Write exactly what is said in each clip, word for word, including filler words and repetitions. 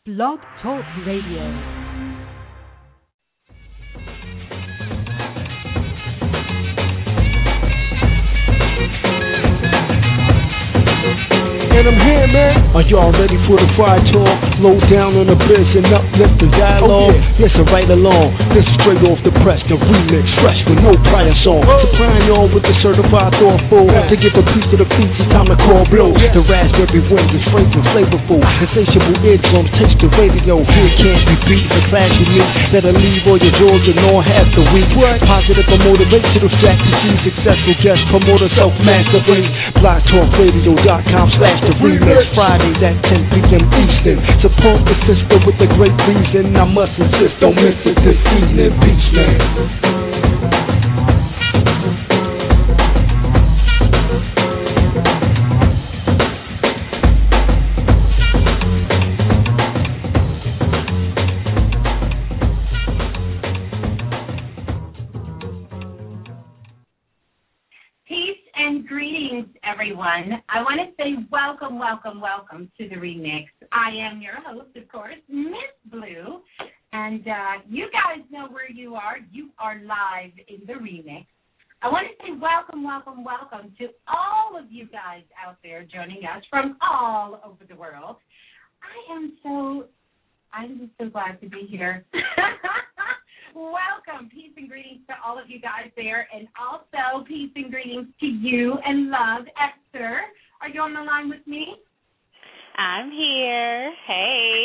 Blog Talk Radio. And I'm here, man. Are y'all ready for the fire talk? Low down on the biz and uplift the dialogue. Oh, yeah. Listen right along. This is straight off the press, the remix, fresh with no prior song. Oh. Supplying y'all with the certified thoughtful. Yeah. To get the piece of the piece, it's time to call blows. Yeah. The raspberry wind is fragrant, flavorful. Insatiable eardrums, taste the radio. Here can't be beat. The clash with me that'll leave all your jaws and all half the week. What? Positive or motivational strategy. Successful guest promoter, self-mastery. blog talk radio dot com slash the remix. Fridays at ten p.m. Eastern. Support the sister with a great reason. I must insist, don't miss it this evening. Peace, man. Everyone, I want to say welcome, welcome, welcome to the remix. I am your host, of course, Miss Blue, and uh, you guys know where you are. You are live in the remix. I want to say welcome, welcome, welcome to all of you guys out there joining us from all over the world. I am so, I'm just so glad to be here. Welcome. Peace and greetings to all of you guys there, and also peace and greetings to you and love, Esther. Are you on the line with me? I'm here. Hey.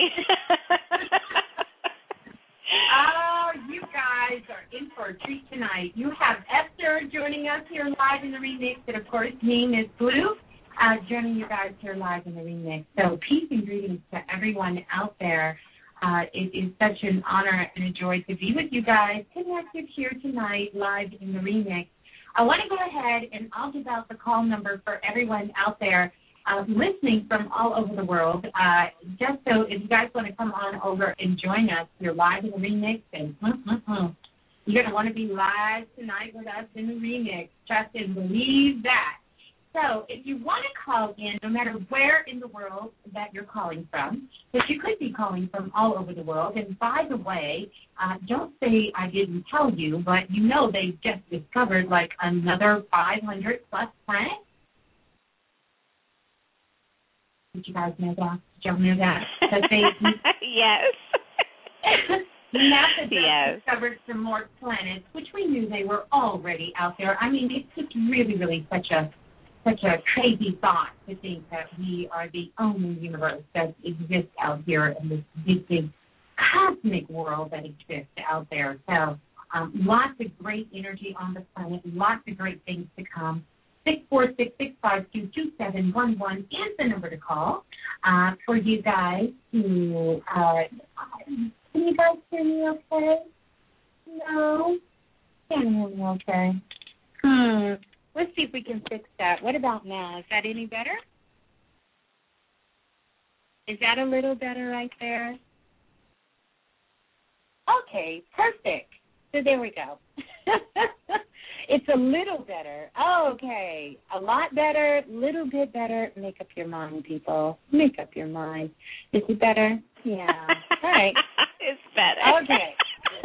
Oh, you guys are in for a treat tonight. You have Esther joining us here live in the remix, and of course, me, Miss Blue, uh, joining you guys here live in the remix. So peace and greetings to everyone out there. Uh, it is such an honor and a joy to be with you guys connected here tonight live in the remix. I want to go ahead and I'll give out the call number for everyone out there uh, listening from all over the world. Uh, just so if you guys want to come on over and join us, you're live in the remix, and mm-mm-mm, you're going to want to be live tonight with us in the remix. Trust and believe that. So if you want to call in, no matter where in the world that you're calling from, but you could be calling from all over the world. And by the way, uh, don't say I didn't tell you, but you know they just discovered like another five hundred plus planets. Did you guys know that? Did y'all know that? that they, yes. NASA just yes. discovered some more planets, which we knew they were already out there. I mean, it's just really, really such a Such a crazy thought to think that we are the only universe that exists out here in this big, big cosmic world that exists out there. So um, lots of great energy on the planet, lots of great things to come. six four six, six five two, two seven one one is the number to call uh, for you guys to, uh, can you guys hear me okay? No? Can't hear me okay. Hmm. Let's see if we can fix that. What about now? Is that any better? Is that a little better right there? Okay, perfect. So there we go. It's a little better. Okay, a lot better, little bit better. Make up your mind, people. Make up your mind. Is it better? Yeah. All right. It's better. Okay.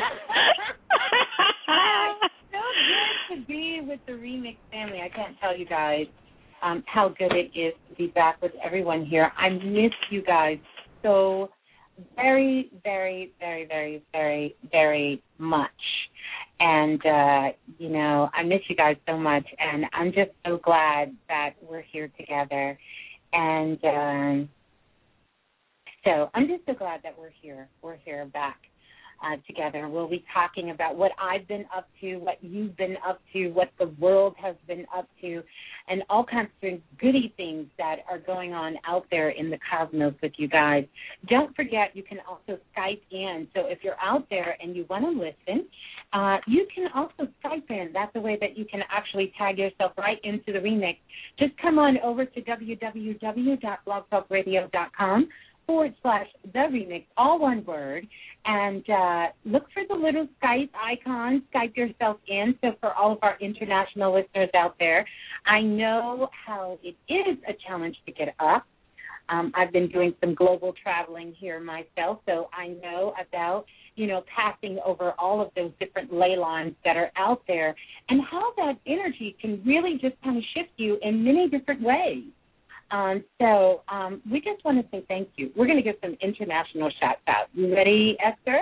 So good to be with the Remix family. I can't tell you guys um, how good it is to be back with everyone here. I miss you guys so very, very, very, very, very, very much. And, uh, you know, I miss you guys so much. And I'm just so glad that we're here together. And um, so I'm just so glad that we're here. We're here back. Uh, together. We'll be talking about what I've been up to, what you've been up to, what the world has been up to, and all kinds of goody things that are going on out there in the cosmos with you guys. Don't forget, you can also Skype in. So if you're out there and you want to listen, uh, you can also Skype in. That's a way that you can actually tag yourself right into the remix. Just come on over to w w w dot blog talk radio dot com forward slash the remix, all one word, and uh, look for the little Skype icon, Skype yourself in. So for all of our international listeners out there, I know how it is a challenge to get up. Um, I've been doing some global traveling here myself, so I know about, you know, passing over all of those different ley lines that are out there and how that energy can really just kind of shift you in many different ways. Um, so um, we just want to say thank you. We're going to give some international shots out. You ready, Esther?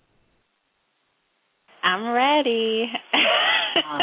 I'm ready. uh,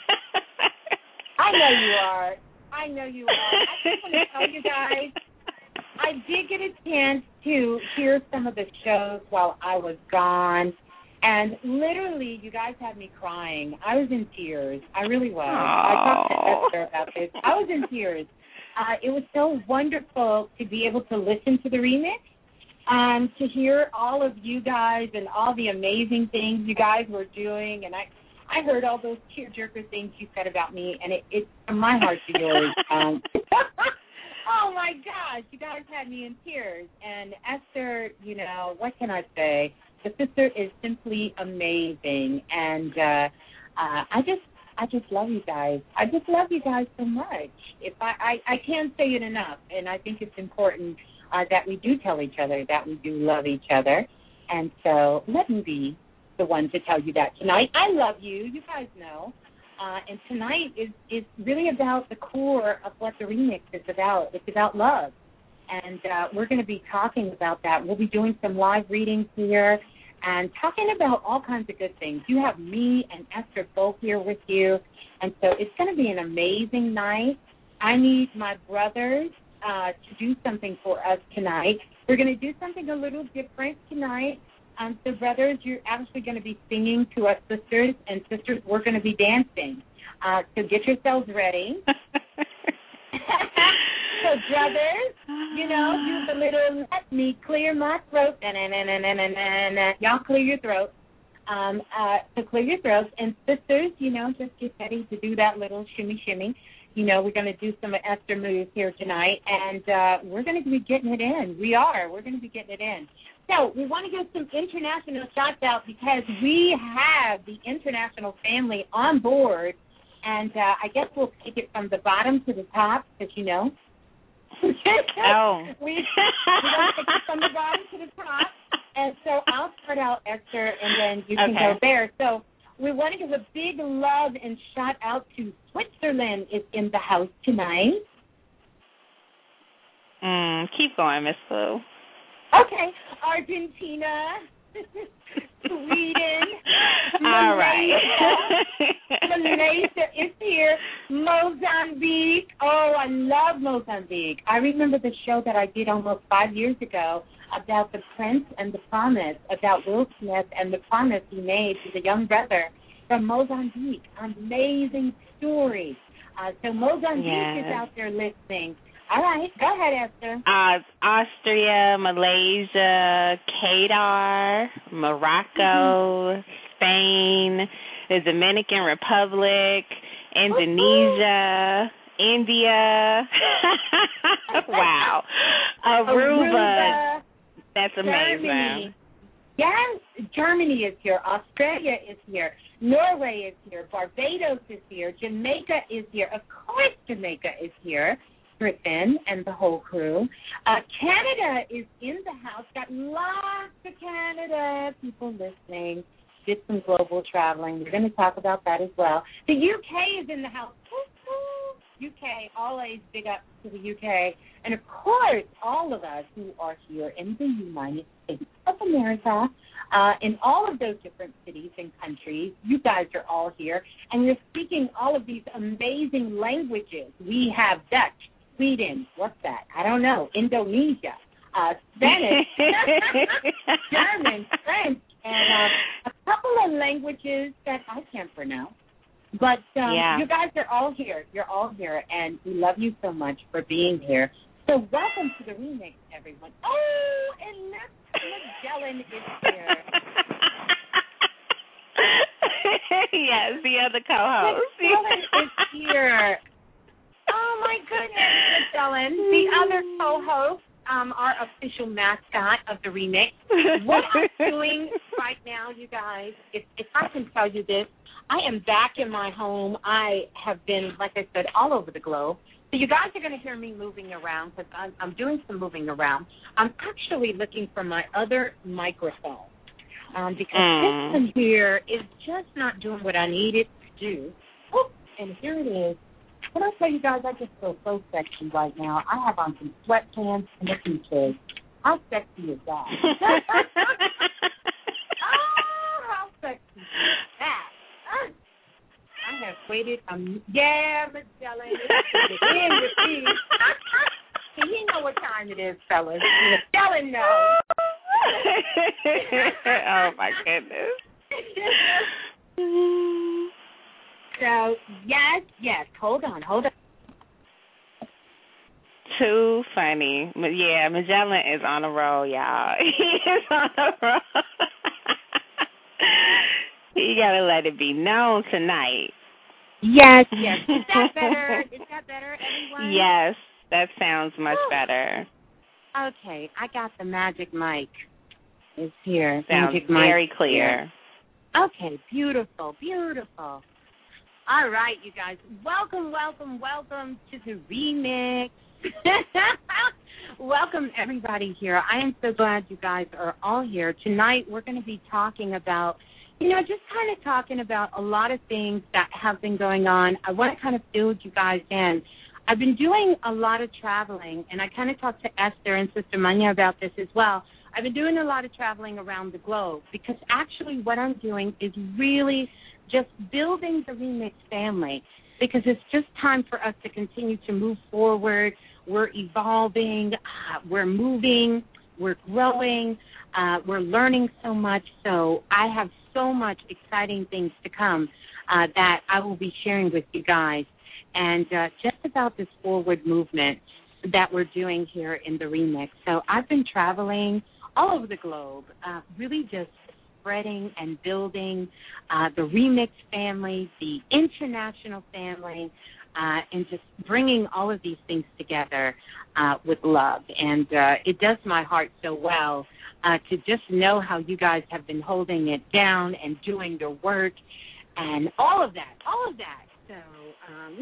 I know you are. I know you are. I just want to tell you guys, I did get a chance to hear some of the shows while I was gone, and literally, you guys had me crying. I was in tears. I really was. Aww. I talked to Esther about this. I was in tears. Uh, it was so wonderful to be able to listen to the remix, um, to hear all of you guys and all the amazing things you guys were doing, and I, I heard all those tearjerker things you said about me, and it, it's from my heart to yours. Um, oh, my gosh, you guys had me in tears. And Esther, you know, what can I say? The sister is simply amazing, and uh, uh, I just I just love you guys. I just love you guys so much. If I, I, I can't say it enough, and I think it's important uh, that we do tell each other that we do love each other. And so let me be the one to tell you that tonight. I love you. You guys know. Uh, and tonight is, is really about the core of what the remix is about. It's about love. And uh, we're going to be talking about that. We'll be doing some live readings here and talking about all kinds of good things. You have me and Esther both here with you. And so it's going to be an amazing night. I need my brothers uh, to do something for us tonight. We're going to do something a little different tonight. Um, so, brothers, you're actually going to be singing to us sisters, and sisters, we're going to be dancing. Uh, so get yourselves ready. So, brothers, you know, do the little let me clear my throat. Na-na-na-na-na-na-na. Y'all clear your throat. Um, uh, so clear your throats. And sisters, you know, just get ready to do that little shimmy, shimmy. You know, we're going to do some Esther moves here tonight, and uh, we're going to be getting it in. We are. We're going to be getting it in. So we want to give some international shots out because we have the international family on board, and uh, I guess we'll take it from the bottom to the top, as you know. Oh. we, we want to take it from the bottom to the top, and so I'll start out, Esther, and then you can Okay. go there. So we want to give a big love and shout out to Switzerland is in the house tonight. Mm, keep going, Miss Blue. Okay, Argentina, Sweden, All Malaysia, right. Malaysia is here, Mozambique. Oh, I love Mozambique. I remember the show that I did almost five years ago about the Prince and the Promise, about Will Smith and the promise he made to the young brother from Mozambique. Amazing story. Uh, so Mozambique yes. is out there listening. All right, go ahead, Esther. Uh, Austria, Malaysia, Qatar, Morocco, mm-hmm. Spain, the Dominican Republic, Indonesia, mm-hmm. India. Wow. Aruba. Aruba. That's amazing. Germany. Yes, Germany is here. Australia is here. Norway is here. Barbados is here. Jamaica is here. Of course, Jamaica is here. Griffin and the whole crew. Uh, Canada is in the house. Got lots of Canada people listening. Did some global traveling. We're going to talk about that as well. The U K is in the house. U K, always big up to the U K. And, of course, all of us who are here in the United States of America, uh, in all of those different cities and countries, you guys are all here. And you're speaking all of these amazing languages. We have Dutch, Sweden, what's that? I don't know. Indonesia, uh, Spanish, German, French, and uh, a couple of languages that I can't pronounce. But um, yeah. you guys are all here. You're all here, and we love you so much for being here. So welcome to the remix, everyone. Oh, and Magellan is here. Yes, the other co-host. Magellan is here. Oh, my goodness, Magellan. The other co-host, um, our official mascot of the remix. What I'm doing right now, you guys, if, if I can tell you this, I am back in my home. I have been, like I said, all over the globe. So you guys are going to hear me moving around because I'm, I'm doing some moving around. I'm actually looking for my other microphone um, because mm. this one here is just not doing what I need it to do. Oh, and here it is. What I tell you guys, I just feel so sexy right now. I have on some sweatpants and a t-shirt. How sexy is that? Oh, how sexy is that? Uh, I have waited. Um, yeah, Magellan. It's in with me. You know what time it is, fellas. Magellan knows. Oh, my goodness. So, yes, yes. Hold on, hold on. Too funny. Yeah, Magellan is on a roll, y'all. He is on a roll. You got to let it be known tonight. Yes, yes. Is that better? Is that better, everyone? Yes, that sounds much Ooh. better. Okay, I got the magic mic. It's here. Sounds magic very mic. clear. Okay, beautiful, beautiful. All right, you guys. Welcome, welcome, welcome to the remix. Welcome, everybody here. I am so glad you guys are all here. Tonight, we're going to be talking about, you know, just kind of talking about a lot of things that have been going on. I want to kind of fill you guys in. I've been doing a lot of traveling, and I kind of talked to Esther and Sister Manya about this as well. I've been doing a lot of traveling around the globe because actually what I'm doing is really just building the Remix family because it's just time for us to continue to move forward. We're evolving. Uh, we're moving. We're growing. Uh, we're learning so much. So I have so much exciting things to come uh, that I will be sharing with you guys. And uh, just about this forward movement that we're doing here in the Remix. So I've been traveling all over the globe, uh, really just spreading and building uh, the Remix family, the international family, uh, and just bringing all of these things together uh, with love. And uh, it does my heart so well uh, to just know how you guys have been holding it down and doing the work and all of that, all of that. So um,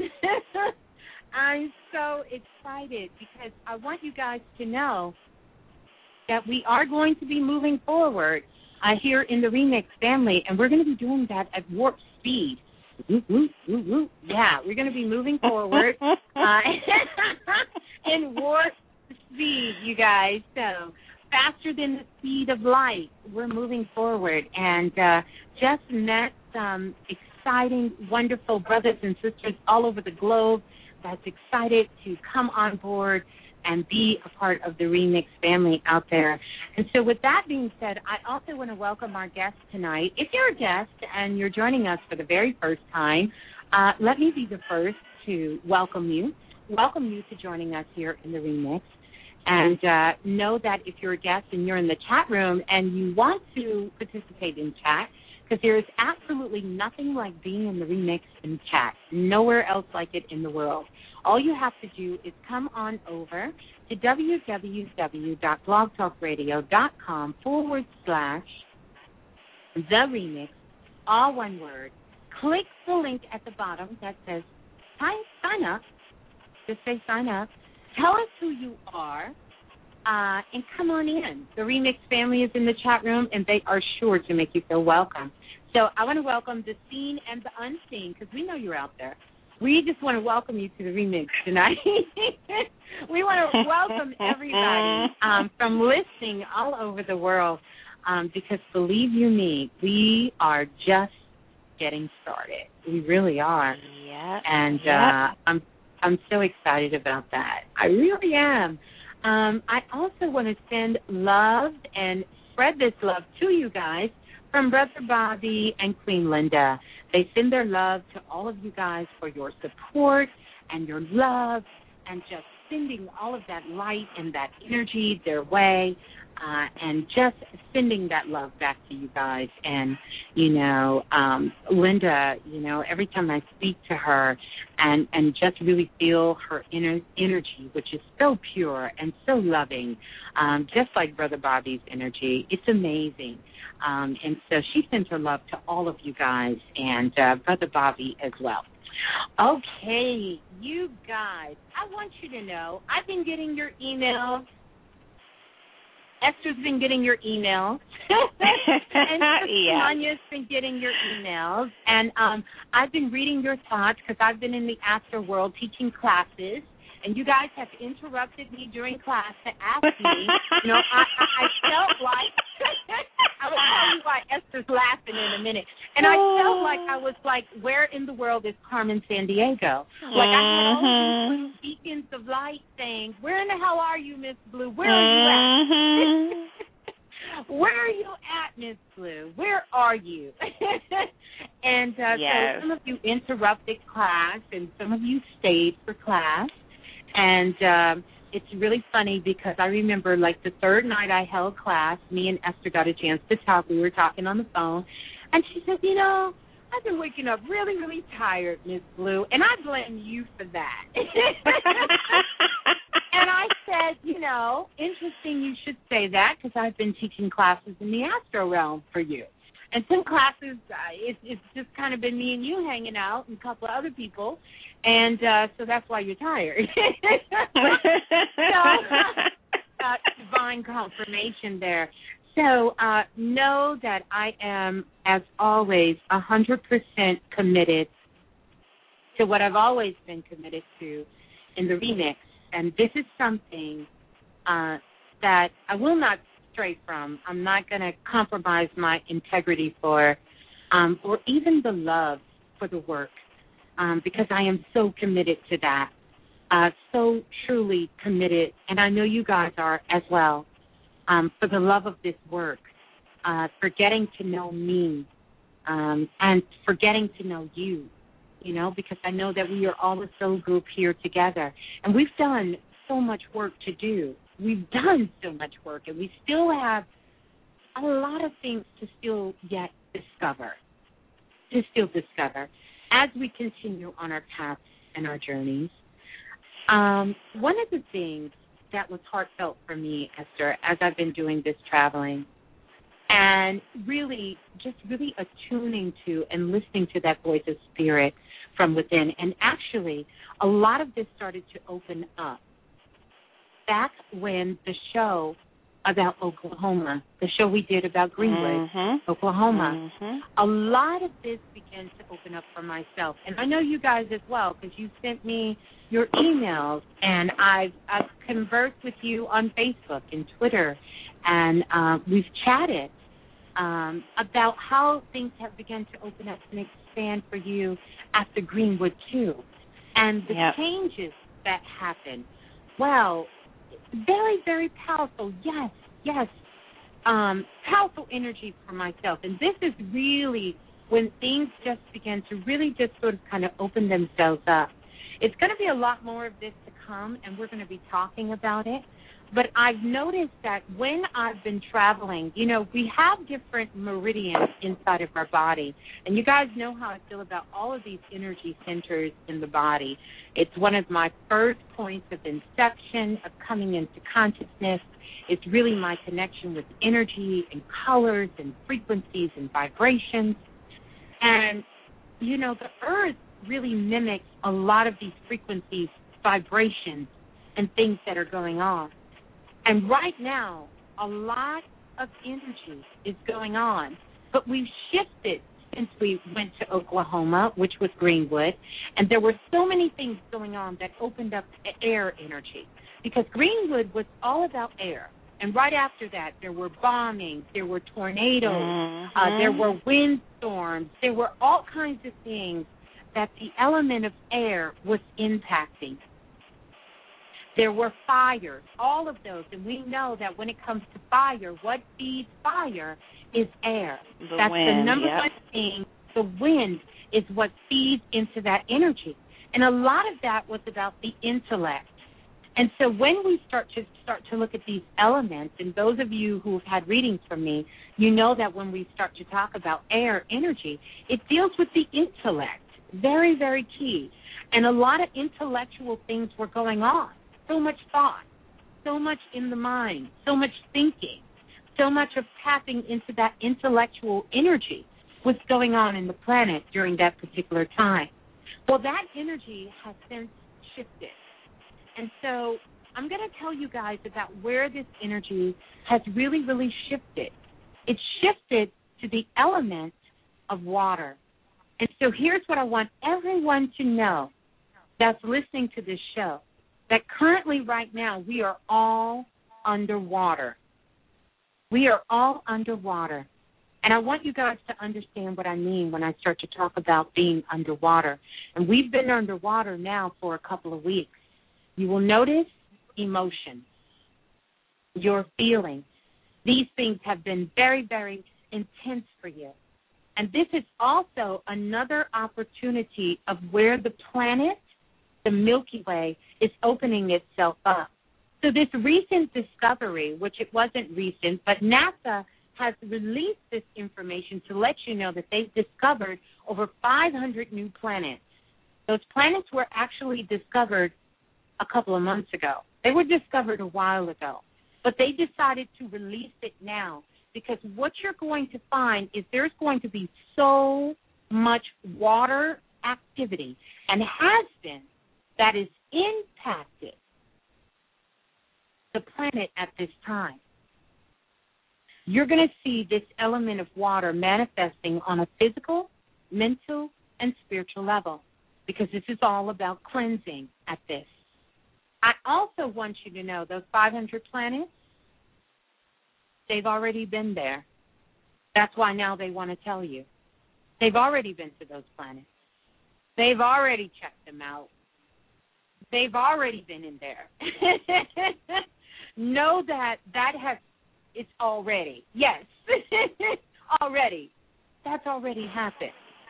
I'm so excited because I want you guys to know that we are going to be moving forward uh, here in the Remix family, and we're going to be doing that at warp speed. Woo, woo, woo, woo. Yeah, we're going to be moving forward uh, in warp speed, you guys. So faster than the speed of light, we're moving forward. And uh, just met some exciting, wonderful brothers and sisters all over the globe that's excited to come on board and be a part of the Remix family out there. And so with that being said, I also want to welcome our guest tonight. If you're a guest and you're joining us for the very first time, uh, let me be the first to welcome you, welcome you to joining us here in the Remix. And uh, know that if you're a guest and you're in the chat room and you want to participate in chat, because there is absolutely nothing like being in the Remix in chat, nowhere else like it in the world. All you have to do is come on over to www.blogtalkradio.com forward slash the remix, all one word. Click the link at the bottom that says sign, sign up. Just say sign up. Tell us who you are, uh, and come on in. The Remix family is in the chat room, and they are sure to make you feel welcome. So I want to welcome the seen and the unseen, because we know you're out there. We just want to welcome you to the Remix tonight. We want to welcome everybody um, from listening all over the world um, because, believe you me, we are just getting started. We really are. Yeah. And yep. uh, I'm I'm so excited about that. I really am. Um, I also want to send love and spread this love to you guys from Brother Bobby and Queen Linda. They send their love to all of you guys for your support and your love and just sending all of that light and that energy their way uh, and just sending that love back to you guys. And, you know, um, Linda, you know, every time I speak to her and, and just really feel her inner energy, which is so pure and so loving, um, just like Brother Bobby's energy, it's amazing. Um, and so she sends her love to all of you guys and uh, Brother Bobby as well. Okay, you guys, I want you to know, I've been getting your emails. Esther's been getting your emails. and yeah. Tanya's been getting your emails. And um, I've been reading your thoughts because I've been in the astro world teaching classes. And you guys have interrupted me during class to ask me. You know, I, I, I felt like, I will tell you why Esther's laughing in a minute. And I felt like I was like, where in the world is Carmen Sandiego? Like I had all these beacons of light saying, where in the hell are you, Miss Blue? Where are you at? Where are you at, Miss Blue? Where are you? and uh, yes. so some of you interrupted class and some of you stayed for class. And um, it's really funny because I remember, like, the third night I held class, me and Esther got a chance to talk. We were talking on the phone. And she said, you know, I've been waking up really, really tired, Miss Blue, and I blame you for that. And I said, you know, interesting you should say that because I've been teaching classes in the astro realm for you. And some classes, uh, it's, it's just kind of been me and you hanging out and a couple of other people. And uh, so that's why you're tired. so, uh, divine confirmation there. So uh, know that I am, as always, one hundred percent committed to what I've always been committed to in the remix. And this is something uh, that I will not stray from. I'm not going to compromise my integrity for, um, or even the love for the work. Um, because I am so committed to that, uh, so truly committed, and I know you guys are as well, um, for the love of this work, uh, for getting to know me, um, and for getting to know you, you know, because I know that we are all a soul group here together, and we've done so much work to do. We've done so much work, and we still have a lot of things to still yet discover, to still discover. As we continue on our paths and our journeys, um, one of the things that was heartfelt for me, Esther, as I've been doing this traveling, and really just really attuning to and listening to that voice of spirit from within, and actually a lot of this started to open up back when the show about Oklahoma, the show we did about Greenwood, mm-hmm. Oklahoma. Mm-hmm. A lot of this began to open up for myself. And I know you guys as well because you sent me your emails, and I've, I've conversed with you on Facebook and Twitter, and uh, we've chatted um, about how things have begun to open up and expand for you after Greenwood, too, and the yep. changes that happened. Well, very, very powerful, yes, yes, um, powerful energy for myself. And this is really when things just begin to really just sort of kind of open themselves up. It's going to be a lot more of this to come, and we're going to be talking about it. But I've noticed that when I've been traveling, you know, we have different meridians inside of our body. And you guys know how I feel about all of these energy centers in the body. It's one of my first points of inception, of coming into consciousness. It's really my connection with energy and colors and frequencies and vibrations. And, you know, the earth really mimics a lot of these frequencies, vibrations, and things that are going on. And right now, a lot of energy is going on, but we've shifted since we went to Oklahoma, which was Greenwood, and there were so many things going on that opened up air energy, because Greenwood was all about air. And right after that, there were bombings, there were tornadoes, mm-hmm. uh, there were windstorms, there were all kinds of things that the element of air was impacting. There were fires, all of those, and we know that when it comes to fire, what feeds fire is air. The That's wind, the number yep. one thing. The wind is what feeds into that energy. And a lot of that was about the intellect. And so when we start to start to look at these elements, and those of you who have had readings from me, you know that when we start to talk about air energy, it deals with the intellect. Very, very key. And a lot of intellectual things were going on. So much thought, so much in the mind, so much thinking, so much of tapping into that intellectual energy was going on in the planet during that particular time. Well, that energy has since shifted. And so I'm going to tell you guys about where this energy has really, really shifted. It shifted to the element of water. And so here's what I want everyone to know that's listening to this show, that currently right now we are all underwater. We are all underwater. And I want you guys to understand what I mean when I start to talk about being underwater. And we've been underwater now for a couple of weeks. You will notice emotions, your feelings. These things have been very, very intense for you. And this is also another opportunity of where the planet, the Milky Way, is opening itself up. So this recent discovery, which it wasn't recent, but NASA has released this information to let you know that they've discovered over five hundred new planets. Those planets were actually discovered a couple of months ago. They were discovered a while ago, but they decided to release it now because what you're going to find is there's going to be so much water activity and has been that is impacted the planet at this time. You're going to see this element of water manifesting on a physical, mental, and spiritual level because this is all about cleansing at this. I also want you to know those five hundred planets, they've already been there. That's why now they want to tell you. They've already been to those planets. They've already checked them out. They've already been in there. Know that that has, it's already. Yes, already. That's already happened.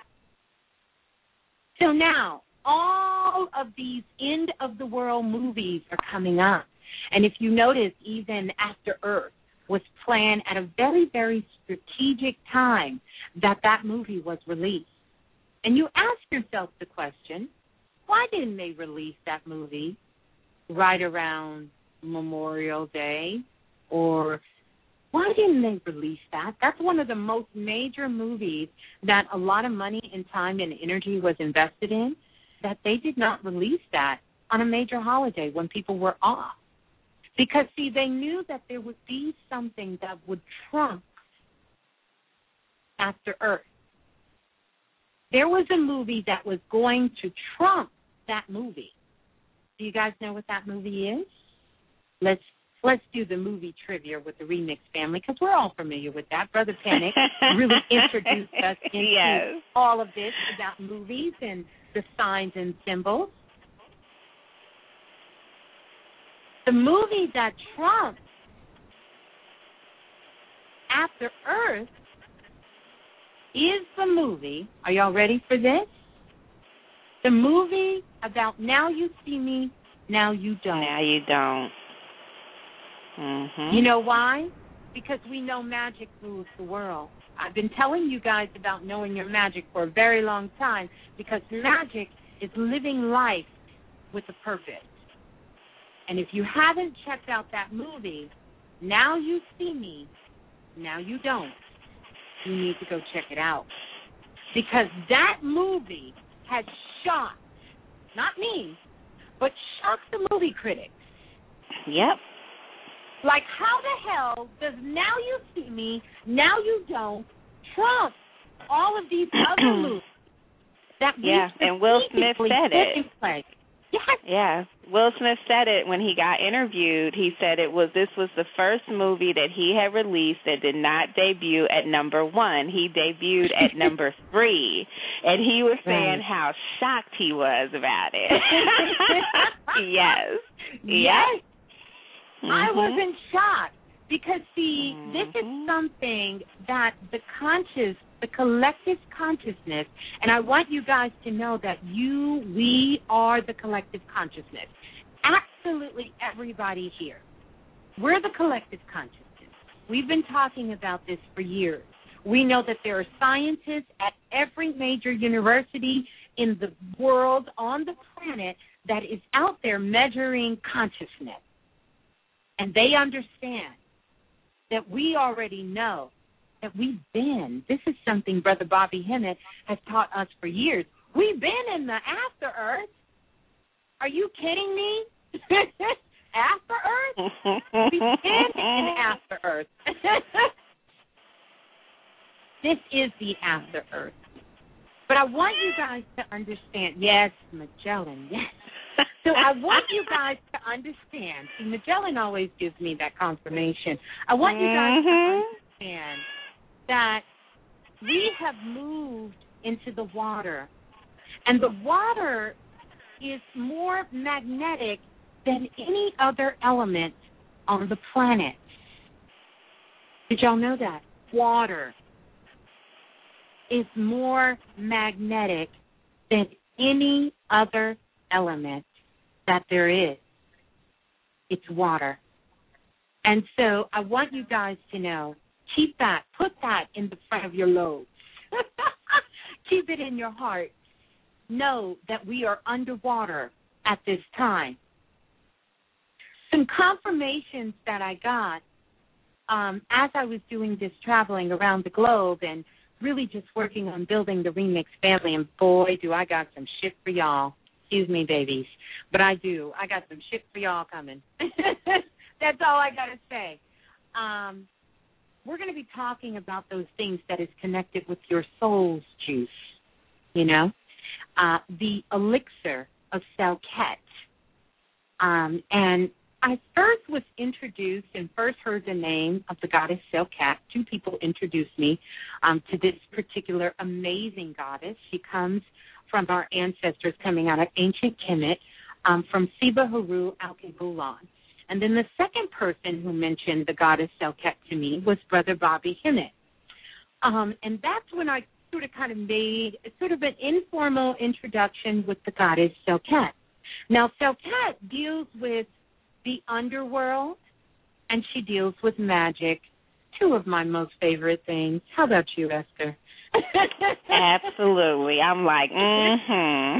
So now, all of these end-of-the-world movies are coming up. And if you notice, even After Earth was planned at a very, very strategic time that that movie was released. And you ask yourself the question, why didn't they release that movie right around Memorial Day? Or why didn't they release that? That's one of the most major movies that a lot of money and time and energy was invested in, that they did not release that on a major holiday when people were off. Because, see, they knew that there would be something that would trump After Earth. There was a movie that was going to trump that movie. Do you guys know what that movie is? Let's let's do the movie trivia with the Remix family because we're all familiar with that. Brother Panic really introduced us into yes. all of this about movies and the signs and symbols. The movie that trumps After Earth is the movie, are y'all ready for this? The movie about Now You See Me, Now You Don't. Now You Don't. Mm-hmm. You know why? Because we know magic rules the world. I've been telling you guys about knowing your magic for a very long time because magic is living life with a purpose. And if you haven't checked out that movie, Now You See Me, Now You Don't, you need to go check it out. Because that movie has shocked, not me, but shocked the movie critics. Yep. Like, how the hell does Now You See Me, Now You Don't trump all of these other movies that we yeah, and Will Smith said it. Play? Yes. Yeah, Will Smith said it when he got interviewed. He said it was this was the first movie that he had released that did not debut at number one. He debuted at number three, and he was saying right. how shocked he was about it. yes, yes. Mm-hmm. I wasn't shocked because, see, mm-hmm. this is something that the conscious, the collective consciousness, and I want you guys to know that you, we are the collective consciousness. Absolutely everybody here. We're the collective consciousness. We've been talking about this for years. We know that there are scientists at every major university in the world, on the planet, that is out there measuring consciousness. And they understand that we already know that we've been. This is something Brother Bobby Hennett has taught us for years. We've been in the after Earth. Are you kidding me? After Earth? We've been in after Earth. This is the after Earth. But I want you guys to understand. Yes, Magellan, yes. So I want you guys to understand. See, Magellan always gives me that confirmation. I want you guys to understand that we have moved into the water. And the water is more magnetic than any other element on the planet. Did y'all know that? Water is more magnetic than any other element that there is. It's water. And so I want you guys to know, keep that, put that in the front of your lobes. Keep it in your heart. Know that we are underwater at this time. Some confirmations that I got um, as I was doing this traveling around the globe and really just working on building the Remix family, and boy, do I got some shit for y'all. Excuse me, babies, but I do. I got some shit for y'all coming. That's all I got to say. Um, we're going to be talking about those things that is connected with your soul's juice, you know, uh, the elixir of Selket. Um, and I first was introduced and first heard the name of the goddess Selket. Two people introduced me um, to this particular amazing goddess. She comes from our ancestors coming out of ancient Kemet, um, from Siba Haru Alkebulan. And then the second person who mentioned the goddess Selket to me was Brother Bobby Hemmett. Um, and that's when I sort of kind of made sort of an informal introduction with the goddess Selket. Now, Selket deals with the underworld, and she deals with magic, two of my most favorite things. How about you, Esther? Absolutely. I'm like, mm-hmm.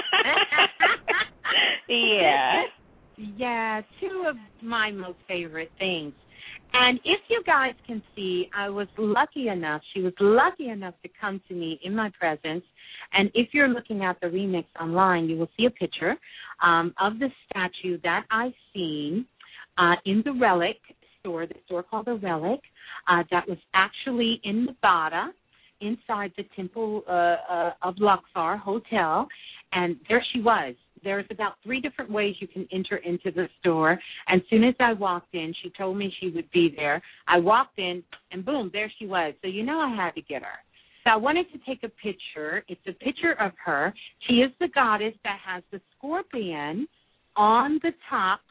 Yeah. Yeah, two of my most favorite things. And if you guys can see, I was lucky enough, she was lucky enough to come to me in my presence. And if you're looking at the Remix online, you will see a picture um, of the statue that I've seen uh, in the Relic store, the store called the Relic, uh, that was actually in Nevada, inside the Temple uh, uh, of Luxor Hotel. And there she was. There's about three different ways you can enter into the store. And as soon as I walked in, she told me she would be there. I walked in, and boom, there she was. So you know I had to get her. So I wanted to take a picture. It's a picture of her. She is the goddess that has the scorpion on the top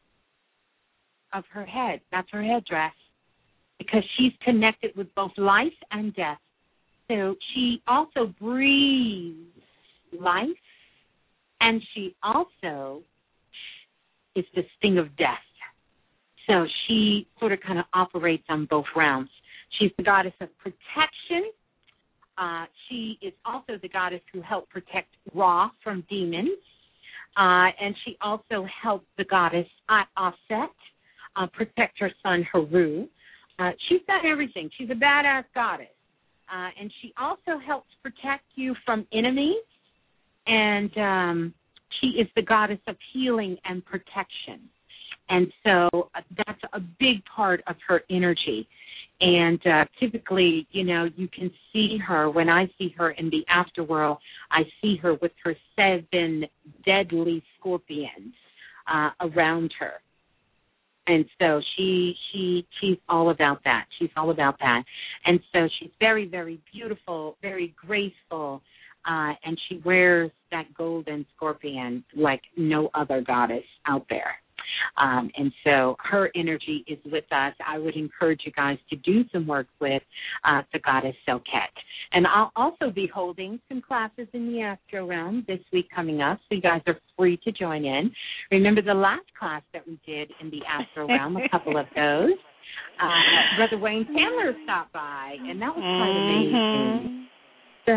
of her head. That's her headdress, because she's connected with both life and death. So she also breathes life, and she also is the sting of death. So she sort of kind of operates on both realms. She's the goddess of protection. Uh, she is also the goddess who helped protect Ra from demons. Uh, and she also helped the goddess Aset uh, protect her son Haru. Uh, she's done everything. She's a badass goddess. Uh, and she also helps protect you from enemies. And um, she is the goddess of healing and protection. And so uh, that's a big part of her energy. And uh, typically, you know, you can see her, when I see her in the afterworld, I see her with her seven deadly scorpions uh, around her. And so she she she's all about that. She's all about that. And so she's very, very beautiful, very graceful, uh, and she wears that golden scorpion like no other goddess out there. Um, and so her energy is with us. I would encourage you guys to do some work with uh, the goddess Selket. And I'll also be holding some classes in the Astro Realm this week coming up, so you guys are free to join in. Remember the last class that we did in the Astro Realm, a couple of those. Uh, Brother Wayne Chandler stopped by, and that was quite amazing. So,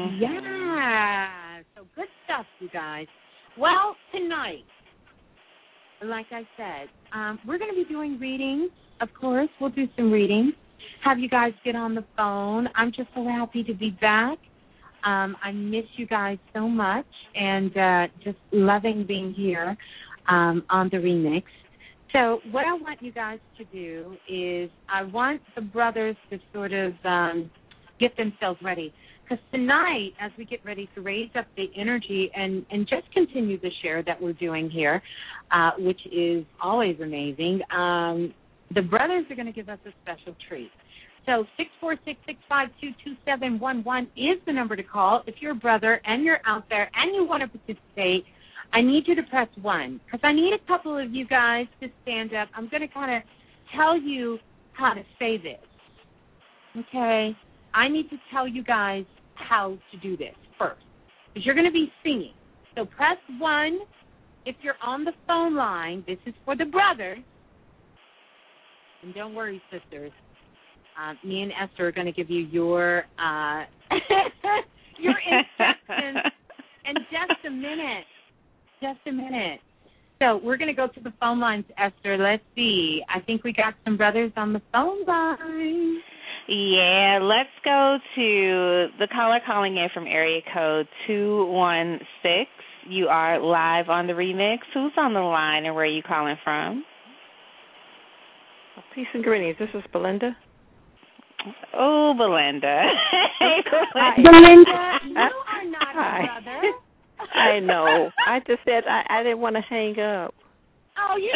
yeah, so good stuff, you guys. Well, tonight, like I said, um, we're going to be doing readings, of course. We'll do some readings, have you guys get on the phone. I'm just so happy to be back. Um, I miss you guys so much, and uh, just loving being here um, on the remix. So what I want you guys to do is I want the brothers to sort of um, get themselves ready. Because tonight, as we get ready to raise up the energy and, and just continue the share that we're doing here, uh, which is always amazing, um, the brothers are going to give us a special treat. So six four six, six five two, two seven one one is the number to call. If you're a brother and you're out there and you want to participate, I need you to press one because I need a couple of you guys to stand up. I'm going to kind of tell you how to say this, okay? I need to tell you guys how to do this first because you're going to be singing. So press one if you're on the phone line. This is for the brothers. And don't worry, sisters. Uh, me and Esther are going to give you your uh, your instructions in just a minute. Just a minute. So we're going to go to the phone lines, Esther. Let's see. I think we got some brothers on the phone line. Yeah, let's go to the caller calling in from area code two one six. You are live on the remix. Who's on the line and where are you calling from? Peace and greetings. This is Belinda. Oh, Belinda. Hey, Belinda. Belinda, you are not a brother. I know. I just said I, I didn't want to hang up. Oh, you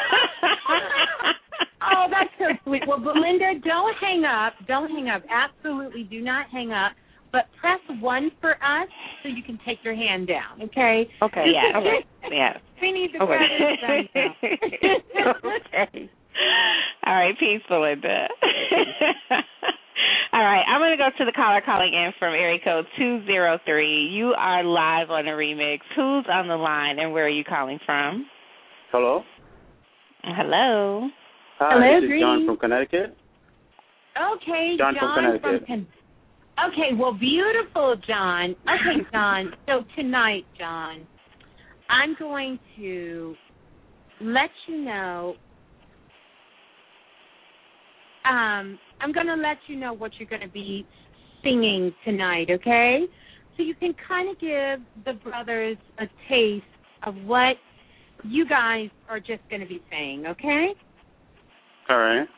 Oh, that's so sweet. Well, Belinda, don't hang up. Don't hang up. Absolutely do not hang up. But press one for us so you can take your hand down, okay? Okay, yeah. Okay. Yeah. We need the okay. brothers done now. Okay. All right, peace, Belinda. All right, I'm going to go to the caller calling in from area code two zero three. You are live on the remix. Who's on the line and where are you calling from? Hello. Hello. Hi, Hello, this is Green. John from Connecticut. Okay, John, John from Connecticut. Con- okay, well, beautiful, John. Okay, John. So tonight, John, I'm going to let you know. Um, I'm going to let you know what you're going to be singing tonight, okay? So you can kind of give the brothers a taste of what you guys are just going to be saying, okay? All right.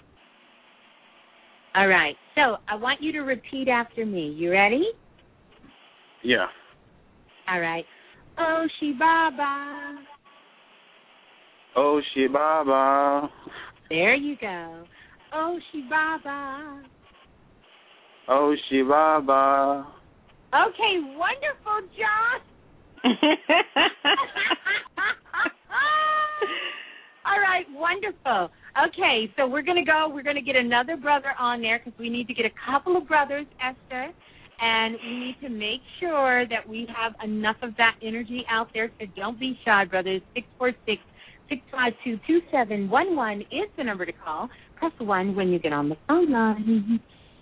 All right. So I want you to repeat after me. You ready? Yeah. All right. Oh, Shibaba. Oh, Shibaba. There you go. Oh, Shibaba. Oh, Shibaba. Okay, wonderful, John. All right, wonderful. Okay, so we're going to go. We're going to get another brother on there because we need to get a couple of brothers, Esther, and we need to make sure that we have enough of that energy out there. So don't be shy, brothers. six four six, six five two, two seven one one is the number to call. Press one when you get on the phone line.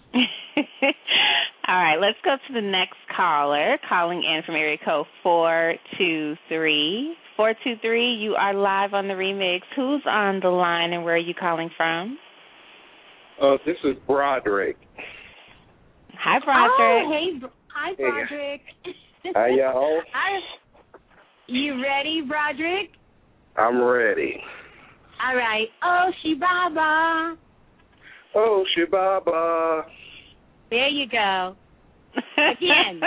All right, let's go to the next caller calling in from area code four two three. four two three, you are live on the remix. Who's on the line and where are you calling from? Uh, this is Broderick. Hi, Broderick. Oh, hey, hi, Broderick. How y'all? Hi. You ready, Broderick? I'm ready. All right. Oh, Shibaba. Oh, Shibaba. There you go. Again.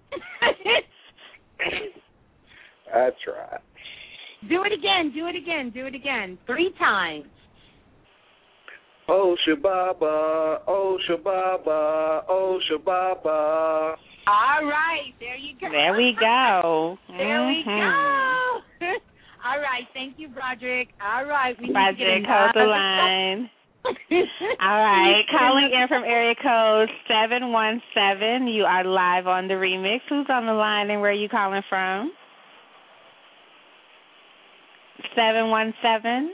That's right. Do it again. Do it again. Do it again. Three times. Oh, Shibaba. Oh, Shibaba. Oh, Shibaba. All right. There you go. There we go. There we mm-hmm. go. All right. Thank you, Broderick. All right. We Broderick, need to get hold the line. All right. Calling in from area code seven one seven. You are live on the remix. Who's on the line and where are you calling from? seven one seven.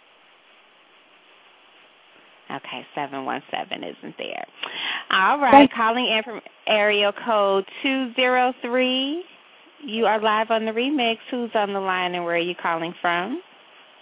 Okay, seven one seven isn't there. All right, calling in from area code two zero three. You are live on the remix. Who's on the line and where are you calling from?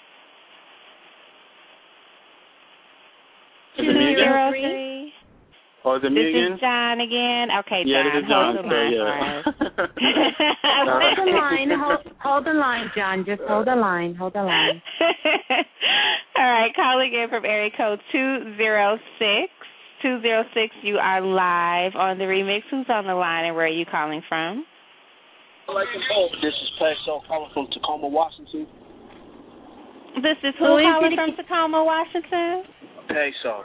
two zero three. Oh, is it me this again? is John again. Okay, yeah, John, this is John. hold the line So, for us. Hold the line. Hold, hold the line, John. Just hold the line. Hold the line. All right, calling in from area code two zero six. two zero six, you are live on the remix. Who's on the line and where are you calling from? This is Peso calling from Tacoma, Washington. This is who, Who is calling it from Tacoma, Washington? Peso.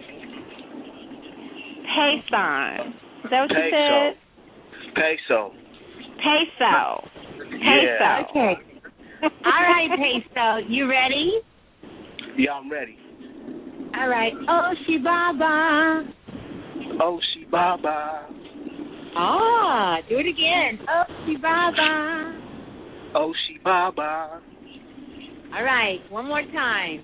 Payson. Is that what you Peso. said? Peso. Peso. Peso. Yeah. Okay. All right, Peso. You ready? Yeah, I'm ready. All right. Oh, Shibaba. Oh, Shibaba. Ah, do it again. Oh, Shibaba. Oh, Shibaba. All right, one more time.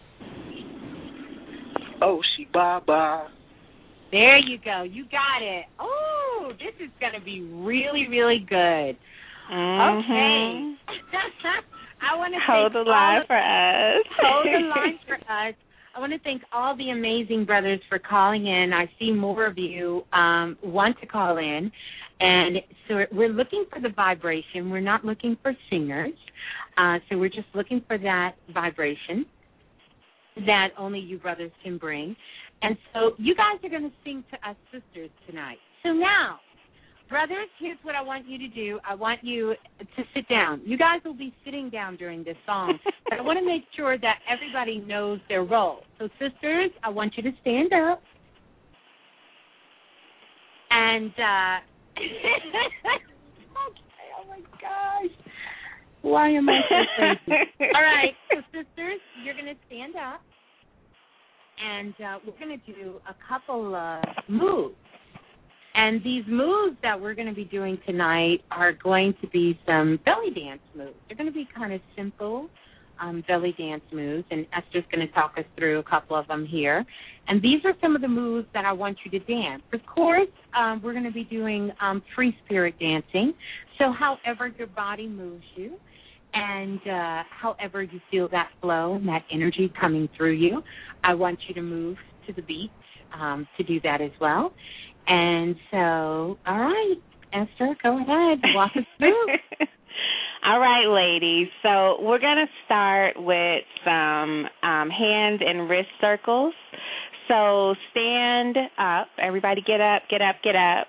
Oh, Shibaba. There you go. You got it. Oh, this is going to be really, really good. Mm-hmm. Okay. I want to hold the line for us. Hold the line for us. I want to thank all the amazing brothers for calling in. I see more of you um, want to call in. And so we're looking for the vibration. We're not looking for singers. Uh, so we're just looking for that vibration that only you brothers can bring. And so you guys are going to sing to us sisters tonight. So now, brothers, here's what I want you to do. I want you to sit down. You guys will be sitting down during this song, but I want to make sure that everybody knows their role. So, sisters, I want you to stand up. And, uh, okay, oh my gosh. Why am I so crazy? All right, so, sisters, you're going to stand up, and uh, we're going to do a couple uh, moves. And these moves that we're going to be doing tonight are going to be some belly dance moves. They're going to be kind of simple um, belly dance moves, and Esther's going to talk us through a couple of them here. And these are some of the moves that I want you to dance. Of course, um, we're going to be doing um, free spirit dancing, so however your body moves you and uh, however you feel that flow and that energy coming through you, I want you to move to the beat um, to do that as well. And so, all right, Esther, go ahead. Walk us through. All right, ladies. So we're going to start with some um, hand and wrist circles. So stand up. Everybody get up, get up, get up.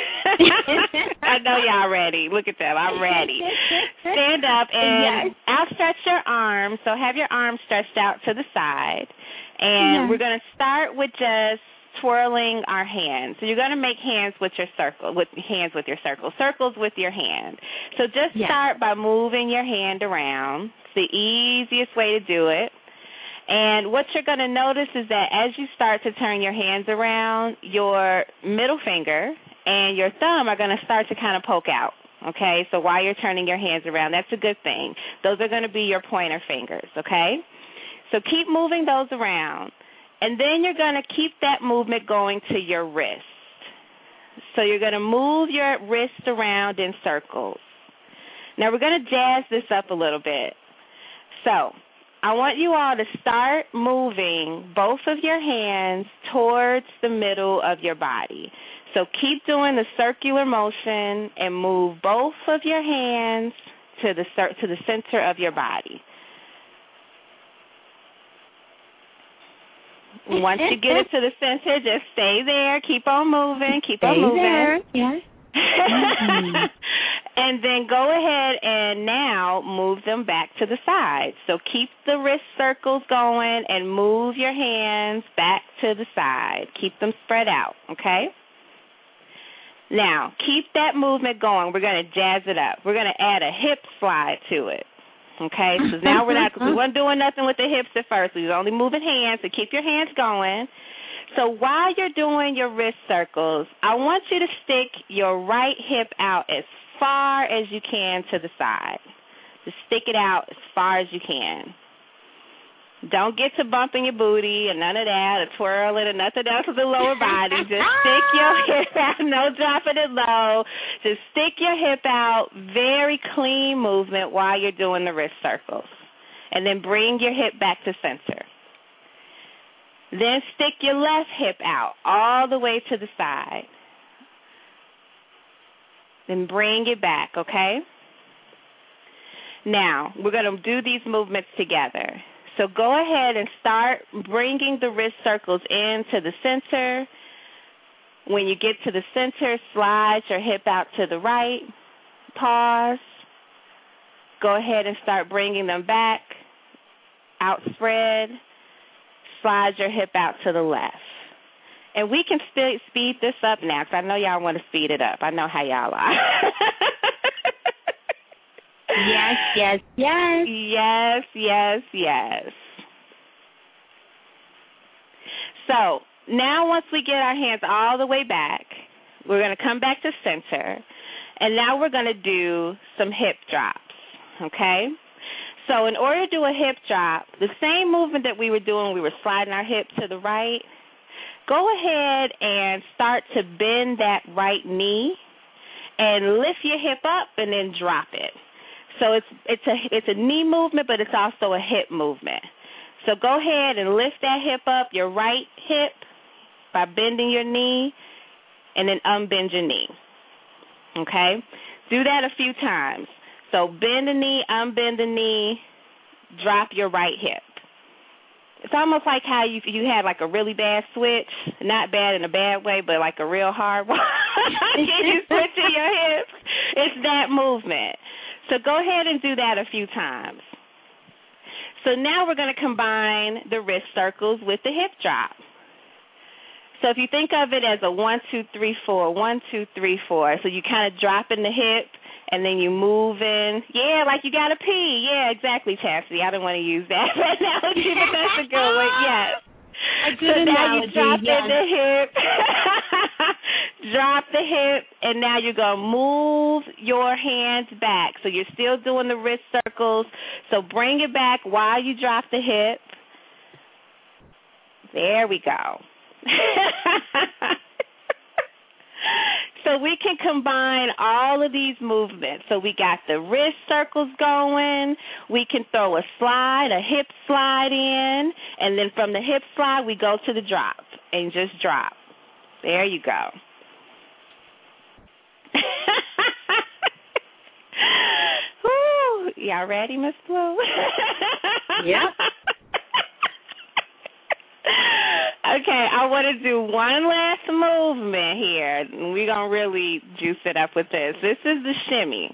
I know y'all ready. Look at them. I'm ready. Stand up and yes. outstretch your arms. So have your arms stretched out to the side. And yes. we're going to start with just twirling our hands. So you're going to make hands with your circle, with hands with your circle, circles with your hand. So just yes. start by moving your hand around. It's the easiest way to do it. And what you're going to notice is that as you start to turn your hands around, your middle finger and your thumb are going to start to kind of poke out. Okay, so while you're turning your hands around, that's a good thing. Those are going to be your pointer fingers, okay? So keep moving those around. And then you're going to keep that movement going to your wrist. So you're going to move your wrist around in circles. Now we're going to jazz this up a little bit. So I want you all to start moving both of your hands towards the middle of your body. So keep doing the circular motion and move both of your hands to the to the center of your body. Once you get it to the center, just stay there. Keep on moving. Keep stay on moving. There. Yes. Mm-hmm. And then go ahead and now move them back to the side. So keep the wrist circles going and move your hands back to the side. Keep them spread out, okay? Now, keep that movement going. We're going to jazz it up. We're going to add a hip slide to it. Okay, so now we're not, we weren't doing nothing with the hips at first. We were only moving hands, so keep your hands going. So while you're doing your wrist circles, I want you to stick your right hip out as far as you can to the side. Just stick it out as far as you can. Don't get to bumping your booty or none of that or twirling or nothing else with the lower body. Just stick your hip out. No dropping it low. Just stick your hip out. Very clean movement while you're doing the wrist circles. And then bring your hip back to center. Then stick your left hip out all the way to the side. Then bring it back, okay? Now, we're going to do these movements together. So go ahead and start bringing the wrist circles into the center. When you get to the center, slide your hip out to the right. Pause. Go ahead and start bringing them back. Outspread. Slide your hip out to the left. And we can still speed this up now because I know y'all want to speed it up. I know how y'all are. Yes, yes, yes. Yes, yes, yes. So now once we get our hands all the way back, we're going to come back to center. And now we're going to do some hip drops, okay? So in order to do a hip drop, the same movement that we were doing, we were sliding our hip to the right. Go ahead and start to bend that right knee and lift your hip up and then drop it. So it's it's a it's a knee movement, but it's also a hip movement. So go ahead and lift that hip up, your right hip, by bending your knee, and then unbend your knee. Okay? Do that a few times. So bend the knee, unbend the knee, drop your right hip. It's almost like how you you had like a really bad switch, not bad in a bad way, but like a real hard one. You switching your hips. It's that movement. So go ahead and do that a few times. So now we're going to combine the wrist circles with the hip drop. So if you think of it as a one, two, three, four, one, two, three, four. So you kind of drop in the hip and then you move in. Yeah, like you got to pee. Yeah, exactly, Chastity. I didn't want to use that analogy, but that's a good one. Yes. A good so now analogy, you drop yes. in the hip, drop the hip, and now you're going to move your hands back. So you're still doing the wrist circles. So bring it back while you drop the hip. There we go. So we can combine all of these movements. So we got the wrist circles going. We can throw a slide, a hip slide in, and then from the hip slide we go to the drop and just drop. There you go. Woo. Y'all ready, Miss Blue? Yep. Okay, I want to do one last movement here. We're going to really juice it up with this. This is the shimmy.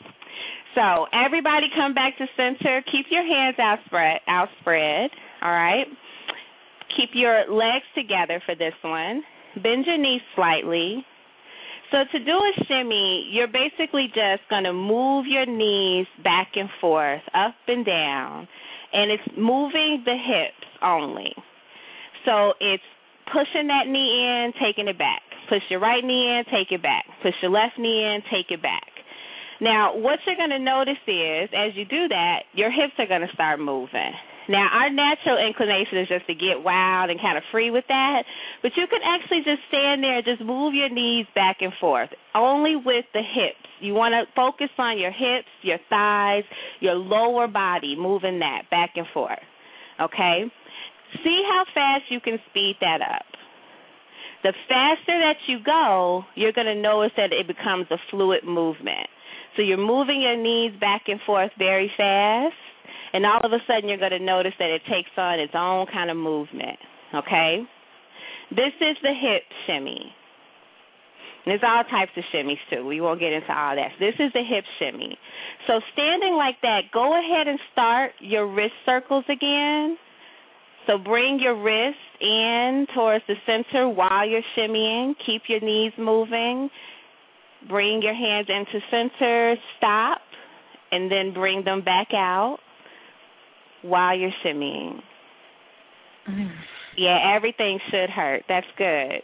So everybody come back to center. Keep your hands outspread, outspread, all right? Keep your legs together for this one. Bend your knees slightly. So to do a shimmy, you're basically just going to move your knees back and forth, up and down, and it's moving the hips only. So it's pushing that knee in, taking it back. Push your right knee in, take it back. Push your left knee in, take it back. Now, what you're going to notice is, as you do that, your hips are going to start moving. Now, our natural inclination is just to get wild and kind of free with that, but you can actually just stand there and just move your knees back and forth, only with the hips. You want to focus on your hips, your thighs, your lower body, moving that back and forth, okay? See how fast you can speed that up. The faster that you go, you're going to notice that it becomes a fluid movement. So you're moving your knees back and forth very fast, and all of a sudden you're going to notice that it takes on its own kind of movement, okay? This is the hip shimmy. There's all types of shimmies, too. We won't get into all that. This is the hip shimmy. So standing like that, go ahead and start your wrist circles again. So bring your wrist in towards the center while you're shimmying. Keep your knees moving. Bring your hands into center. Stop. And then bring them back out while you're shimmying. Mm. Yeah, everything should hurt. That's good.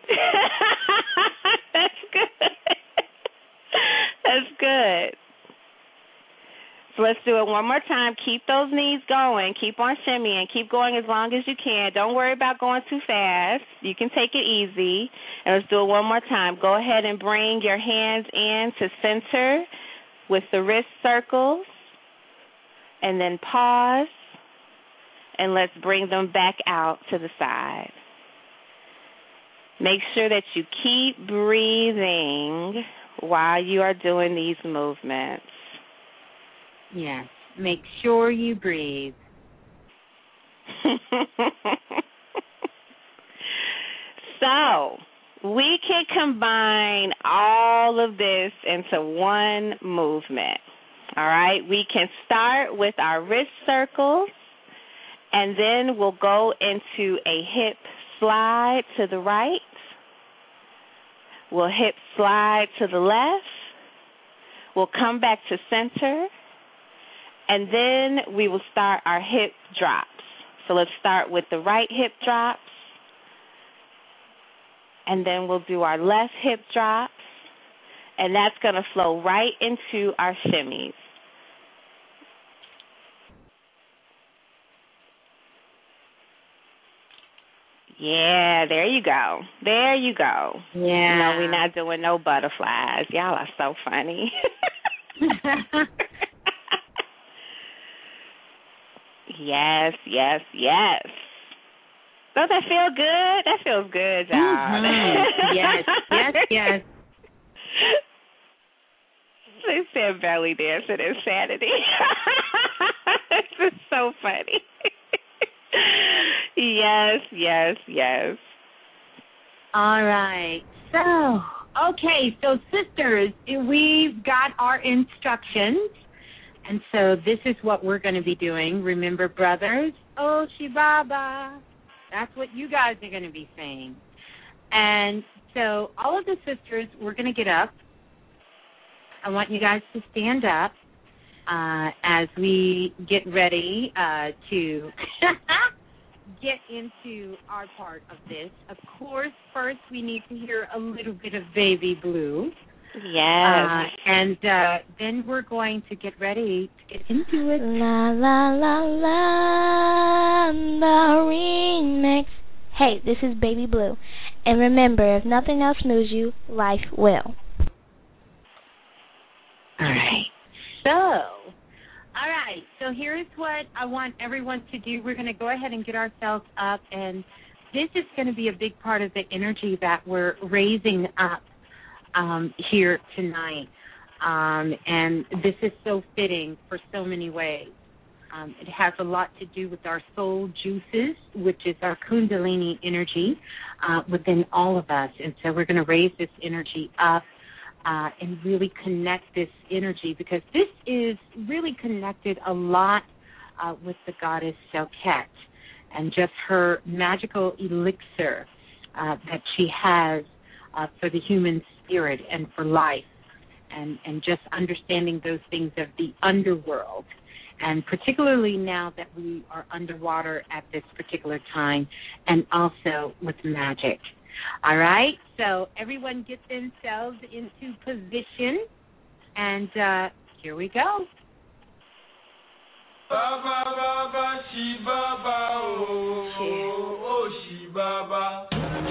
That's good. That's good. So let's do it one more time. Keep those knees going. Keep on shimmying. Keep going as long as you can. Don't worry about going too fast. You can take it easy. And let's do it one more time. Go ahead and bring your hands in to center with the wrist circles. And then pause. And let's bring them back out to the side. Make sure that you keep breathing while you are doing these movements. Yes. Make sure you breathe. So, we can combine all of this into one movement. All right? We can start with our wrist circles, and then we'll go into a hip slide to the right. We'll hip slide to the left. We'll come back to center. And then we will start our hip drops. So let's start with the right hip drops. And then we'll do our left hip drops. And that's going to flow right into our shimmies. Yeah, there you go. There you go. Yeah. No, we're not doing no butterflies. Y'all are so funny. Yes, yes, yes. Does that feel good? That feels good, y'all. Mm-hmm. Yes, yes, yes. They said belly dancing insanity. This is so funny. Yes, yes, yes. All right. So, okay, so sisters, we've got our instructions. And so this is what we're going to be doing. Remember, brothers, oh, Shibaba. That's what you guys are going to be saying. And so all of the sisters, we're going to get up. I want you guys to stand up uh, as we get ready uh, to get into our part of this. Of course, first we need to hear a little bit of Baby Blue. Yes. Uh, and uh, then we're going to get ready to get into it. La, la, la, la, the remix. Hey, this is Baby Blue. And remember, if nothing else moves you, life will. All right. So, all right. So here's what I want everyone to do. We're going to go ahead and get ourselves up. And this is going to be a big part of the energy that we're raising up Um, here tonight, um, and this is so fitting for so many ways. Um, it has a lot to do with our soul juices, which is our Kundalini energy uh, within all of us, and so we're going to raise this energy up uh, and really connect this energy, because this is really connected a lot uh, with the goddess Selket and just her magical elixir uh, that she has Uh, for the human spirit and for life, and, and just understanding those things of the underworld, and particularly now that we are underwater at this particular time, and also with magic. All right, so everyone get themselves into position, and uh, here we go. Baba, Baba, Shi Baba, oh, oh, oh, Shi Baba.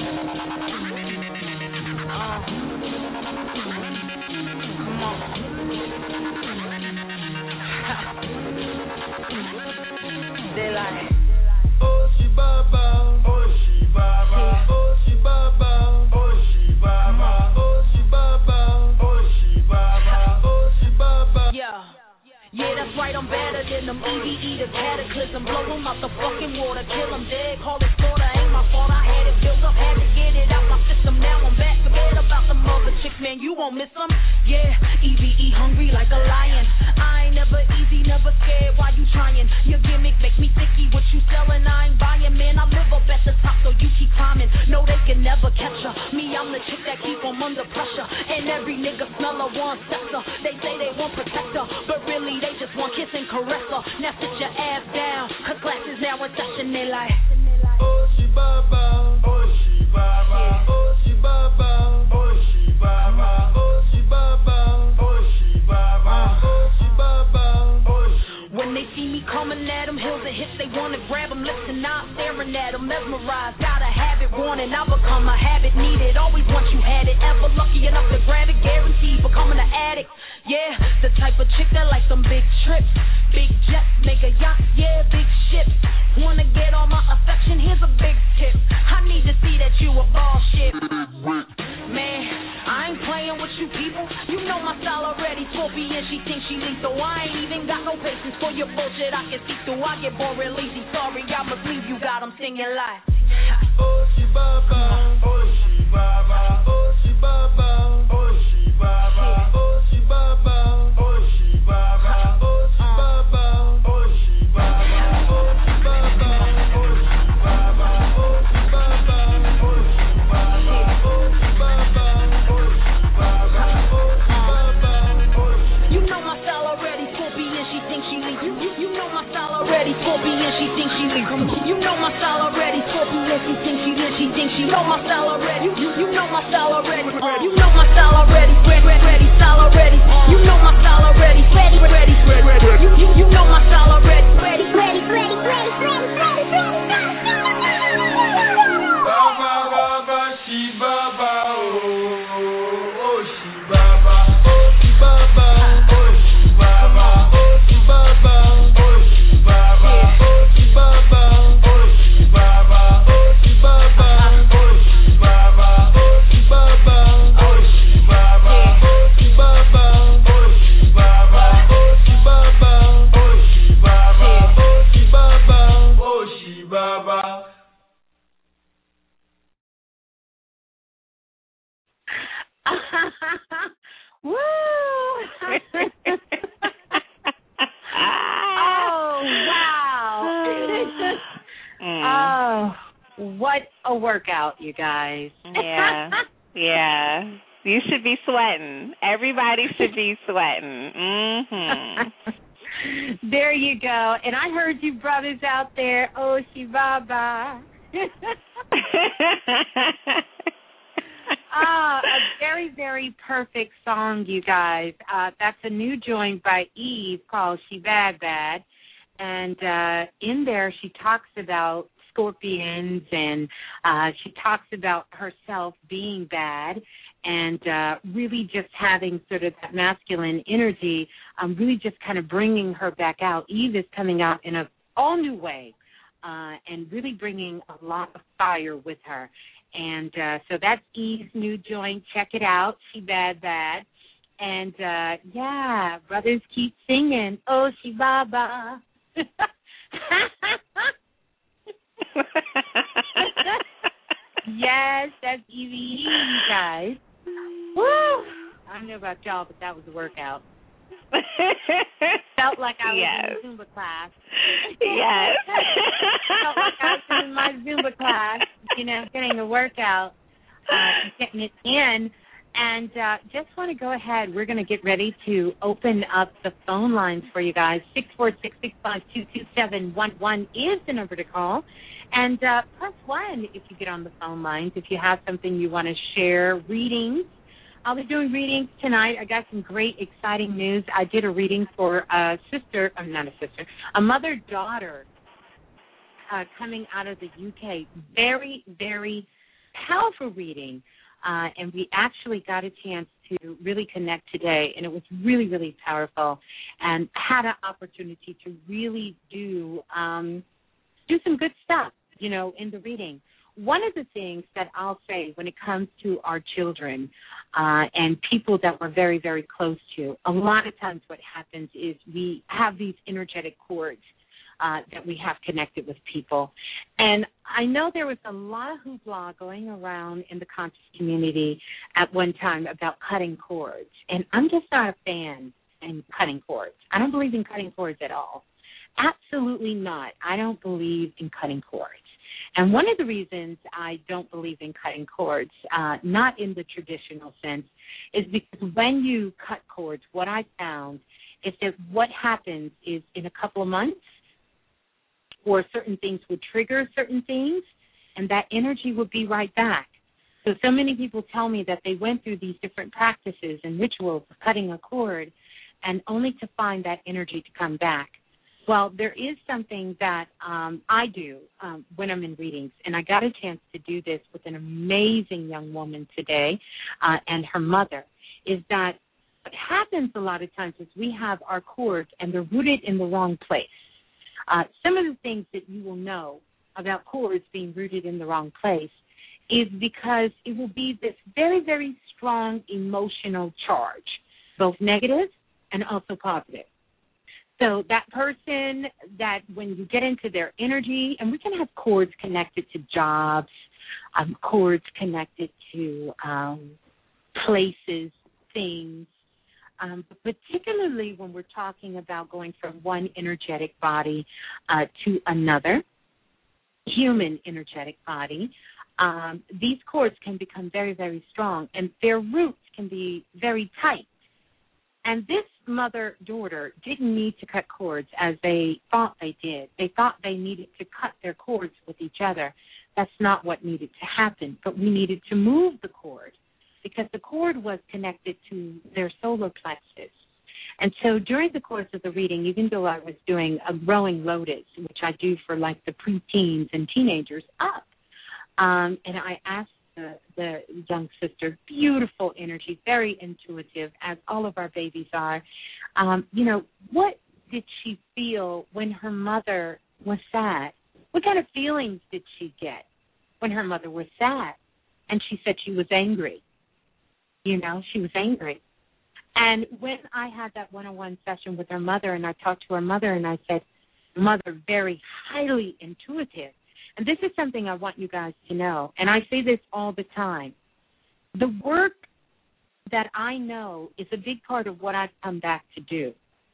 They like, oh, Shi Baba, oh, Shi Baba, oh, Shi Baba, oh, Shi Baba, oh, Shi Baba, oh, Shi Baba, oh, Shi Baba. Yeah. Yeah, that's right, I'm better than them E V E, the cataclysm. Blow them out the fucking water, kill them dead, call it slaughter. Ain't my fault, I had it built up, had to get it out my system. Now I'm back, forget about the mother chicks, man, you won't miss them. Yeah, E V E hungry like a lion. I ain't never easy, never scared, why you trying? Your gimmick make me sicky, what you selling, I ain't buying, man. I live up at the top, so you keep climbing. No, they can never catch her. Me, I'm the chick that keep them under pressure. And every nigga smell her, want sex her. They say they want protect her, but really they just want kiss and caress her. Now sit your ass down, cause class is now in session. They like, oh, Shi Baba, oh, Shi Baba, oh, Shi Baba, oh, Shi Baba, oh, Shi Baba, oh, Shi Baba, oh, Shi Baba, oh, Shi. When they see me coming at them, hills and hips, they wanna grab them. Listen, I'm staring at them, mesmerized. Got a habit, warning, I become a habit needed. Always once you had it, ever lucky enough to grab it, guaranteed becoming an addict. Yeah, the type of chick that like them big trips, big jets, make a yacht, yeah, big ships. Wanna get all my affection? Here's a big tip. I need to see that you a ball shit. Man, I ain't playing with you people. You know my style already. Scorpion, she thinks she lethal. I ain't even got no patience for your bullshit. I can see through. I get bored real easy. Sorry, I must leave you. God, I'm singing live. Oh, she baba. Oh, she baba. Oh, she baba. Oh, she baba. Oh, she baba. Oh, she baba. Oh, she baba. Oh, she baba. Oh, she baba. Oh, she baba. Oh, she baba. Oh, she baba. Oh, she baba. Oh, she baba. Oh, she baba. Oh, she. You know my style already. Scorpion, she thinks she leave. You, you, you know my style already. Scorpion, she thinks she leave. You know my style already. Scorpion, she thinks she leave. She thinks she know my style already. You, you, you know my style already. You know my style already. Ready, ready, ready, style already. You know my style already. Ready, ready, ready, ready. You, you, you know my style already. Ready, ready, ready, ready, ready, ready, ready. Baba, baba, she baba. Oh, oh, she baba. Oh, she baba. Oh, she baba. Oh, she baba. Oh, she baba. Oh, she baba. Oh, she baba. Oh, she baba. Oh, she baba. Oh, she baba. Oh, she baba. Oh, she baba. Oh, she baba. Oh, she baba. Oh, she baba. Oh, she baba. Oh, she baba. Woo! Oh, wow. Mm. Oh, what a workout, you guys. Yeah. Yeah. You should be sweating. Everybody should be sweating. Mhm. There you go. And I heard you brothers out there, oh, Shibaba. Ah, a very, very perfect song, you guys. Uh, that's a new joint by Eve called She Bad Bad. And uh, in there she talks about scorpions and uh, she talks about herself being bad and uh, really just having sort of that masculine energy, um, really just kind of bringing her back out. Eve is coming out in a all new way uh, and really bringing a lot of fire with her. And uh, so that's Eve's new joint. Check it out. She Bad Bad. And, uh, yeah, brothers keep singing. Oh, she Baba. Yes, that's Evie, you guys. Woo! I don't know about y'all, but that was a workout. Felt like I was yes. in a Zumba class. Yes. Felt like I was in my Zumba class, you know, getting a workout, uh, getting it in. And uh, just want to go ahead. We're going to get ready to open up the phone lines for you guys. six four six, six five two, two seven one one is the number to call. And uh, press one if you get on the phone lines. If you have something you want to share, readings. I'll be doing readings tonight. I got some great, exciting news. I did a reading for a sister, I'm not a sister, a mother-daughter uh, coming out of the U K. Very, very powerful reading. Uh, and we actually got a chance to really connect today, and it was really, really powerful, and had an opportunity to really do um, do some good stuff, you know, in the reading. One of the things that I'll say when it comes to our children uh, and people that we're very, very close to, a lot of times what happens is we have these energetic cords Uh, that we have connected with people. And I know there was a lot of hoopla going around in the conscious community at one time about cutting cords. And I'm just not a fan in cutting cords. I don't believe in cutting cords at all. Absolutely not. I don't believe in cutting cords. And one of the reasons I don't believe in cutting cords, uh, not in the traditional sense, is because when you cut cords, what I found is that what happens is in a couple of months, or certain things would trigger certain things, and that energy would be right back. So, so many people tell me that they went through these different practices and rituals of cutting a cord, and only to find that energy to come back. Well, there is something that um, I do um, when I'm in readings, and I got a chance to do this with an amazing young woman today uh, and her mother, is that what happens a lot of times is we have our cords, and they're rooted in the wrong place. Uh, some of the things that you will know about cords being rooted in the wrong place is because it will be this very, very strong emotional charge, both negative and also positive. So that person that when you get into their energy, and we can have cords connected to jobs, um, cords connected to um, places, things, um, but particularly when we're talking about going from one energetic body uh, to another, human energetic body, um, these cords can become very, very strong, and their roots can be very tight. And this mother-daughter didn't need to cut cords as they thought they did. They thought they needed to cut their cords with each other. That's not what needed to happen, but we needed to move the cord because the cord was connected to their solar plexus. And so during the course of the reading, even though I was doing a growing lotus, which I do for like the preteens and teenagers up, um, and I asked the, the young sister, beautiful energy, very intuitive, as all of our babies are, um, you know, what did she feel when her mother was sad? What kind of feelings did she get when her mother was sad? And she said she was angry. You know, she was angry. And when I had that one-on-one session with her mother, and I talked to her mother, and I said, mother, very highly intuitive. And this is something I want you guys to know, and I say this all the time. The work that I know is a big part of what I've come back to do.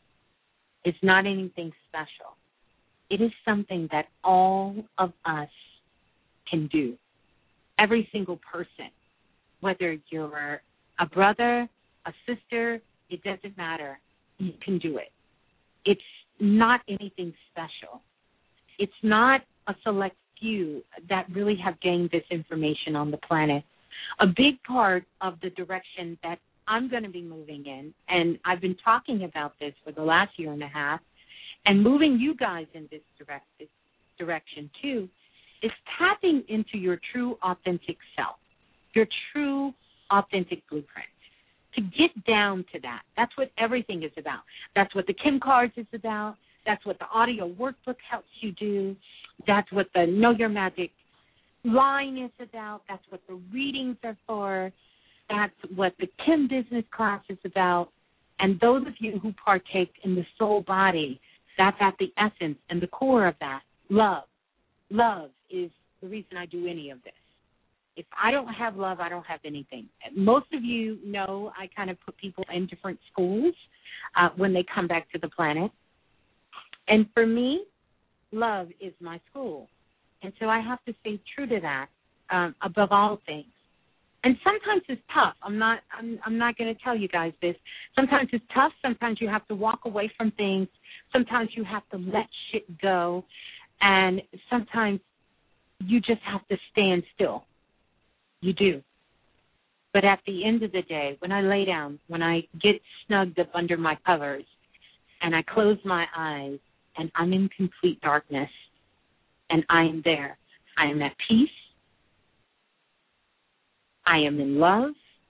It's not anything special. It is something that all of us can do, every single person, whether you're a brother, a sister, it doesn't matter. You can do it. It's not anything special. It's not a select few that really have gained this information on the planet. A big part of the direction that I'm going to be moving in, and I've been talking about this for the last year and a half, and moving you guys in this direct, direction too, is tapping into your true authentic self, your true authentic blueprint. To get down to that. That's what everything is about. That's what the Kim cards is about. That's what the audio workbook helps you do. That's what the Know Your Magic line is about. That's what the readings are for. That's what the Kim business class is about. And those of you who partake in the soul body, that's at the essence and the core of that. Love. Love is the reason I do any of this. If I don't have love, I don't have anything. Most of you know I kind of put people in different schools uh, when they come back to the planet. And for me, love is my school. And so I have to stay true to that um, above all things. And sometimes it's tough. I'm not I'm, I'm not going to tell you guys this. Sometimes it's tough. Sometimes you have to walk away from things. Sometimes you have to let shit go. And sometimes you just have to stand still. You do. But at the end of the day, when I lay down, when I get snugged up under my covers and I close my eyes and I'm in complete darkness and I am there, I am at peace, I am in love,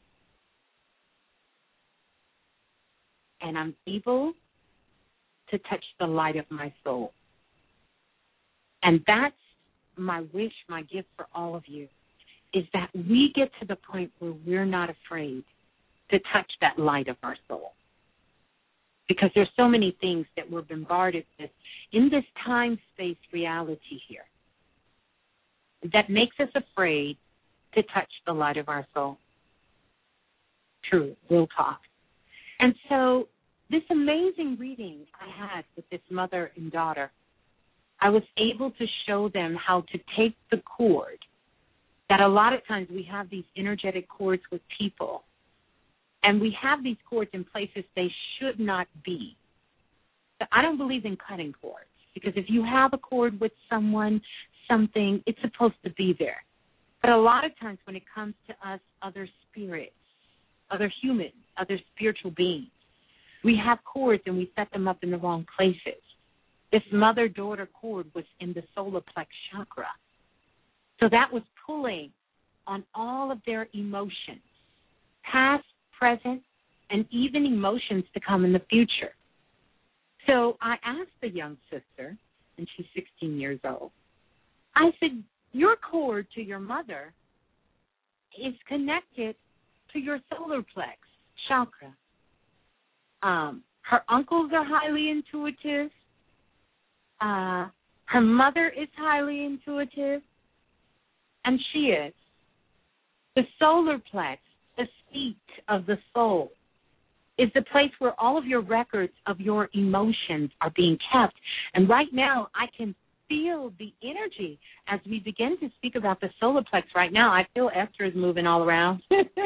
and I'm able to touch the light of my soul. And that's my wish, my gift for all of you, is that we get to the point where we're not afraid to touch that light of our soul. Because there's so many things that we're bombarded with in this time-space reality here that makes us afraid to touch the light of our soul. True, we'll talk. And so this amazing reading I had with this mother and daughter, I was able to show them how to take the cord that a lot of times we have these energetic cords with people, and we have these cords in places they should not be. So I don't believe in cutting cords, because if you have a cord with someone, something, it's supposed to be there. But a lot of times when it comes to us, other spirits, other humans, other spiritual beings, we have cords and we set them up in the wrong places. This mother-daughter cord was in the solar plex chakra. So that was pulling on all of their emotions, past, present, and even emotions to come in the future. So I asked the young sister, and she's sixteen years old, I said, your cord to your mother is connected to your solar plex chakra. Um, her uncles are highly intuitive. Uh, her mother is highly intuitive, and she is. The solar plex, the seat of the soul, is the place where all of your records of your emotions are being kept. And right now, I can feel the energy as we begin to speak about the solar plex right now. I feel Esther is moving all around.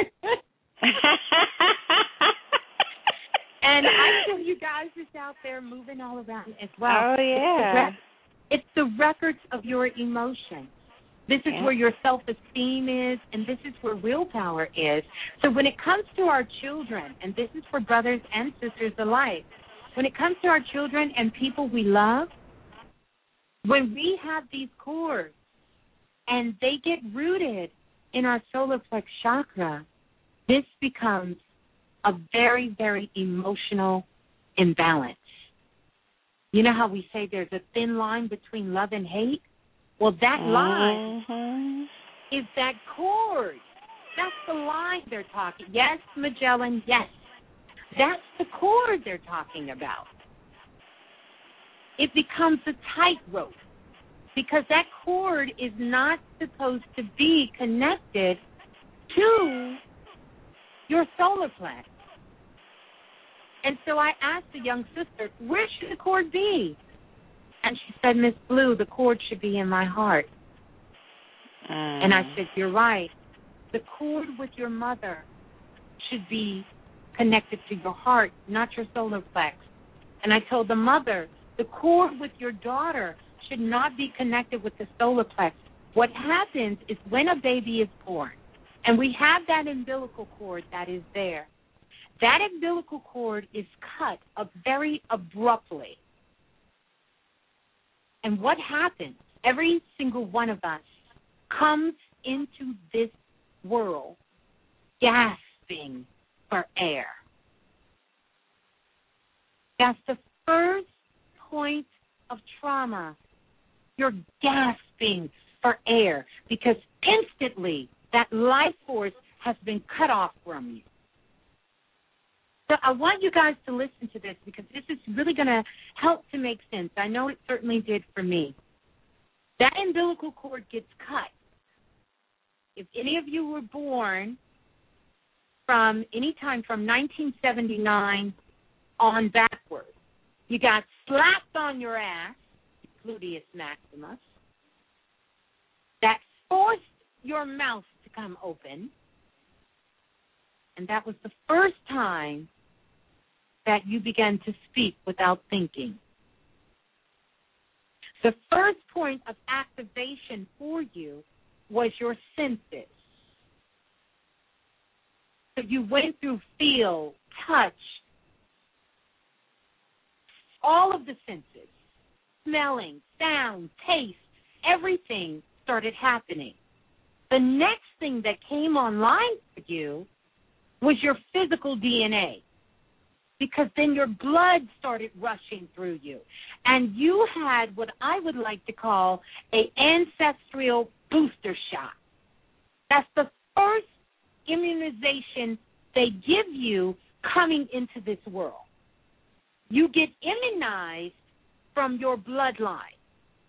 And I feel you guys is out there moving all around as well. Oh, yeah. It's the, rec- it's the records of your emotions. This is yeah. where your self-esteem is, and this is where willpower is. So when it comes to our children, and this is for brothers and sisters alike, when it comes to our children and people we love, when we have these cords and they get rooted in our solar plex chakra, this becomes a very, very emotional imbalance. You know how we say there's a thin line between love and hate? Well, that line mm-hmm. is that cord. That's the line they're talking. Yes, Magellan, yes. That's the cord they're talking about. It becomes a tightrope because that cord is not supposed to be connected to your solar plex. And so I asked the young sister, where should the cord be? And she said, Miss Blue, the cord should be in my heart. Mm. And I said, you're right. The cord with your mother should be connected to your heart, not your solar plex. And I told the mother, the cord with your daughter should not be connected with the solar plex. What happens is when a baby is born, and we have that umbilical cord that is there, that umbilical cord is cut up very abruptly. And what happens? Every single one of us comes into this world gasping for air. That's the first point of trauma. You're gasping for air because instantly that life force has been cut off from you. So I want you guys to listen to this because this is really going to help to make sense. I know it certainly did for me. That umbilical cord gets cut. If any of you were born from any time from nineteen seventy-nine on backwards, you got slapped on your ass, gluteus maximus, that forced your mouth to come open, and that was the first time that you began to speak without thinking. The first point of activation for you was your senses. So you went through feel, touch, all of the senses, smelling, sound, taste, everything started happening. The next thing that came online for you was your physical D N A, because then your blood started rushing through you. And you had what I would like to call an ancestral booster shot. That's the first immunization they give you coming into this world. You get immunized from your bloodline.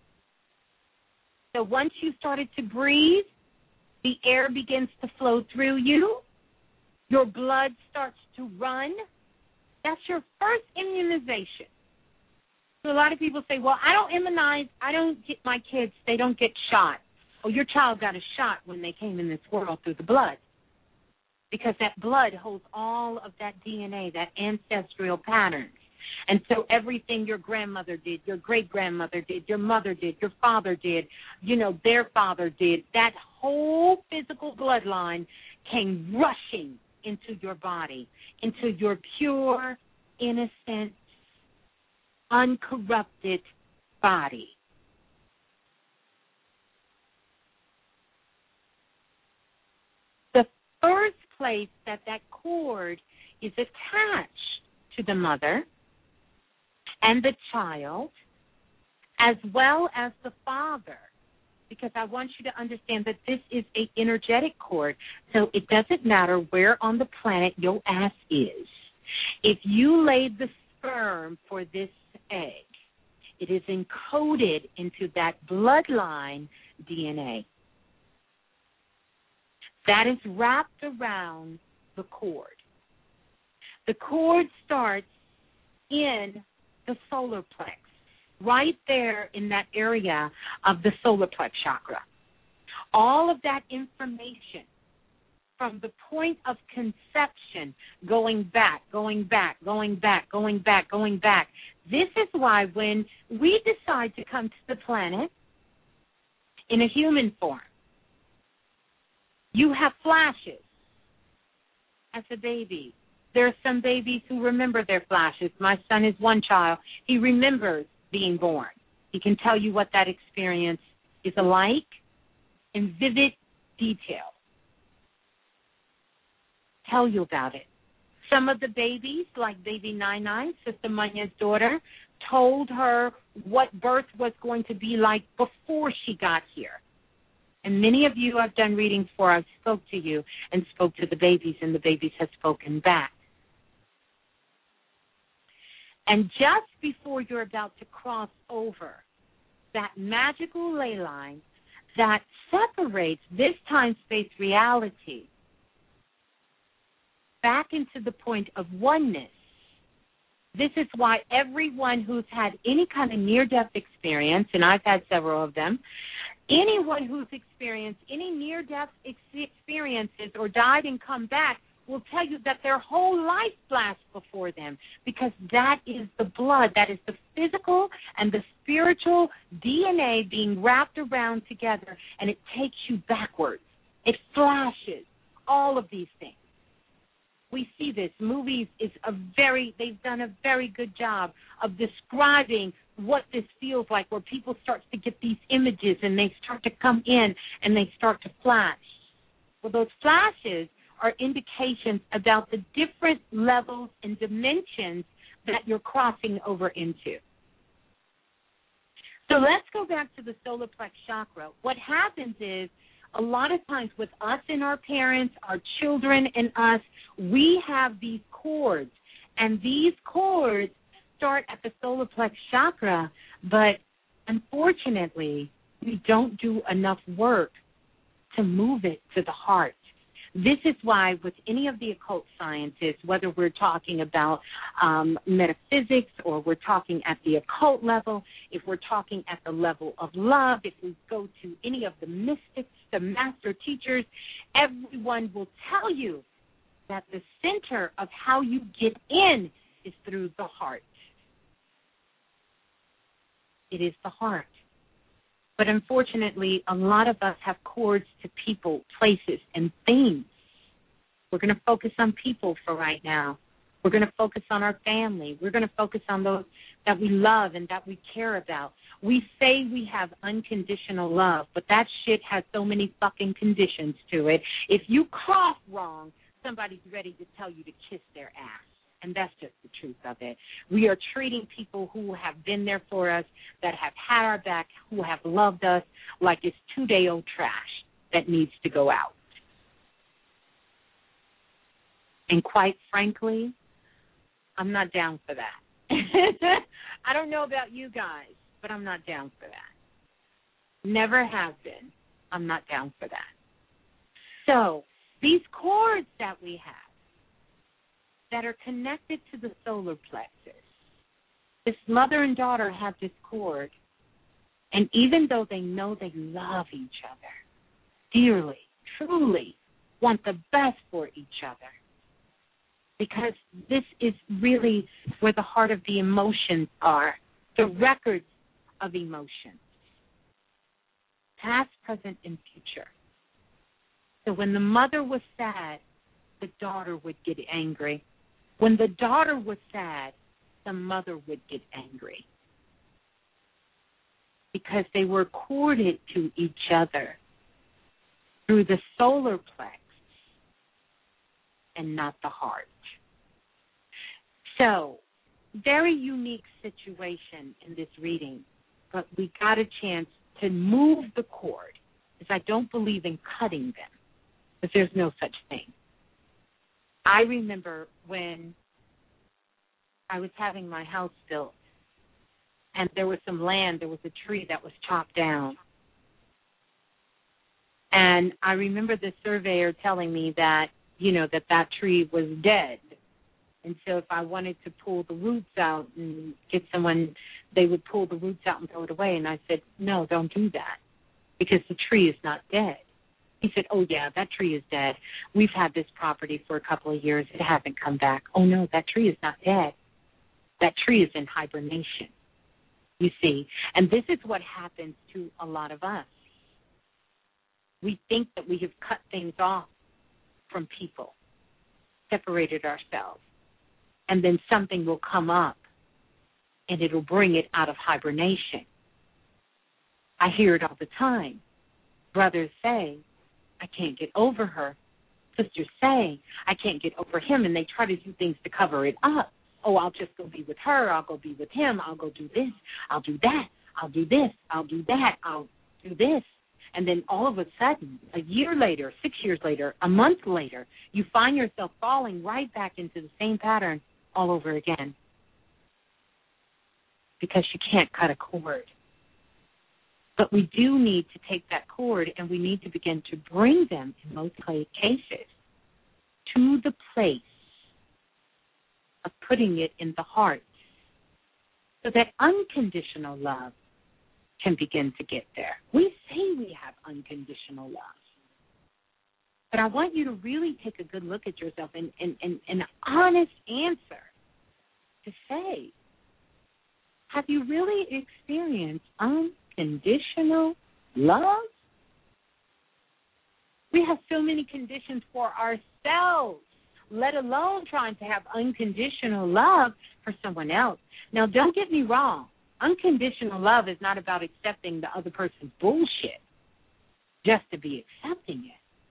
So once you started to breathe, the air begins to flow through you. Your blood starts to run. That's your first immunization. So a lot of people say, well, I don't immunize. I don't get my kids. They don't get shot. Oh, your child got a shot when they came in this world through the blood, because that blood holds all of that D N A, that ancestral patterns. And so everything your grandmother did, your great-grandmother did, your mother did, your father did, you know, their father did, that whole physical bloodline came rushing into your body, into your pure, innocent, uncorrupted body. The first place that that cord is attached to the mother and the child, as well as the father, because I want you to understand that this is an energetic cord. So it doesn't matter where on the planet your ass is. If you laid the sperm for this egg, it is encoded into that bloodline D N A. That is wrapped around the cord. The cord starts in the solar plex, right there in that area of the solar plex chakra. All of that information from the point of conception going back, going back, going back, going back, going back. This is why when we decide to come to the planet in a human form, you have flashes as a baby. There are some babies who remember their flashes. My son is one child. He remembers being born. He can tell you what that experience is like in vivid detail. Tell you about it. Some of the babies, like baby Nine Nine, Sister Munya's daughter, told her what birth was going to be like before she got here. And many of you I've done readings for, I've spoke to you and spoke to the babies, and the babies have spoken back. And just before you're about to cross over that magical ley line that separates this time-space reality back into the point of oneness, this is why everyone who's had any kind of near-death experience, and I've had several of them, anyone who's experienced any near-death ex- experiences or died and come back will tell you that their whole life flashed before them, because that is the blood, that is the physical and the spiritual D N A being wrapped around together, and it takes you backwards. It flashes, all of these things. We see this. Movies is a very, they've done a very good job of describing what this feels like, where people start to get these images and they start to come in and they start to flash. Well, those flashes are indications about the different levels and dimensions that you're crossing over into. So let's go back to the solar plex chakra. What happens is, a lot of times with us and our parents, our children and us, we have these cords. And these cords start at the solar plex chakra, but unfortunately, we don't do enough work to move it to the heart. This is why with any of the occult sciences, whether we're talking about um, metaphysics or we're talking at the occult level, if we're talking at the level of love, if we go to any of the mystics, the master teachers, everyone will tell you that the center of how you get in is through the heart. It is the heart. But unfortunately, a lot of us have cords to people, places, and things. We're going to focus on people for right now. We're going to focus on our family. We're going to focus on those that we love and that we care about. We say we have unconditional love, but that shit has so many fucking conditions to it. If you cough wrong, somebody's ready to tell you to kiss their ass. And that's just the truth of it. We are treating people who have been there for us, that have had our back, who have loved us, like it's two-day-old trash that needs to go out. And quite frankly, I'm not down for that. I don't know about you guys, but I'm not down for that. Never have been. I'm not down for that. So these cords that we have, that are connected to the solar plexus. This mother and daughter have this cord, and even though they know they love each other dearly, truly want the best for each other, because this is really where the heart of the emotions are, the records of emotions, past, present, and future. So when the mother was sad, the daughter would get angry. When the daughter was sad, the mother would get angry because they were corded to each other through the solar plex and not the heart. So, very unique situation in this reading, but we got a chance to move the cord is I don't believe in cutting them, because there's no such thing. I remember when I was having my house built, and there was some land, there was a tree that was chopped down. And I remember the surveyor telling me that, you know, that that tree was dead. And so if I wanted to pull the roots out and get someone, they would pull the roots out and throw it away. And I said, no, don't do that, because the tree is not dead. He said, oh, yeah, that tree is dead. We've had this property for a couple of years. It hasn't come back. Oh, no, that tree is not dead. That tree is in hibernation, you see. And this is what happens to a lot of us. We think that we have cut things off from people, separated ourselves, and then something will come up and it'll bring it out of hibernation. I hear it all the time. Brothers say, I can't get over her. Sisters say, I can't get over him, and they try to do things to cover it up. Oh, I'll just go be with her. I'll go be with him. I'll go do this. I'll do that. I'll do this. I'll do that. I'll do this. And then all of a sudden, a year later, six years later, a month later, you find yourself falling right back into the same pattern all over again, because you can't cut a cord. But we do need to take that cord, and we need to begin to bring them, in most cases, to the place of putting it in the heart, so that unconditional love can begin to get there. We say we have unconditional love, but I want you to really take a good look at yourself and, and, and, and an honest answer to say, have you really experienced unconditional love? We have so many conditions for ourselves, let alone trying to have unconditional love for someone else. Now, don't get me wrong. Unconditional love is not about accepting the other person's bullshit just to be accepting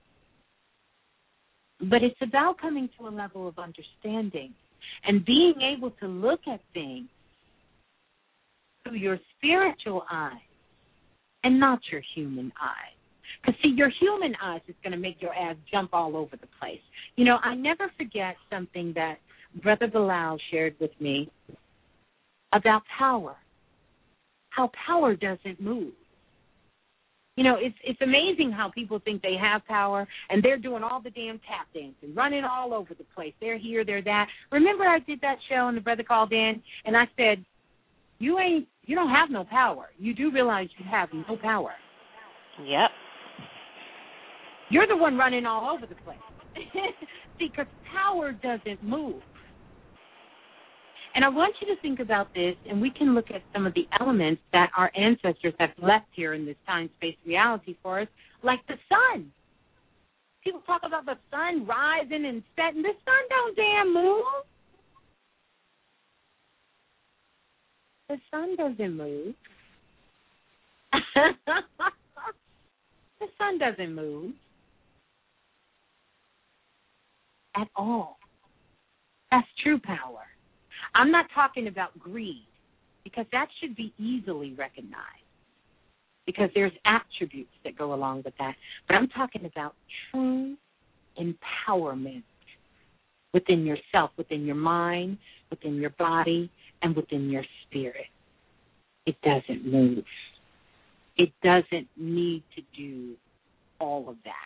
it. But it's about coming to a level of understanding and being able to look at things through your spiritual eyes and not your human eyes. Because, see, your human eyes is going to make your ass jump all over the place. You know, I never forget something that Brother Bilal shared with me about power. How power doesn't move. You know, it's it's amazing how people think they have power, and they're doing all the damn tap dancing, running all over the place. They're here, they're that. Remember I did that show, and the brother called in, and I said, you ain't, you don't have no power. You do realize you have no power. Yep. You're the one running all over the place. Because power doesn't move. And I want you to think about this, and we can look at some of the elements that our ancestors have left here in this time-space reality for us, like the sun. People talk about the sun rising and setting. The sun don't damn move. The sun doesn't move. The sun doesn't move at all. That's true power. I'm not talking about greed, because that should be easily recognized, because there's attributes that go along with that. But I'm talking about true empowerment within yourself, within your mind, within your body, and within your spirit. It doesn't move. It doesn't need to do all of that.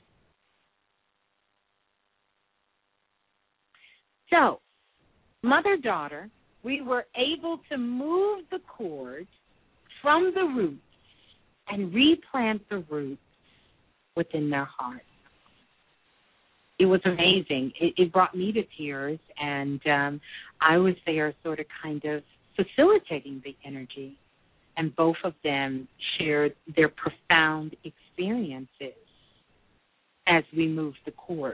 So, mother-daughter, we were able to move the cord from the roots and replant the roots within their heart. It was amazing. It, it brought me to tears, and um, I was there sort of kind of facilitating the energy, and both of them shared their profound experiences as we moved the cord.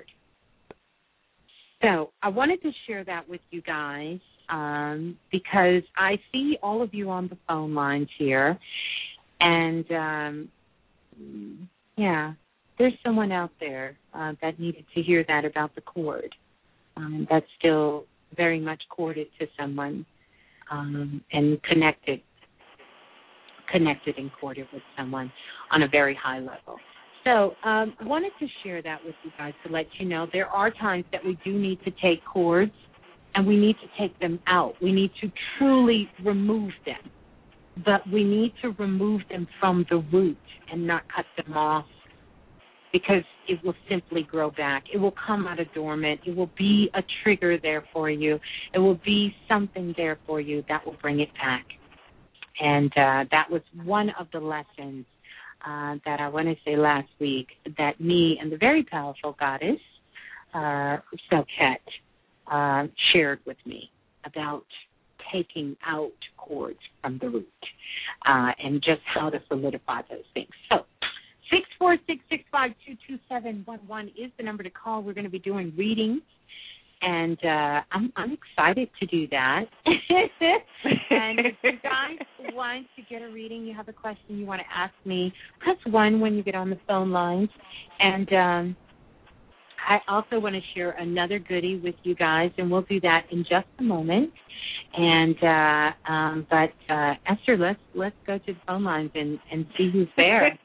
So I wanted to share that with you guys um, because I see all of you on the phone lines here. And, um, yeah, there's someone out there uh, that needed to hear that about the cord. Um, that's still very much corded to someone um, and connected connected and courted with someone on a very high level. So um, wanted to share that with you guys to let you know there are times that we do need to take cords and we need to take them out. We need to truly remove them, but we need to remove them from the root and not cut them off, because it will simply grow back. It will come out of dormant. It will be a trigger there for you. It will be something there for you that will bring it back. And uh, that was one of the lessons uh, that I want to say last week that me and the very powerful goddess, uh, Selket, uh, shared with me about taking out cords from the root uh, and just how to solidify those things. So six four six, six five two, two seven one one is the number to call. We're going to be doing readings, and uh, I'm, I'm excited to do that. And if you guys want to get a reading, you have a question you want to ask me, press one when you get on the phone lines. And um, I also want to share another goodie with you guys, and we'll do that in just a moment. And uh, um, but uh, Esther, let's let's go to the phone lines and, and see who's there.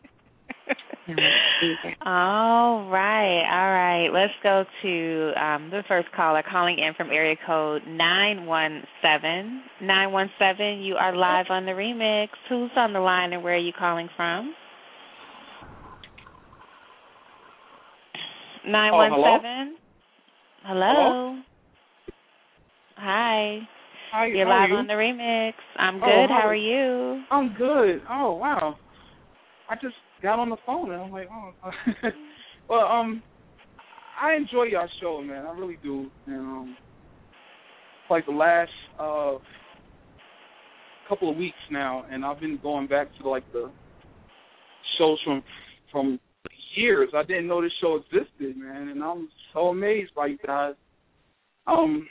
All right, all right. Let's go to um, the first caller calling in from area code nine one seven. nine one seven, you are live on the remix. Who's on the line and where are you calling from? nine one seven. Oh, hello? Hello. hello? Hi. Hi. You're how live are you? on the remix. I'm good. Oh, how how are you? I'm good. Oh, wow. I just got on the phone and I'm like, oh. Well, um, I enjoy y'all show, man. I really do. And um, like the last uh couple of weeks now, and I've been going back to like the shows from from years. I didn't know this show existed, man, and I'm so amazed by you guys. Um,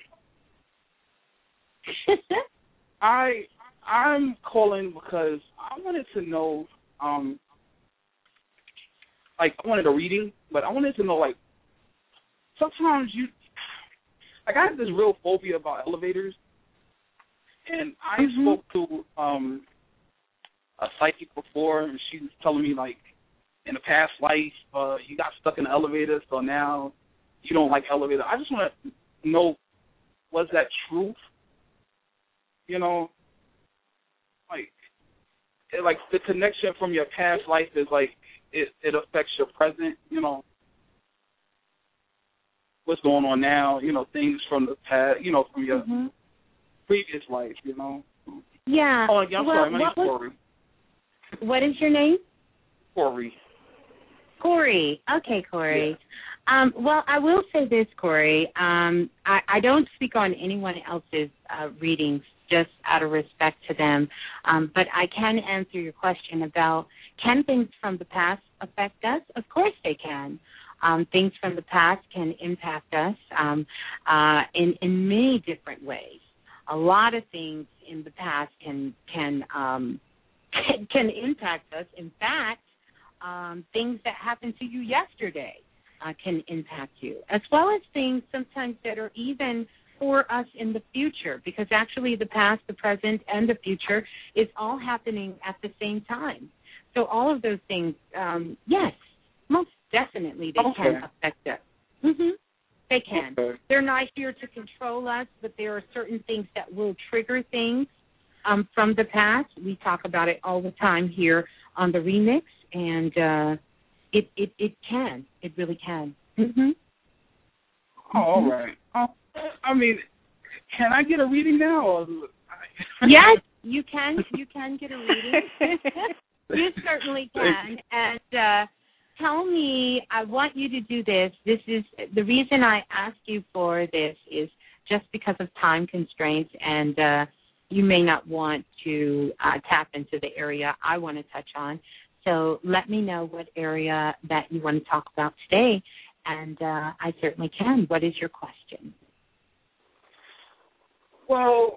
I I'm calling because I wanted to know. Um, Like, I wanted a reading, but I wanted to know, like, sometimes you, like, I have this real phobia about elevators, and I mm-hmm. spoke to um, a psychic before, and she was telling me, like, in a past life, uh, you got stuck in the elevator, so now you don't like elevators. I just want to know, was that truth? You know, like, it, like, the connection from your past life is, like, It, it affects your present, you know, what's going on now, you know, things from the past, you know, from your mm-hmm. previous life, you know. Yeah. Oh, yeah, I'm well, sorry, my name's was, Corey. What is your name? Corey. Corey. Okay, Corey. Yeah. Um, well, I will say this, Corey. Um, I, I don't speak on anyone else's uh, readings just out of respect to them, um, but I can answer your question about can things from the past affect us? Of course they can. Um, things from the past can impact us um, uh, in, in many different ways. A lot of things in the past can can um, can, can impact us. In fact, um, things that happened to you yesterday uh, can impact you, as well as things sometimes that are even for us in the future, because actually the past, the present, and the future is all happening at the same time. So all of those things, um, yes, most definitely they okay. can affect us. Mm-hmm. They can. Okay. They're not here to control us, but there are certain things that will trigger things um, from the past. We talk about it all the time here on the remix, and uh, it, it it can. It really can. Mm-hmm. Oh, all right. Oh, I mean, can I get a reading now? Or... Yes, you can. You can get a reading. You certainly can. And uh, tell me, I want you to do this. This is the reason I asked you for this is just because of time constraints, and uh, you may not want to uh, tap into the area I want to touch on. So let me know what area that you want to talk about today, and uh, I certainly can. What is your question? Well,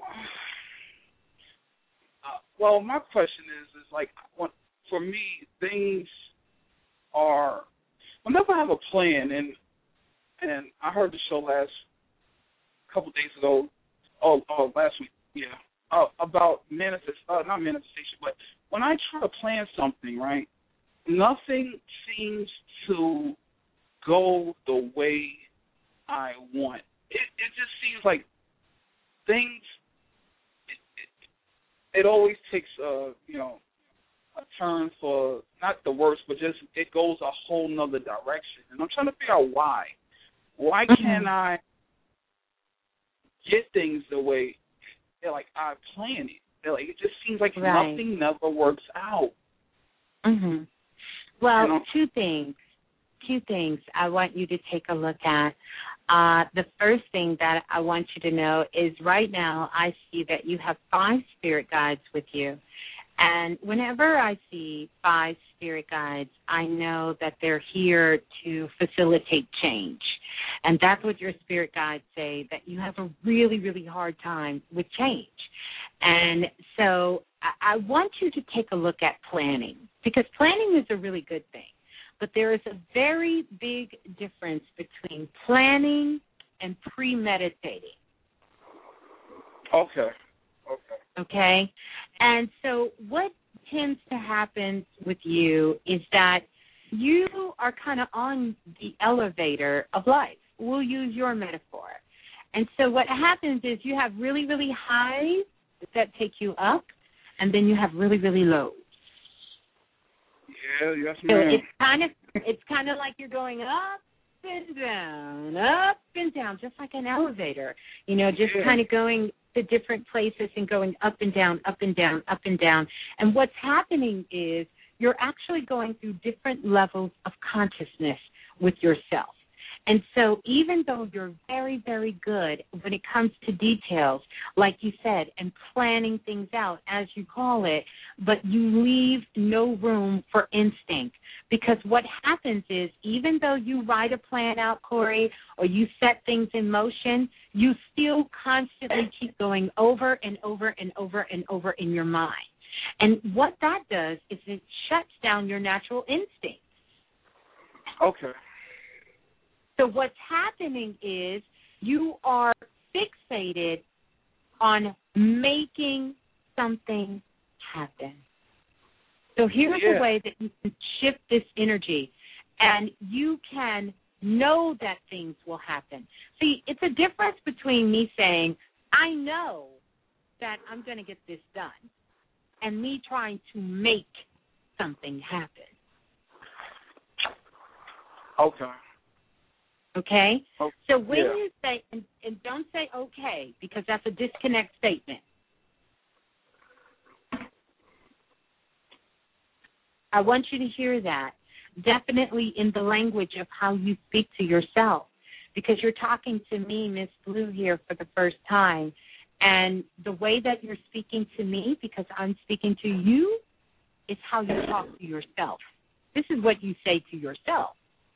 uh, well, my question is, is like, what, for me, things are, whenever I have a plan, and and I heard the show last couple days ago, oh, oh last week, yeah, uh, about manifest, uh, not manifestation, but when I try to plan something, right, nothing seems to go the way I want. It it just seems like things. It, it, it always takes a you know a turn for not the worst, but just it goes a whole nother direction, and I'm trying to figure out why. Why Mm-hmm. can't I get things the way like I plan it? Like it just seems like Right. nothing never works out. Mhm. Well, You know? two things. Two things I want you to take a look at. Uh, the first thing that I want you to know is right now I see that you have five spirit guides with you. And whenever I see five spirit guides, I know that they're here to facilitate change. And that's what your spirit guides say, that you have a really, really hard time with change. And so I, I want you to take a look at planning, because planning is a really good thing. But there is a very big difference between planning and premeditating. Okay. Okay. Okay? And so what tends to happen with you is that you are kind of on the elevator of life. We'll use your metaphor. And so what happens is you have really, really highs that take you up, and then you have really, really lows. Yeah, yes, So ma'am. it's kind of it's kind of like you're going up and down, up and down, just like an elevator. You know, just Yeah. kind of going to different places and going up and down, up and down, up and down. And what's happening is you're actually going through different levels of consciousness with yourself. And so even though you're very, very good when it comes to details, like you said, and planning things out, as you call it, but you leave no room for instinct. Because what happens is even though you write a plan out, Corey, or you set things in motion, you still constantly keep going over and over and over and over in your mind. And what that does is it shuts down your natural instincts. Okay. So what's happening is you are fixated on making something happen. So here's Yeah. a way that you can shift this energy, and you can know that things will happen. See, it's a difference between me saying, I know that I'm going to get this done, and me trying to make something happen. Okay. Okay? Oh, So when yeah. you say, and, and don't say okay, because that's a disconnect statement. I want you to hear that, definitely in the language of how you speak to yourself, because you're talking to me, Miss Blue, here for the first time, and the way that you're speaking to me, because I'm speaking to you, is how you talk to yourself. This is what you say to yourself.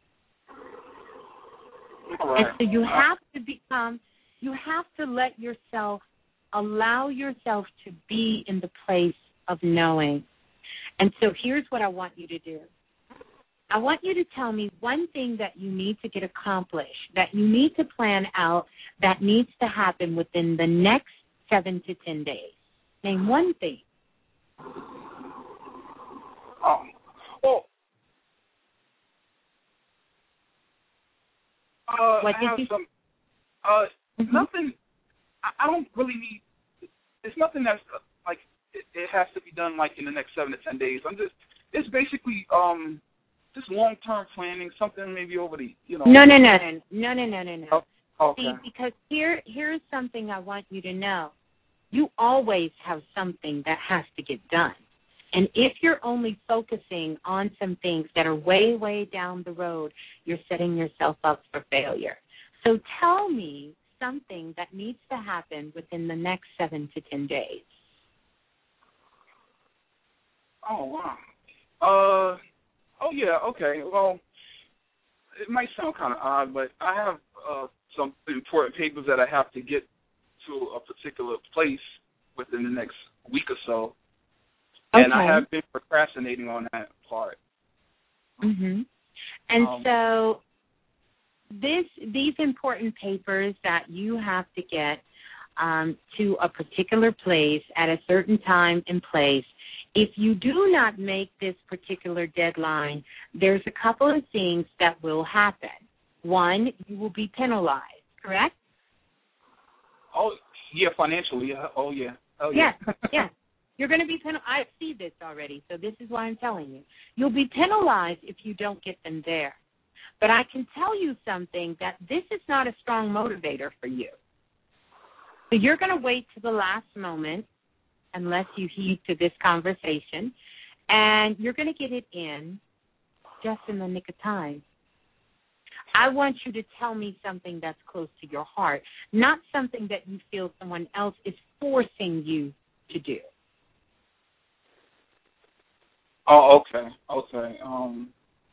Right. And so you have to become, you have to let yourself, allow yourself to be in the place of knowing. And so here's what I want you to do. I want you to tell me one thing that you need to get accomplished, that you need to plan out, that needs to happen within the next seven to ten days. Name one thing. Oh, well, uh, What I did have you- some, uh, Mhm. nothing, I, I don't really need, it's nothing that's, uh, like, it, it has to be done, like, in the next seven to ten days. I'm just, it's basically, um, just long-term planning, something maybe over the, you know. No, no, no, no, no, no, no, no, no. Oh, okay. See, because here, here's something I want you to know. You always have something that has to get done. And if you're only focusing on some things that are way, way down the road, you're setting yourself up for failure. So tell me something that needs to happen within the next seven to ten days. Oh, wow. Uh, oh, yeah, okay. Well, it might sound kind of odd, but I have uh, some important papers that I have to get to a particular place within the next week or so. Okay. And I have been procrastinating on that part. Mhm. And Um, so this these important papers that you have to get um, to a particular place at a certain time and place, If you do not make this particular deadline, there's a couple of things that will happen. One, you will be penalized, correct? Oh, yeah, financially. Yeah. Oh, yeah. Oh, yeah. Yes, yes. You're going to be penalized. I see this already, so this is why I'm telling you. You'll be penalized if you don't get them there. But I can tell you something, that this is not a strong motivator for you. So you're going to wait to the last moment, unless you heed to this conversation, and you're going to get it in just in the nick of time. I want you to tell me something that's close to your heart, not something that you feel someone else is forcing you to do. Oh, okay, okay. Um,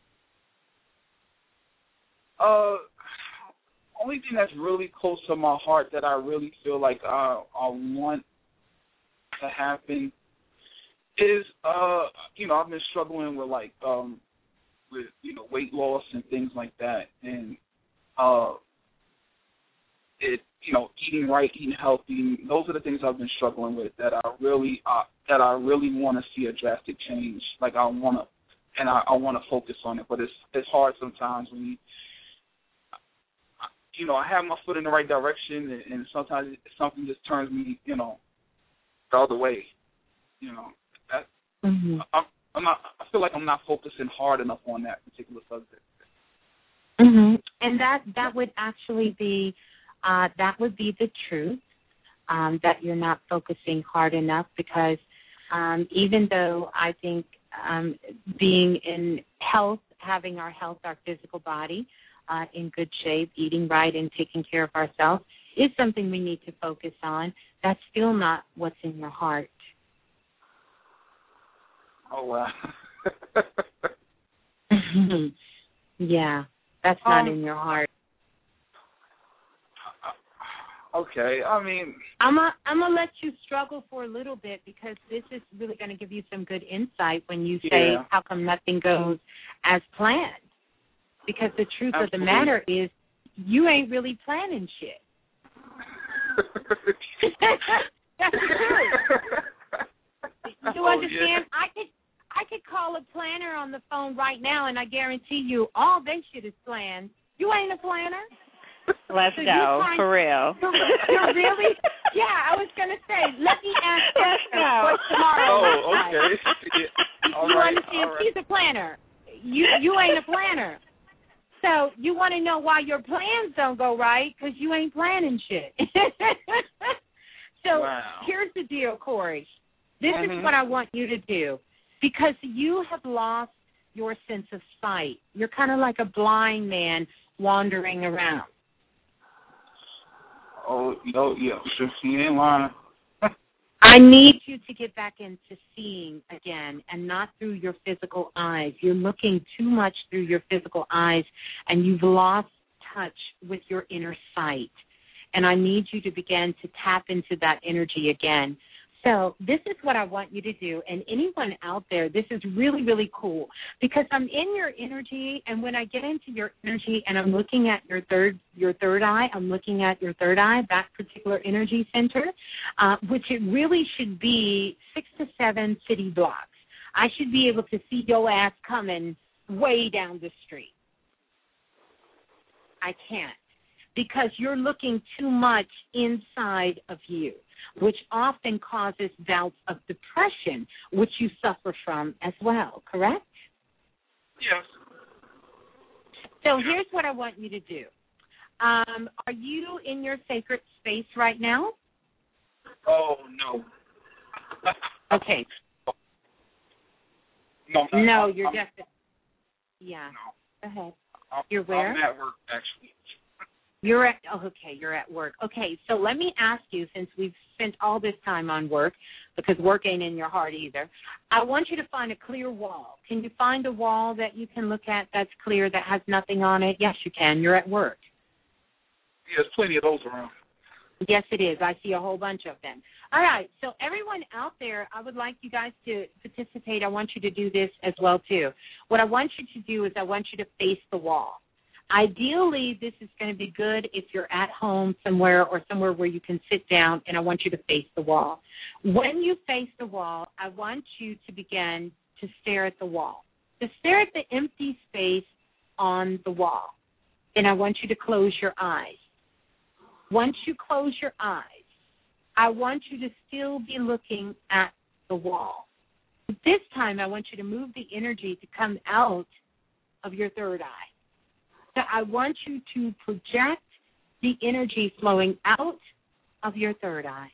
uh, only thing that's really close to my heart that I really feel like I, I want to happen is, uh, you know, I've been struggling with like, um, with you know, weight loss and things like that, and uh, it, you know, eating right, eating healthy. Those are the things I've been struggling with that I really, uh, that I really want to see a drastic change. Like I want to, and I, I want to focus on it, but it's it's hard sometimes when you, you know, I have my foot in the right direction, and, and sometimes something just turns me, you know, the other way. You know, that, mm-hmm. I'm, I'm not. I feel like I'm not focusing hard enough on that particular subject. Mm-hmm. And that that would actually be uh, that would be the truth. Um, that you're not focusing hard enough, because um, even though I think um, being in health, having our health, our physical body uh, in good shape, eating right and taking care of ourselves is something we need to focus on, that's still not what's in your heart. Oh, wow. Yeah, that's not um, in your heart. Okay, I mean, I'm a, I'm gonna let you struggle for a little bit, because this is really going to give you some good insight when you say, yeah. how come nothing goes as planned? Because the truth Absolutely. of the matter is, you ain't really planning shit. That's the truth. You oh, understand? Yeah. I could I could call a planner on the phone right now, and I guarantee you, all they shit is planned. You ain't a planner. Let's so go, find, for real. You're really? Yeah, I was going to say, let me ask you what tomorrow Oh, looks okay. like. Yeah. All you right, understand? all right. She's a planner. You you ain't a planner. So you want to know why your plans don't go right, because you ain't planning shit. So wow. Here's the deal, Corey. This mm-hmm. is what I want you to do, because you have lost your sense of sight. You're kind of like a blind man wandering around. Oh, no, yeah, sure, she ain't lying. I need you to get back into seeing again, and not through your physical eyes. You're looking too much through your physical eyes, and you've lost touch with your inner sight. And I need you to begin to tap into that energy again. So this is what I want you to do. And anyone out there, this is really, really cool, because I'm in your energy, and when I get into your energy and I'm looking at your third your third eye, I'm looking at your third eye, that particular energy center, uh, which it really should be six to seven city blocks. I should be able to see your ass coming way down the street. I can't, because you're looking too much inside of you, which often causes bouts of depression, which you suffer from as well, correct? Yes. So here's what I want you to do. Um, are you in your sacred space right now? Oh, no. Okay. No, no, no I'm, you're I'm, definitely. Yeah. No. Go ahead. I'm, You're where? I'm at work, actually. You're at, oh, okay, you're at work. Okay, so let me ask you, since we've spent all this time on work, because work ain't in your heart either, I want you to find a clear wall. Can you find a wall that you can look at that's clear, that has nothing on it? Yes, you can. You're at work. Yeah, there's plenty of those around. Yes, it is. I see a whole bunch of them. All right, so everyone out there, I would like you guys to participate. I want you to do this as well, too. What I want you to do is I want you to face the wall. Ideally, this is going to be good if you're at home somewhere or somewhere where you can sit down, and I want you to face the wall. When you face the wall, I want you to begin to stare at the wall. To stare at the empty space on the wall. And I want you to close your eyes. Once you close your eyes, I want you to still be looking at the wall. This time, I want you to move the energy to come out of your third eye. So I want you to project the energy flowing out of your third eye.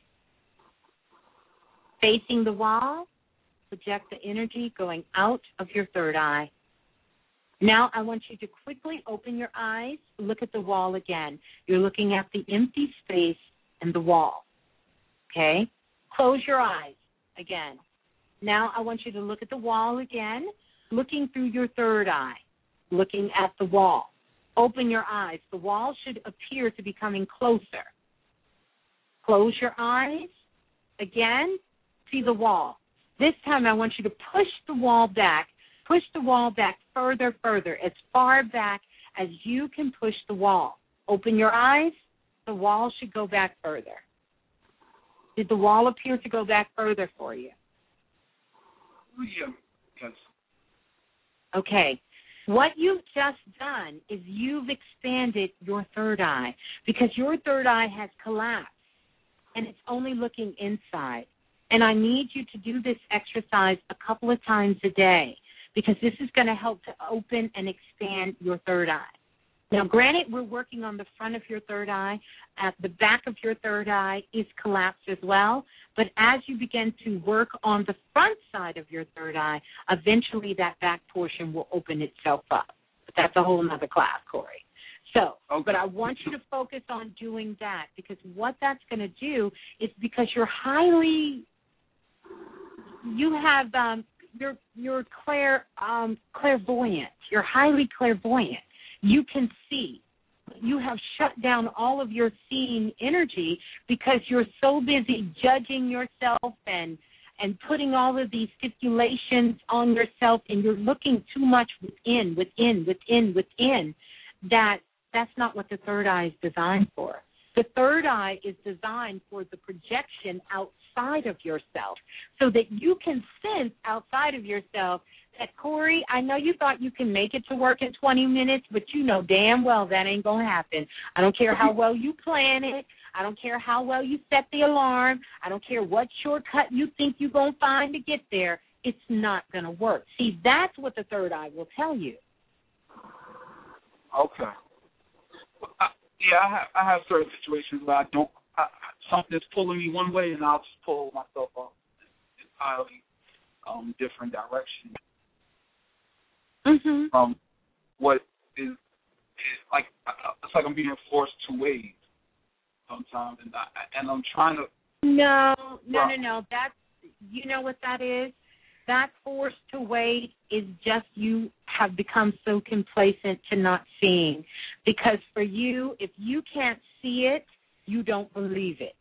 Facing the wall, project the energy going out of your third eye. Now I want you to quickly open your eyes, look at the wall again. You're looking at the empty space and the wall. Okay? Close your eyes again. Now I want you to look at the wall again, looking through your third eye, looking at the wall. Open your eyes. The wall should appear to be coming closer. Close your eyes. Again, see the wall. This time I want you to push the wall back. Push the wall back further, further, as far back as you can push the wall. Open your eyes. The wall should go back further. Did the wall appear to go back further for you? Yeah. Yes. Okay. What you've just done is you've expanded your third eye because your third eye has collapsed and it's only looking inside. And I need you to do this exercise a couple of times a day because this is going to help to open and expand your third eye. Now, granted, we're working on the front of your third eye. At the back of your third eye is collapsed as well. But as you begin to work on the front side of your third eye, eventually that back portion will open itself up. But that's a whole other class, Corey. So, okay. But I want you to focus on doing that because what that's going to do is because you're highly, you have, um, you're, you're clair, um, clairvoyant. You're highly clairvoyant. You can see. You have shut down all of your seeing energy because you're so busy judging yourself and and putting all of these stipulations on yourself, and you're looking too much within, within, within, within, that that's not what the third eye is designed for. The third eye is designed for the projection outside of yourself so that you can sense outside of yourself that, Corey, I know you thought you can make it to work in twenty minutes, but you know damn well that ain't going to happen. I don't care how well you plan it. I don't care how well you set the alarm. I don't care what shortcut you think you're going to find to get there. It's not going to work. See, that's what the third eye will tell you. Okay. Well, I, yeah, I have, I have certain situations where I don't, I, something's pulling me one way, and I'll just pull myself up entirely um, different direction. Mm-hmm. From what is, is like, it's like I'm being forced two ways sometimes, and I, and I'm trying to. No, no, no, no. That's, you know what that is? That forced to wait is just you have become so complacent to not seeing. Because for you, if you can't see it, you don't believe it.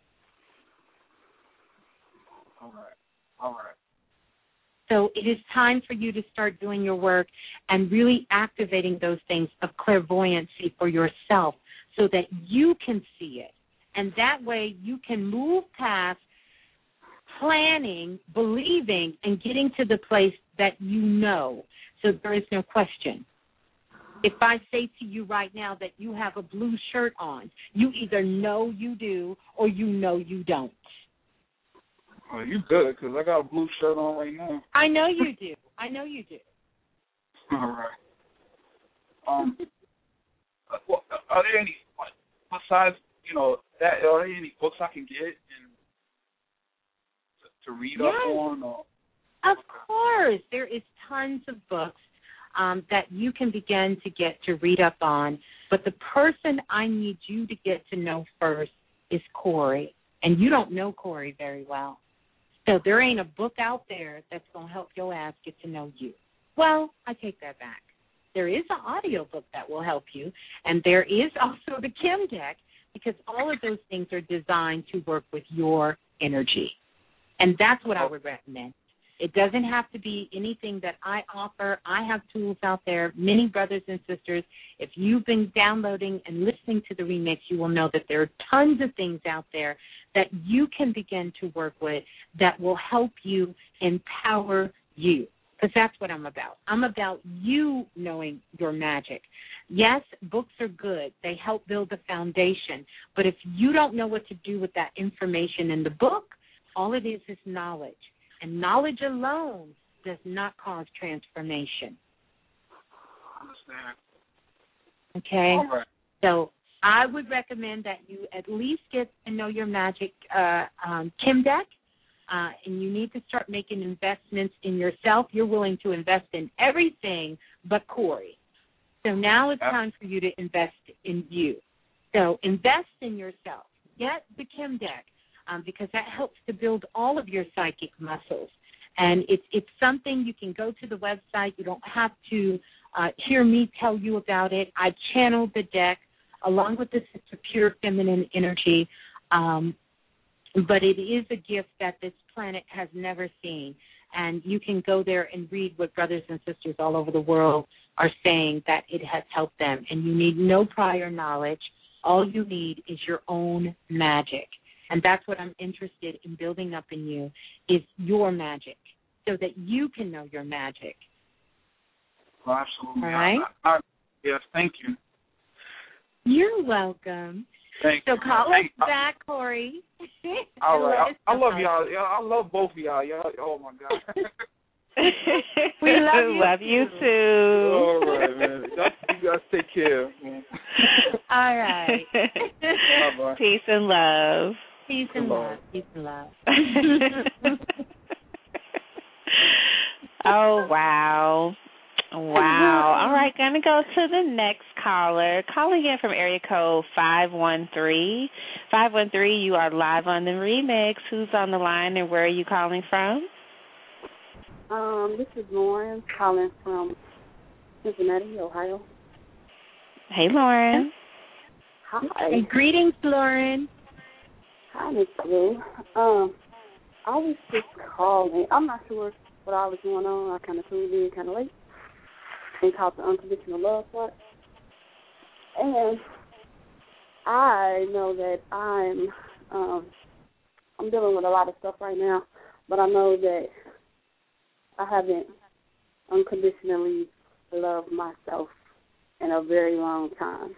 All right. All right. So it is time for you to start doing your work and really activating those things of clairvoyancy for yourself so that you can see it. And that way you can move past planning, believing, and getting to the place that you know. So there is no question. If I say to you right now that you have a blue shirt on, you either know you do or you know you don't. Oh, you good, because I got a blue shirt on right now. I know you do. I know you do. All right. Um, well, are there any, besides, you know, that, are there any books I can get and to, to read yes. up on? Or? Of course. There is tons of books um, that you can begin to get to read up on. But the person I need you to get to know first is Corey. And you don't know Corey very well. So there ain't a book out there that's going to help your ass get to know you. Well, I take that back. There is an audio book that will help you, and there is also the Chem Deck, because all of those things are designed to work with your energy. And that's what I would recommend. It doesn't have to be anything that I offer. I have tools out there. Many brothers and sisters, if you've been downloading and listening to the remix, you will know that there are tons of things out there that you can begin to work with that will help you empower you, because that's what I'm about. I'm about you knowing your magic. Yes, books are good. They help build the foundation. But if you don't know what to do with that information in the book, all it is is knowledge. And knowledge alone does not cause transformation. Understand. Okay? All right. So I would recommend that you at least get to know your magic uh, um, Kim deck, uh, and you need to start making investments in yourself. You're willing to invest in everything but Corey. So now it's time for you to invest in you. So invest in yourself. Get the Kim deck. Um, because that helps to build all of your psychic muscles. And it's it's something you can go to the website. You don't have to uh, hear me tell you about it. I channeled the deck along with this. It's a pure feminine energy. Um, but it is a gift that this planet has never seen. And you can go there and read what brothers and sisters all over the world are saying that it has helped them. And you need no prior knowledge. All you need is your own magic. And that's what I'm interested in building up in you, is your magic, so that you can know your magic. Well, absolutely. All right? I, I, yes, thank you. You're welcome. Thank so you. call Thank, us back, Corey. All right. I, I love y'all. y'all. I love both of y'all. y'all. Oh, my God. We love you. Love you, too. All right, man. You guys take care, man. All right. Bye-bye. Peace and love. Peace and love. Peace and love. Oh, wow. Wow. All right, going to go to the next caller. Calling in from area code five one three. five one three, you are live on the remix. Who's on the line and where are you calling from? Um, this is Lauren calling from Cincinnati, Ohio. Hey, Lauren. Hi. Hey, greetings, Lauren. Hi, Miss Blue. Um, I was just calling. I'm not sure what all was going on. I kind of tuned in kind of late and caught the unconditional love part. And I know that I'm um, I'm dealing with a lot of stuff right now, but I know that I haven't unconditionally loved myself in a very long time.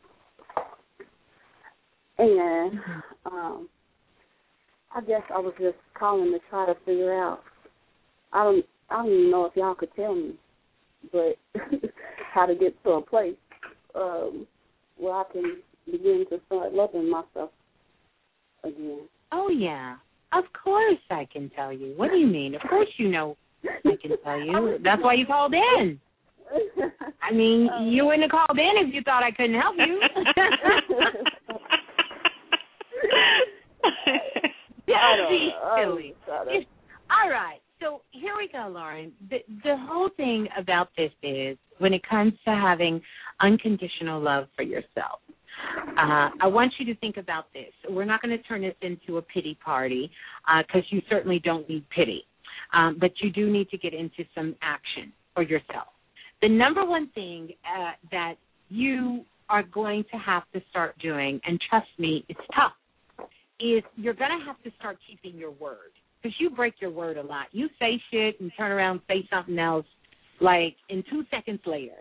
And um, I guess I was just calling to try to figure out. I don't. I don't even know if y'all could tell me, but how to get to a place um, where I can begin to start loving myself again. Oh yeah, of course I can tell you. What do you mean? Of course you know I can tell you. That's why you called in. I mean, you wouldn't have called in if you thought I couldn't help you. Don't be silly. All right. So here we go, Lauren. The, the whole thing about this is when it comes to having unconditional love for yourself, uh, I want you to think about this. We're not going to turn this into a pity party because uh, you certainly don't need pity, um, but you do need to get into some action for yourself. The number one thing uh, that you are going to have to start doing, and trust me, it's tough, is you're going to have to start keeping your word. Because you break your word a lot. You say shit and turn around and say something else, like, in two seconds later.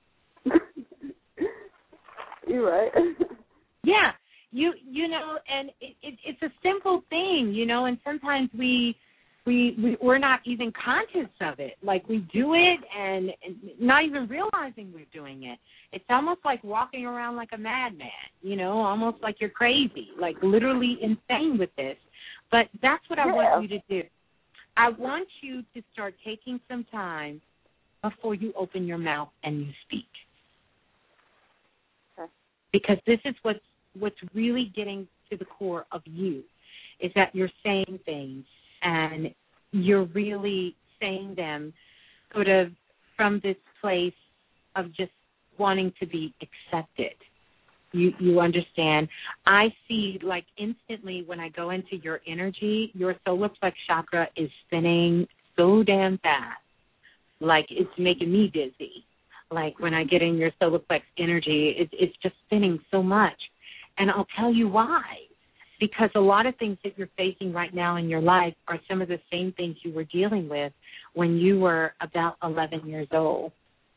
You're right. Yeah. You you know, and it, it, it's a simple thing, you know, and sometimes we, we, we, we're not even conscious of it. Like, we do it and, and not even realizing we're doing it. It's almost like walking around like a madman, you know, almost like you're crazy, like literally insane with this. But that's what I yeah. want you to do. I want you to start taking some time before you open your mouth and you speak. Okay. Because this is what's, what's really getting to the core of you, is that you're saying things and you're really saying them sort of from this place of just wanting to be accepted. You you understand? I see, like, instantly when I go into your energy, your solar plex chakra is spinning so damn fast. Like it's making me dizzy. Like when I get in your solar plex energy, it, it's just spinning so much. And I'll tell you why. Because a lot of things that you're facing right now in your life are some of the same things you were dealing with when you were about eleven years old.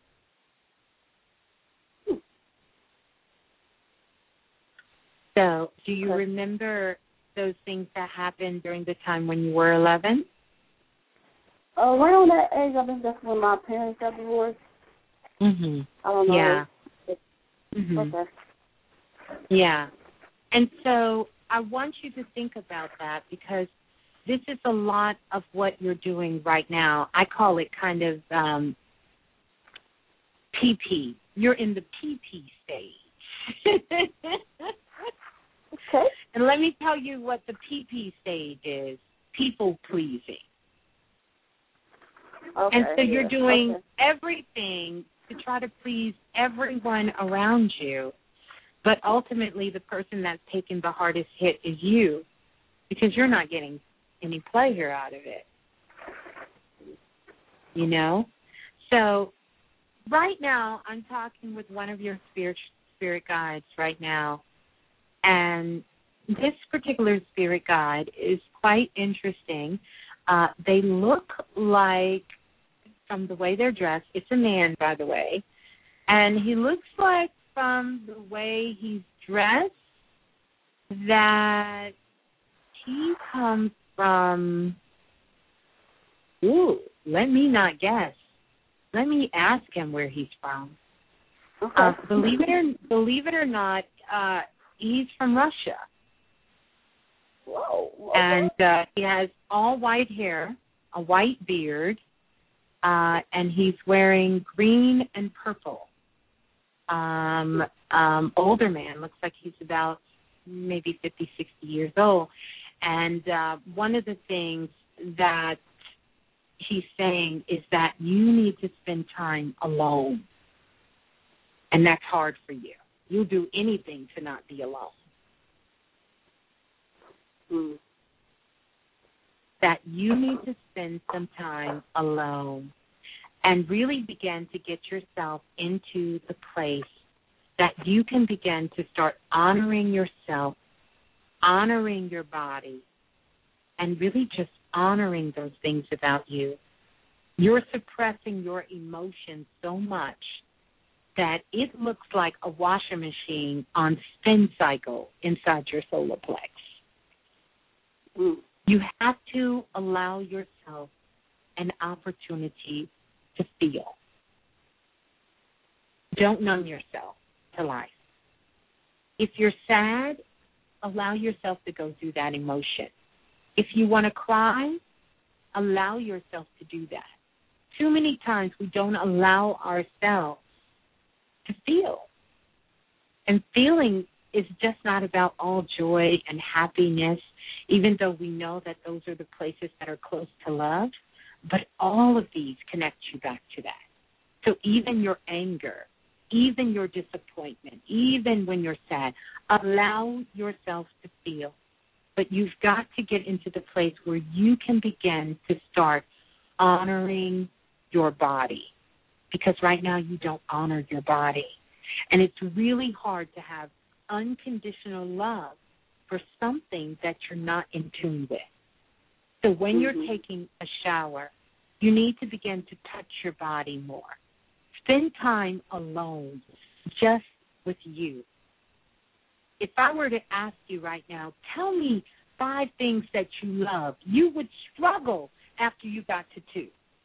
So do you remember those things that happened during the time when you were eleven? Around that age, I think that's when my parents got divorced. Mhm. I don't know. Yeah. Mm-hmm. Okay. Yeah. And so I want you to think about that because this is a lot of what you're doing right now. I call it kind of um, P P. You're in the P P stage. Okay. And let me tell you what the P P stage is, people pleasing. Okay, and so you're yeah. doing okay. everything to try to please everyone around you, but ultimately the person that's taking the hardest hit is you because you're not getting any pleasure out of it. You know? So right now I'm talking with one of your spirit, spirit guides right now, and this particular spirit guide is quite interesting. Uh, they look like, from the way they're dressed, it's a man, by the way, and he looks like from the way he's dressed that he comes from, ooh, let me not guess. Let me ask him where he's from. Okay. Uh, believe it or believe it or not, uh, he's from Russia. Whoa. Okay. And uh, he has all white hair, a white beard, uh, and he's wearing green and purple. Um, um, older man, looks like he's about maybe fifty, sixty years old. And uh, one of the things that he's saying is that you need to spend time alone. And that's hard for you. You'll do anything to not be alone. Mm. That you need to spend some time alone and really begin to get yourself into the place that you can begin to start honoring yourself, honoring your body, and really just honoring those things about you. You're suppressing your emotions so much that it looks like a washing machine on spin cycle inside your solar plex. Mm. You have to allow yourself an opportunity to feel. Don't numb yourself to life. If you're sad, allow yourself to go through that emotion. If you want to cry, allow yourself to do that. Too many times we don't allow ourselves to feel. And feeling is just not about all joy and happiness, even though we know that those are the places that are close to love. But all of these connect you back to that. So even your anger, even your disappointment, even when you're sad, allow yourself to feel. But you've got to get into the place where you can begin to start honoring your body. Because right now you don't honor your body. And it's really hard to have unconditional love for something that you're not in tune with. So when mm-hmm. you're taking a shower, you need to begin to touch your body more. Spend time alone, just with you. If I were to ask you right now, tell me five things that you love, you would struggle after you got to two.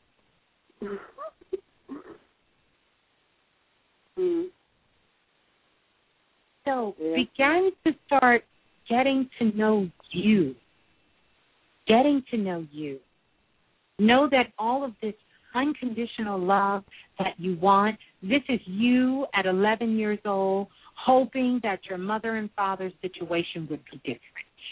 Mm. So yeah. begin to start getting to know you, getting to know you. Know that all of this unconditional love that you want, this is you at eleven years old hoping that your mother and father's situation would be different.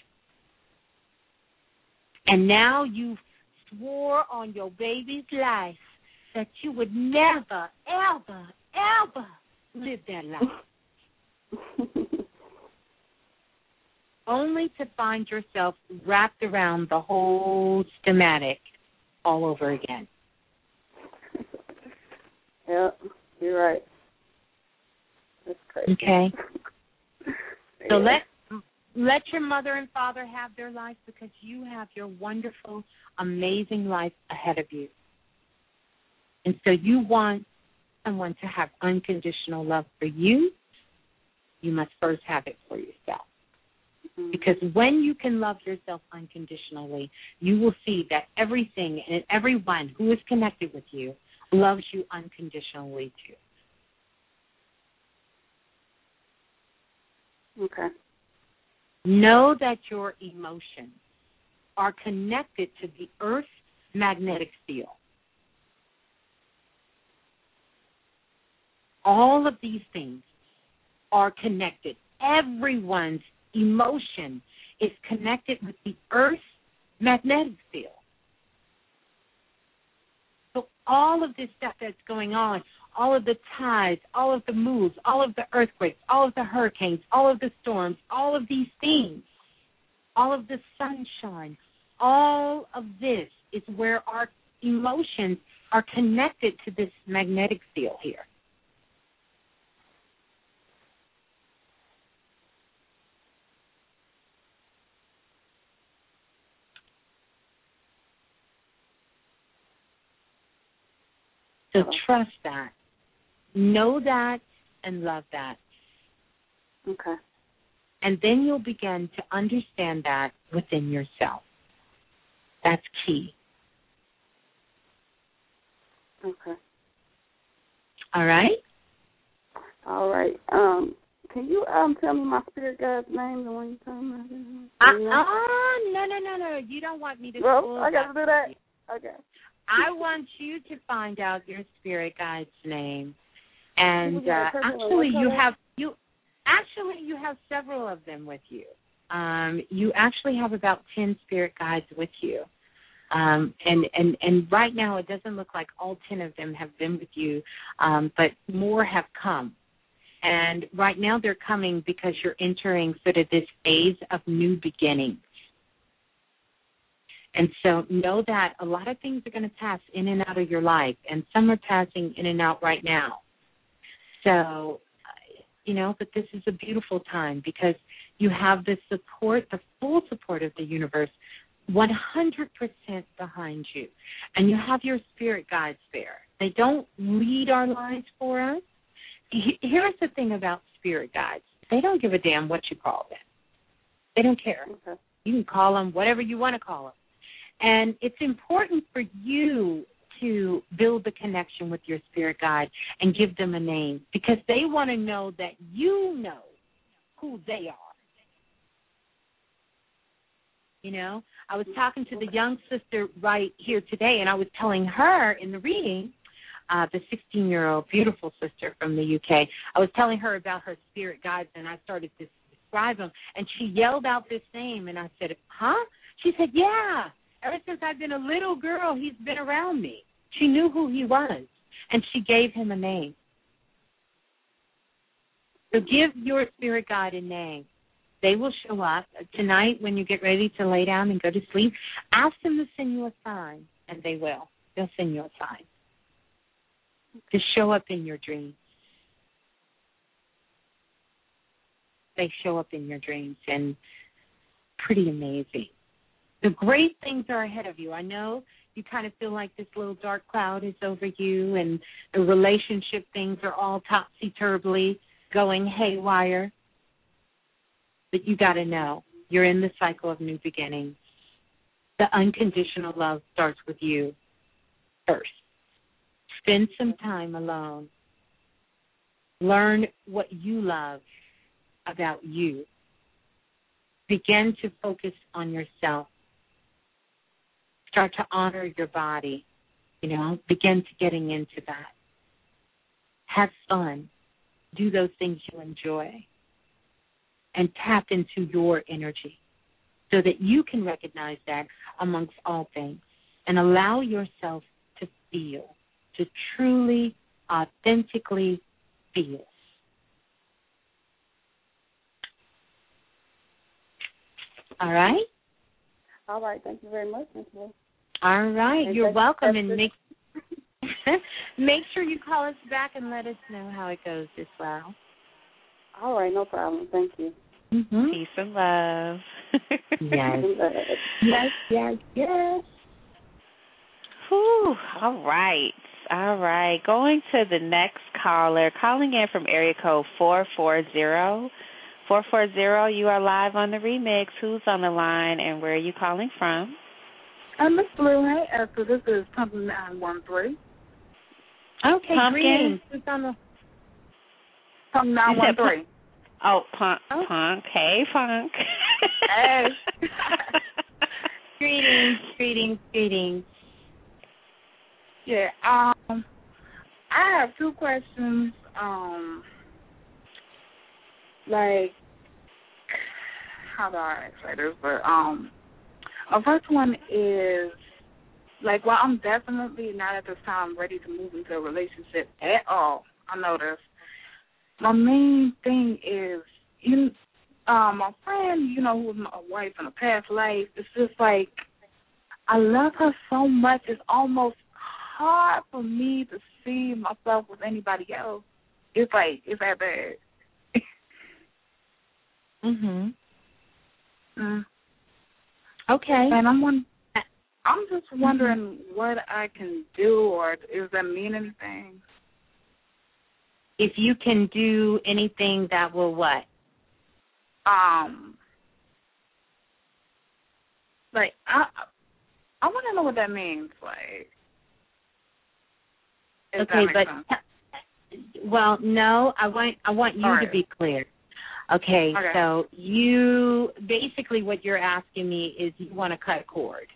And now you swore on your baby's life that you would never, ever, ever live that life. Only to find yourself wrapped around the whole schematic all over again. Yeah, you're right. That's crazy. Okay. So Yeah. let let your mother and father have their life, because you have your wonderful, amazing life ahead of you. And so you want someone to have unconditional love for you, you must first have it for yourself. Mm-hmm. Because when you can love yourself unconditionally, you will see that everything and everyone who is connected with you loves you unconditionally too. Okay. Know that your emotions are connected to the Earth's magnetic field. All of these things are connected. Everyone's emotion is connected with the Earth's magnetic field. So all of this stuff that's going on, all of the tides, all of the moves, all of the earthquakes, all of the hurricanes, all of the storms, all of these things, all of the sunshine, all of this is where our emotions are connected to this magnetic field here. So trust that. Know that and love that. Okay. And then you'll begin to understand that within yourself. That's key. Okay. All right? All right. Um, can you um tell me my spirit guide's name the one you told me? Uh, oh, no, no, no, no. You don't want me to Well, school I got to do that. you. Okay. I want you to find out your spirit guide's name. And uh, actually you have you actually you have several of them with you. Um, you actually have about ten spirit guides with you. Um, and, and, and right now it doesn't look like all ten of them have been with you, um, but more have come. And right now they're coming because you're entering sort of this phase of new beginnings. And so know that a lot of things are going to pass in and out of your life, and some are passing in and out right now. So, you know, but this is a beautiful time because you have the support, the full support of the universe, one hundred percent behind you. And you have your spirit guides there. They don't lead our lives for us. Here's the thing about spirit guides. They don't give a damn what you call them. They don't care. Okay. You can call them whatever you want to call them. And it's important for you to build the connection with your spirit guide and give them a name, because they want to know that you know who they are. You know, I was talking to the young sister right here today, and I was telling her in the reading, uh, the sixteen-year-old beautiful sister from the U K, I was telling her about her spirit guides, and I started to describe them, and she yelled out this name, and I said, huh? She said, yeah. Ever since I've been a little girl, he's been around me. She knew who he was, and she gave him a name. So give your spirit guide a name. They will show up tonight when you get ready to lay down and go to sleep. Ask them to send you a sign, and they will. They'll send you a sign. Just show up in your dreams. They show up in your dreams, and pretty amazing. The great things are ahead of you. I know you kind of feel like this little dark cloud is over you, and the relationship things are all topsy-turvy, going haywire. But you got to know you're in the cycle of new beginnings. The unconditional love starts with you first. Spend some time alone. Learn what you love about you. Begin to focus on yourself. Start to honor your body, you know, begin to getting into that. Have fun. Do those things you enjoy. And tap into your energy so that you can recognize that amongst all things and allow yourself to feel, to truly, authentically feel. All right? All right. Thank you very much, Miz Blue. All right, And you're that's- welcome, that's and the- make make sure you call us back and let us know how it goes as well. All right, no problem. Thank you. Mm-hmm. Peace and love. Yes. Yes, yes, yes. Whew. All right. All right. Going to the next caller, calling in from area code four four zero. four four zero, you are live on the remix. Who's on the line and where are you calling from? Uh, Miss Blue, hey, Esther, this is Pumpkin nine one three. Okay, Pumpkin. greetings. Who's on the Pumpkin nine one three. Oh, Punk. Oh. Punk. Hey, Punk. Hey. Greetings, greetings, greetings. Yeah, um, I have two questions. Um, like, how do I say this? But um, the first one is like, well, I'm definitely not at this time ready to move into a relationship at all. I know this. My main thing is, you, um, my friend, you know, who was my wife in a past life. It's just like I love her so much. It's almost hard for me to see myself with anybody else. It's like it's that bad. Mhm. Mm. Okay. And I'm one. I'm just wondering mm-hmm. what I can do, or does that mean anything? If you can do anything that will what? Um, like I, I want to know what that means. Like, if okay, that but sense. well, no, I want I want you right. to be clear. Okay, okay, so you basically what you're asking me is you want to cut cord.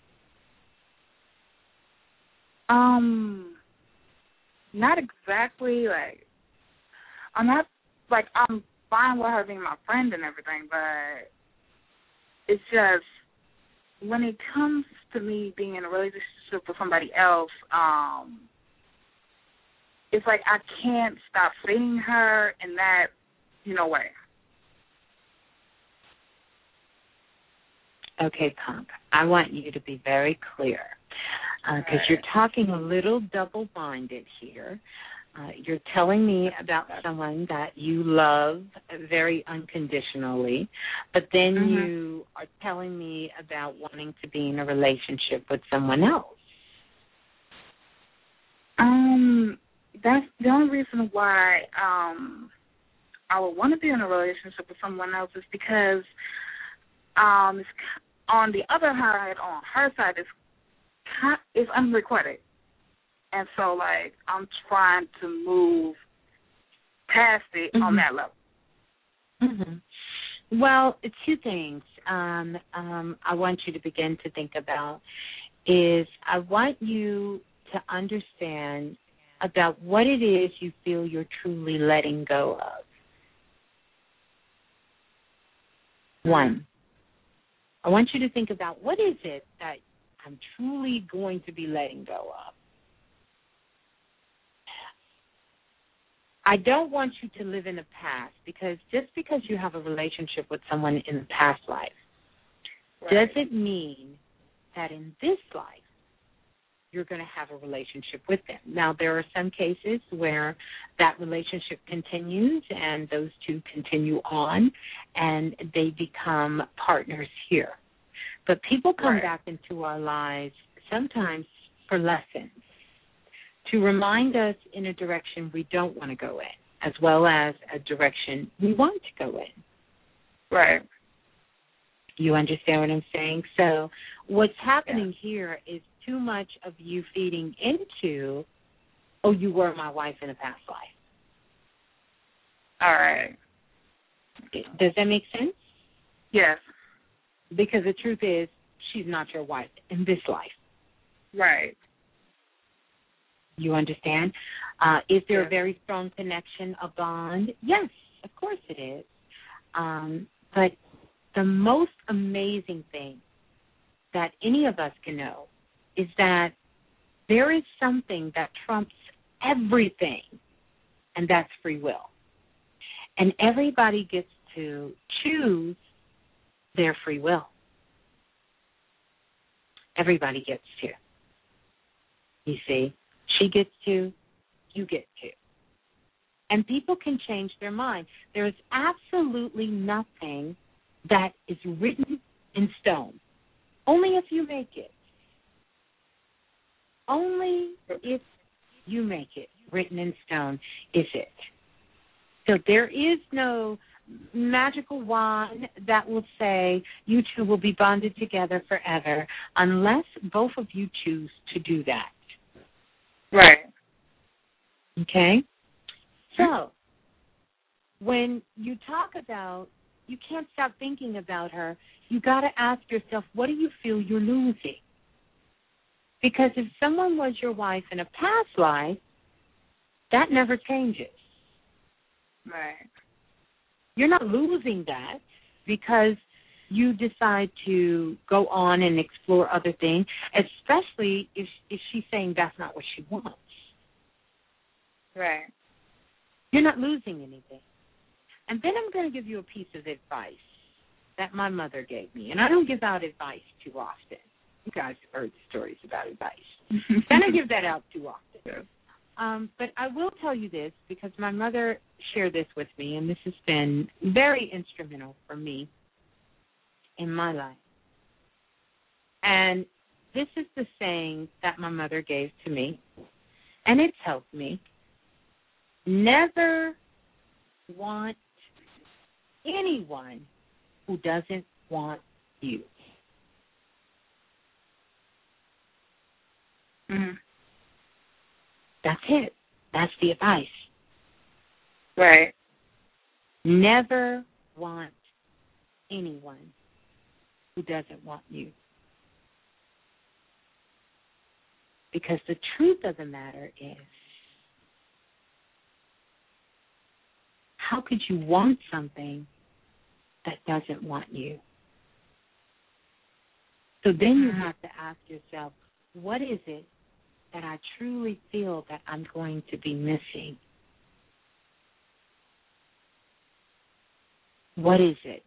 Um, not exactly. Like, I'm not like I'm fine with her being my friend and everything, but it's just when it comes to me being in a relationship with somebody else, um, it's like I can't stop seeing her in that, you know, way. Okay, Punk, I want you to be very clear because uh, you're talking a little double-minded here. Uh, you're telling me about someone that you love very unconditionally, but then mm-hmm. you are telling me about wanting to be in a relationship with someone else. Um, that's the only reason why um, I would want to be in a relationship with someone else is because um, it's, on the other side, on her side, it's, it's unrequited. And so, like, I'm trying to move past it mm-hmm. on that level. Mm-hmm. Well, two things um, um, I want you to begin to think about is I want you to understand about what it is you feel you're truly letting go of. One, I want you to think about what is it that I'm truly going to be letting go of. I don't want you to live in the past because just because you have a relationship with someone in the past life right. doesn't mean that in this life you're going to have a relationship with them. Now, there are some cases where that relationship continues and those two continue on and they become partners here. But people come right. back into our lives sometimes for lessons, to remind us in a direction we don't want to go in, as well as a direction we want to go in. Right. You understand what I'm saying? So what's happening yeah. here is too much of you feeding into, oh, you were my wife in a past life. All right. Does that make sense? Yes. Because the truth is, she's not your wife in this life. Right. You understand? Uh, is there yes. a very strong connection, a bond? Yes, of course it is. Um, but the most amazing thing that any of us can know is that there is something that trumps everything, and that's free will. And everybody gets to choose their free will. Everybody gets to. You see, she gets to, you get to. And people can change their mind. There is absolutely nothing that is written in stone. Only if you make it. Only if you make it written in stone is it. So there is no magical wand that will say you two will be bonded together forever unless both of you choose to do that. Right. Okay? So, when you talk about, you can't stop thinking about her, you got to ask yourself, what do you feel you're losing? Because if someone was your wife in a past life, that never changes. Right. You're not losing that because you decide to go on and explore other things, especially if, if she's saying that's not what she wants. Right. You're not losing anything. And then I'm going to give you a piece of advice that my mother gave me. And I don't give out advice too often. You guys have heard stories about advice. I don't give that out too often. Yeah. Um, but I will tell you this because my mother shared this with me, and this has been very instrumental for me in my life. And this is the saying that my mother gave to me, and it's helped me. Never want anyone who doesn't want you. Mm-hmm. That's it. That's the advice. Right. Never want anyone who doesn't want you. Because the truth of the matter is, how could you want something that doesn't want you? So then you have to ask yourself, what is it that I truly feel that I'm going to be missing? What is it?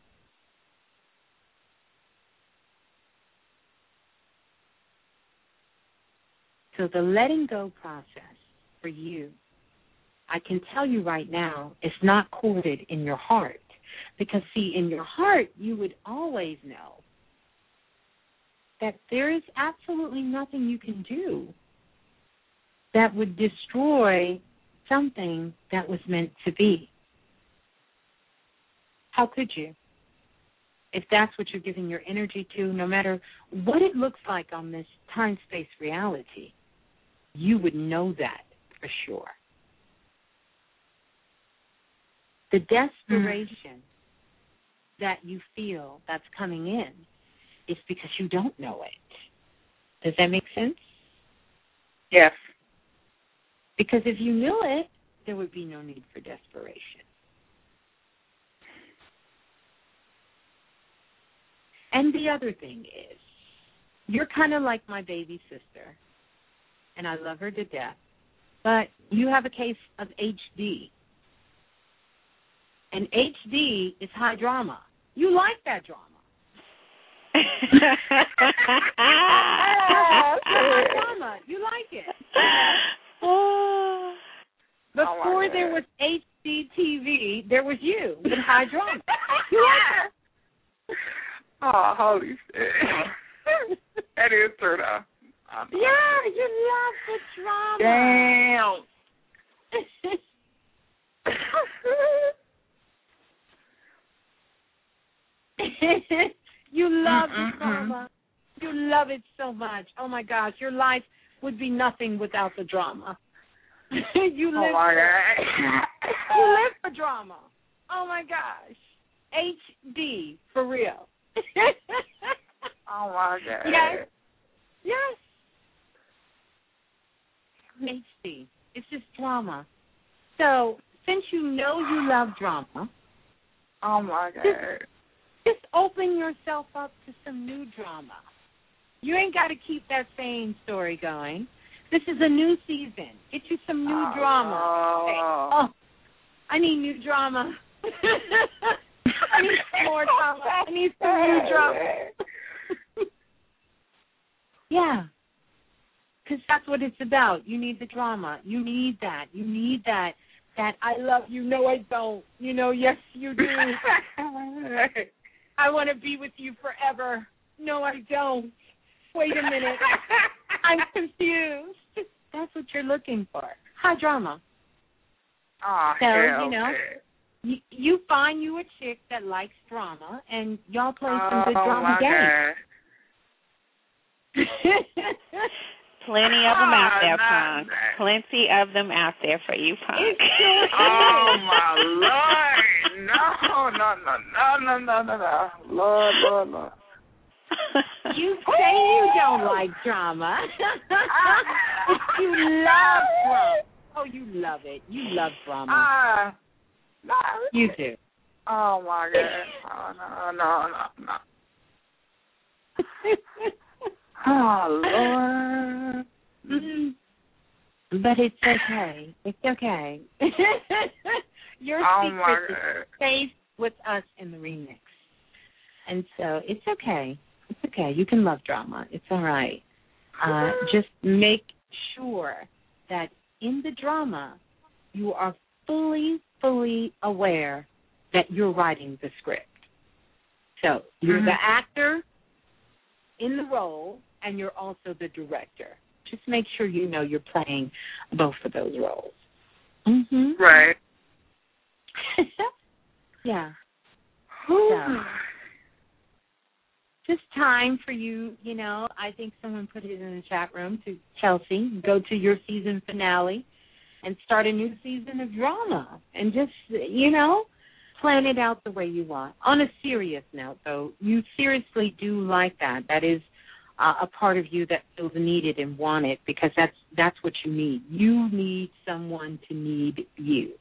So the letting go process for you, I can tell you right now, it's not corded in your heart. Because, see, in your heart, you would always know that there is absolutely nothing you can do that would destroy something that was meant to be. How could you? If that's what you're giving your energy to, no matter what it looks like on this time-space reality, you would know that for sure. The desperation mm-hmm. that you feel that's coming in is because you don't know it. Does that make sense? Yes. Because if you knew it, there would be no need for desperation. And the other thing is, you're kind of like my baby sister, and I love her to death, but you have a case of H D. And H D is high drama. You like that drama. high drama. You like it. Before oh there was H D T V, there was you with high drama. You like it. Oh, holy shit. That is true, though. Yeah, you love the drama. Damn. You love Mm-mm-mm. the drama. You love it so much. Oh, my gosh. Your life would be nothing without the drama. you live oh, my for, God. You live for drama. Oh, my gosh. H D, for real. oh, my God. Yes. Yes. H D. It's just drama. So, since you know you love drama, oh, my God. Just, just open yourself up to some new drama. You ain't got to keep that same story going. This is a new season. Get you some new oh, drama. Oh. oh, I need new drama. I need some more drama. I need some new drama. Yeah. because that's what it's about. You need the drama. You need that. You need that. That I love you. No, I don't. You know, yes, you do. I want to be with you forever. No, I don't. Wait a minute. I'm confused. That's what you're looking for. High drama. Oh, so, yeah, you know, okay. you, you find you a chick that likes drama, and y'all play oh, some good drama games. Plenty of them out there, oh, Punk. Plenty of them out there for you, Punk. Oh, my Lord. No, no, no, no, no, no, no. Lord, Lord, Lord. You say you don't like drama. You love drama. Oh, you love it. You love drama. Ah, no. You do. Oh, my God. Oh, no, no, no, no. Oh, Lord. Mm-hmm. But it's okay. It's okay. Your oh secret is safe with us in the remix. And so it's okay. It's okay. You can love drama. It's all right. Uh, just make sure that in the drama you are fully, fully aware that you're writing the script. So you're mm-hmm. the actor in the role, and you're also the director. Just make sure you know you're playing both of those roles. Mm-hmm. Right. Yeah. So, just time for you, you know, I think someone put it in the chat room to Chelsea, go to your season finale and start a new season of drama and just, you know, plan it out the way you want. On a serious note, though, you seriously do like that. That is uh, a part of you that feels needed and wanted because that's that's what you need. You need someone to need you.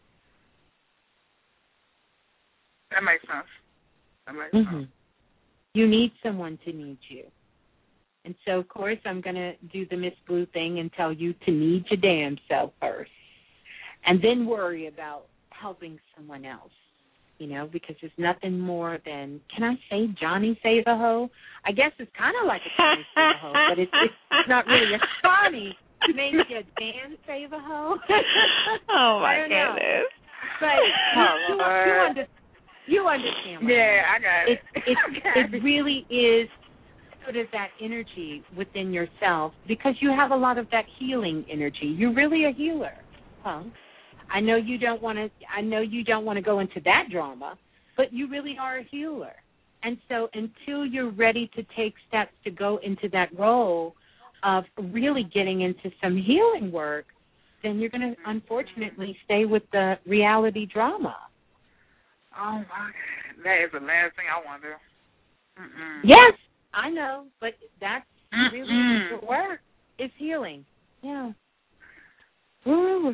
That makes sense. That makes Mm-hmm. sense. You need someone to need you. And so, of course, I'm going to do the Miss Blue thing and tell you to need your damn self first and then worry about helping someone else, you know, because there's nothing more than, can I say Johnny Save a Hoe? I guess it's kind of like a Johnny Save a Hoe, but it's, it's not really a Johnny. Maybe a Dan Save a Hoe. Oh, my goodness. But oh, you, you, you, under, you understand what Yeah, I, I got it. It, it, it really is sort of that energy within yourself because you have a lot of that healing energy. You're really a healer, Punk. I know you don't want to. I know you don't want to go into that drama, but you really are a healer. And so, until you're ready to take steps to go into that role of really getting into some healing work, then you're going to unfortunately stay with the reality drama. Oh my God, that is the last thing I want to do. Mm-mm. Yes, I know, but that's Mm-mm. really the work is healing. Yeah. Ooh.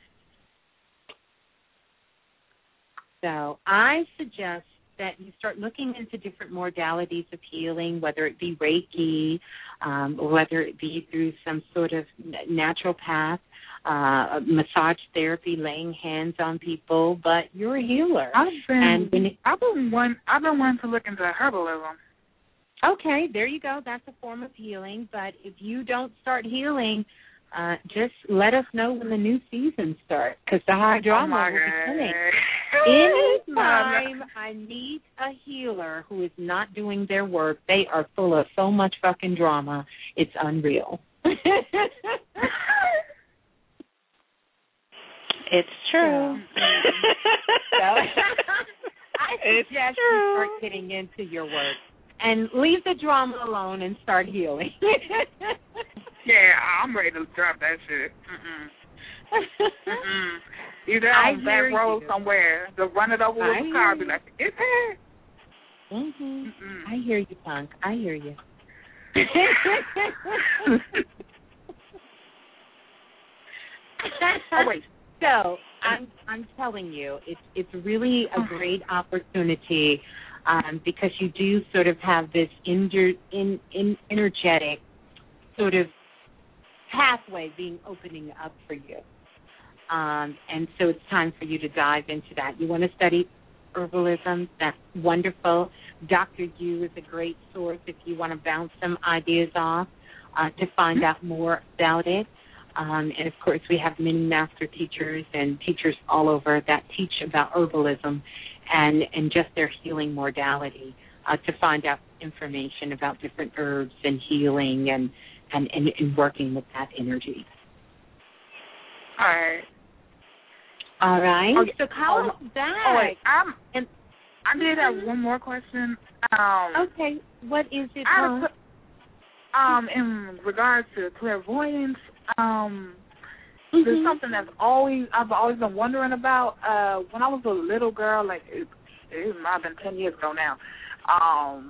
So I suggest that you start looking into different modalities of healing, whether it be Reiki, um, or whether it be through some sort of natural path, uh, massage therapy, laying hands on people. But you're a healer. I've been, and when it, I've been one. I've been wanting to look into herbalism. Okay, there you go. That's a form of healing. But if you don't start healing, uh, just let us know when the new season starts, because the high drama oh will be coming. Anytime I meet a healer who is not doing their work, they are full of so much fucking drama. It's unreal. It's true. So, I suggest you start getting into your work and leave the drama alone and start healing. Yeah, I'm ready to drop that shit. Mm-mm. Mm-mm. Either on back road somewhere, to run it over with a car, be like, it's here. Mm-hmm. I hear you, Punk. I hear you. Oh, wait. So I'm I'm telling you, it's it's really a great opportunity um, because you do sort of have this inter, in, in energetic sort of pathway being opening up for you. Um, and so it's time for you to dive into that. You want to study herbalism. That's wonderful. Doctor Yu is a great source if you want to bounce some ideas off uh, to find out more about it. Um, and, of course, we have many master teachers and teachers all over that teach about herbalism and, and just their healing modality uh, to find out information about different herbs and healing and, and, and, and working with that energy. All right. All right. Okay. So call oh, us back. Oh, wait. Um, and I did have one more question. Um, okay. What is it? I Um, um, in regards to clairvoyance, um, mm-hmm. there's something that's always I've always been wondering about. Uh, when I was a little girl, like it, it might have been ten years ago now. Um,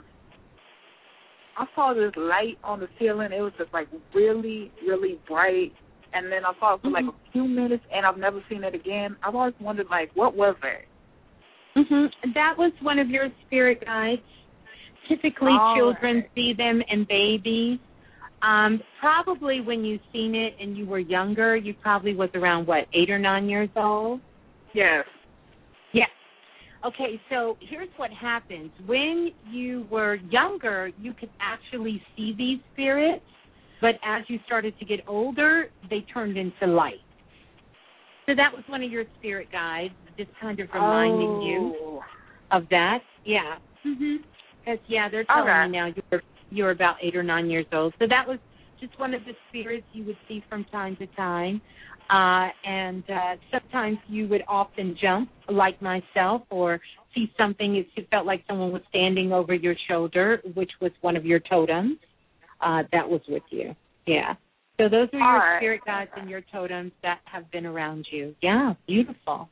I saw this light on the ceiling. It was just like really, really bright. And then I saw it for mm-hmm. like a few minutes, and I've never seen it again. I've always wondered, like, what was that? Mm-hmm. That was one of your spirit guides. Typically, All children right. see them and babies. Um, probably when you seen it and you were younger, you probably was around, what, eight or nine years old? Yes. Yes. Okay, so here's what happens. When you were younger, you could actually see these spirits. But as you started to get older, they turned into light. So that was one of your spirit guides, just kind of reminding oh. you of that. Yeah. Mm-hmm. Because, yeah, they're telling okay. me now you're, you're about eight or nine years old. So that was just one of the spirits you would see from time to time. Uh, and uh, sometimes you would often jump, like myself, or see something. It felt like someone was standing over your shoulder, which was one of your totems. Uh, that was with you. Yeah. So those are your All right. spirit guides and your totems that have been around you. Yeah, beautiful. All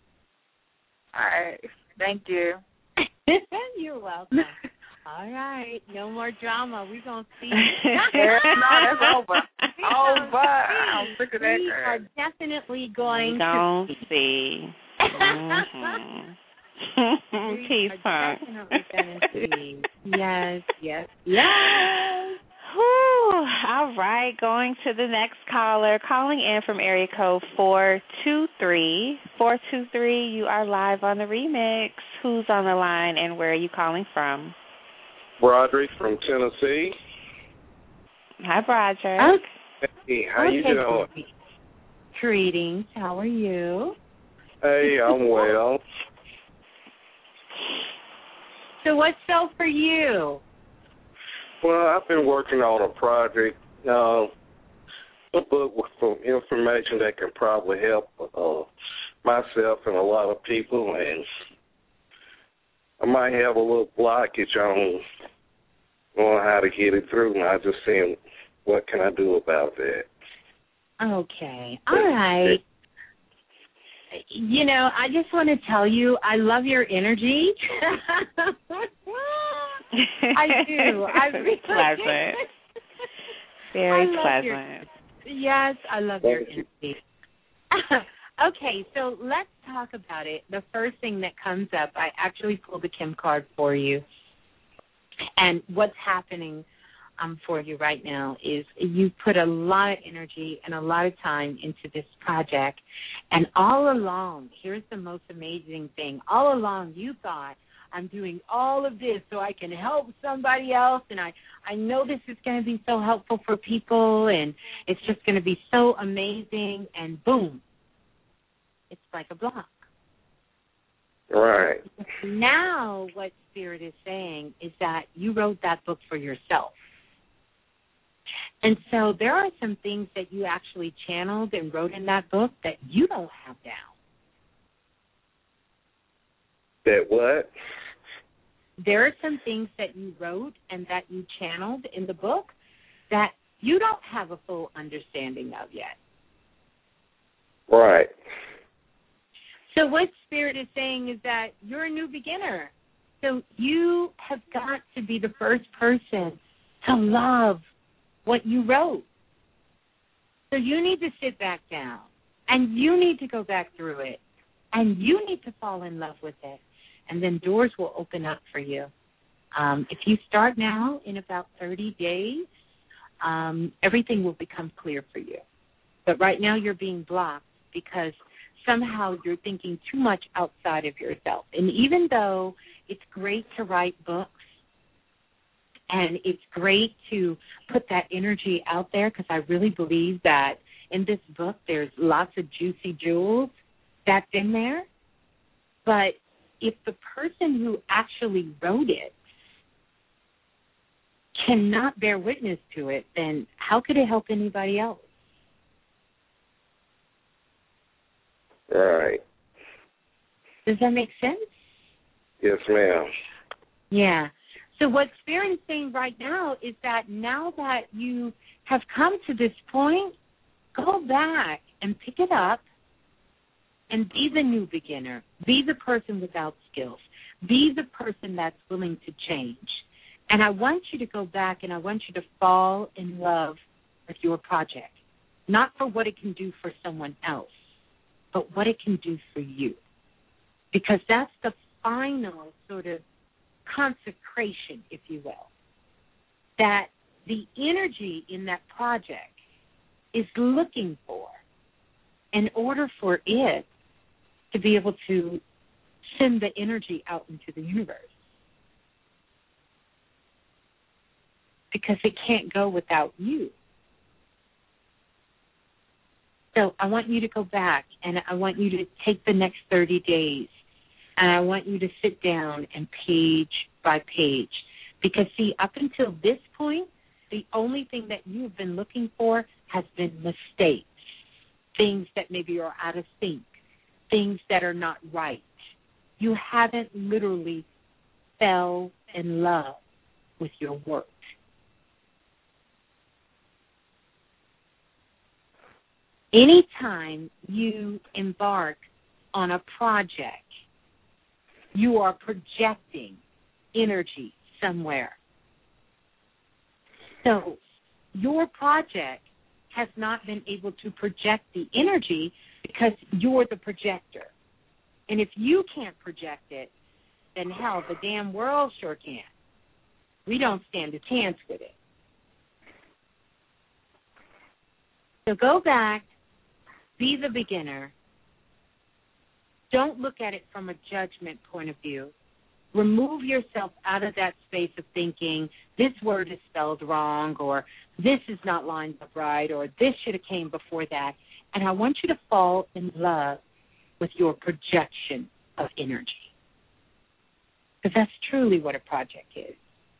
right. Thank you. You're welcome. All right. No more drama. We're going to see. no, that's over. Over. I'm sick of that. We are definitely going Don't to see. Mm-hmm. Peace, Punk. Definitely going to see. Yes, yes, yes. Whew. All right, going to the next caller. Calling in from area code four two three. four two three, you are live on the remix. Who's on the line and where are you calling from? Broderick from Tennessee. Hi, Broderick. Hey, how okay. you doing? Greetings. How are you? Hey, I'm well. So what's up for you? Well, I've been working on a project, uh, a book with some information that can probably help uh, myself and a lot of people, and I might have a little blockage on on how to get it through, and I just saying, what can I do about that? Okay. All right. You know, I just want to tell you, I love your energy. I do. I really pleasant. Very I pleasant. Your, yes, I love your energy. Okay, so let's talk about it. The first thing that comes up, I actually pulled the Kim card for you. And what's happening um, for you right now is you put a lot of energy and a lot of time into this project. And all along, here's the most amazing thing. All along, you thought, I'm doing all of this so I can help somebody else, and I, I know this is going to be so helpful for people, and it's just going to be so amazing, and boom, it's like a block. Right. Now what Spirit is saying is that you wrote that book for yourself. And so there are some things that you actually channeled and wrote in that book that you don't have down. That what? There are some things that you wrote and that you channeled in the book that you don't have a full understanding of yet. Right. So what Spirit is saying is that you're a new beginner. So you have got to be the first person to love what you wrote. So you need to sit back down, and you need to go back through it, and you need to fall in love with it, and then doors will open up for you. Um, if you start now, in about thirty days, um, everything will become clear for you. But right now you're being blocked because somehow you're thinking too much outside of yourself. And even though it's great to write books and it's great to put that energy out there, because I really believe that in this book there's lots of juicy jewels that's in there, but if the person who actually wrote it cannot bear witness to it, then how could it help anybody else? Right. Does that make sense? Yes, ma'am. Yeah. So what Spirit's saying right now is that now that you have come to this point, go back and pick it up and be the new beginner. Be the person without skills. Be the person that's willing to change. And I want you to go back and I want you to fall in love with your project, not for what it can do for someone else, but what it can do for you. Because that's the final sort of consecration, if you will, that the energy in that project is looking for in order for it to be able to send the energy out into the universe. Because it can't go without you. So I want you to go back and I want you to take the next thirty days and I want you to sit down and page by page. Because, see, up until this point, the only thing that you've been looking for has been mistakes, things that maybe are out of sync, things that are not right. You haven't literally fell in love with your work. Anytime you embark on a project, you are projecting energy somewhere. So your project has not been able to project the energy because you're the projector. And if you can't project it, then hell, the damn world sure can. We don't stand a chance with it. So go back, be the beginner. Don't look at it from a judgment point of view. Remove yourself out of that space of thinking this word is spelled wrong or this is not lined up right or this should have came before that. And I want you to fall in love with your projection of energy. Because that's truly what a project is.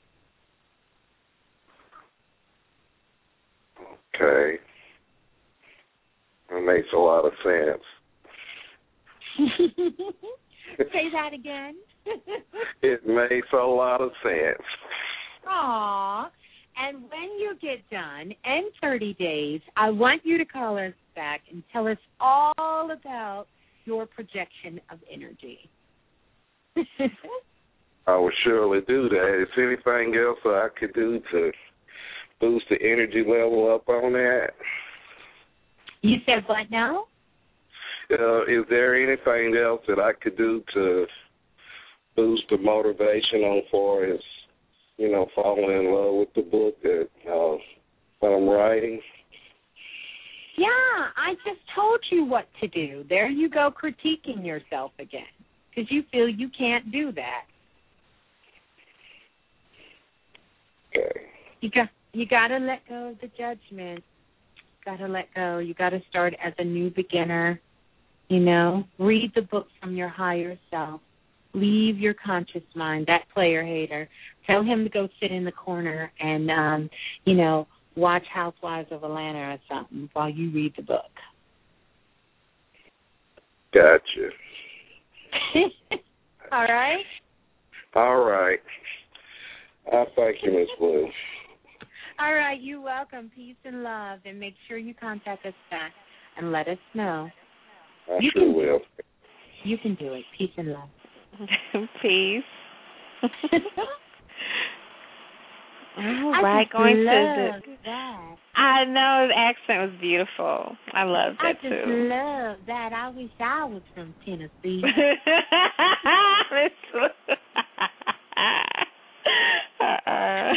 Okay. That makes a lot of sense. Say that again. It makes a lot of sense. Aw. And when you get done, in thirty days, I want you to call us back and tell us all about your projection of energy. I will surely do that. Is there anything else that I could do to boost the energy level up on that? You said what now? Uh, is there anything else that I could do to boost the motivation on far as, you know, falling in love with the book that, uh, that I'm writing? Yeah, I just told you what to do. There you go, critiquing yourself again because you feel you can't do that. Okay. You got you got to let go of the judgment. Got to let go. You got to start as a new beginner. You know, read the book from your higher self. Leave your conscious mind, that player hater. Tell him to go sit in the corner and, um, you know, watch Housewives of Atlanta or something while you read the book. Gotcha. All right? All right. I thank you, Miz Blue. All right, you're welcome. Peace and love. And make sure you contact us back and let us know. I you sure can, will. You can do it. Peace and love. Peace. All I right, just going to love the. that. I know the accent was beautiful. I love that I just too. love that. I wish I was from Tennessee. uh-uh.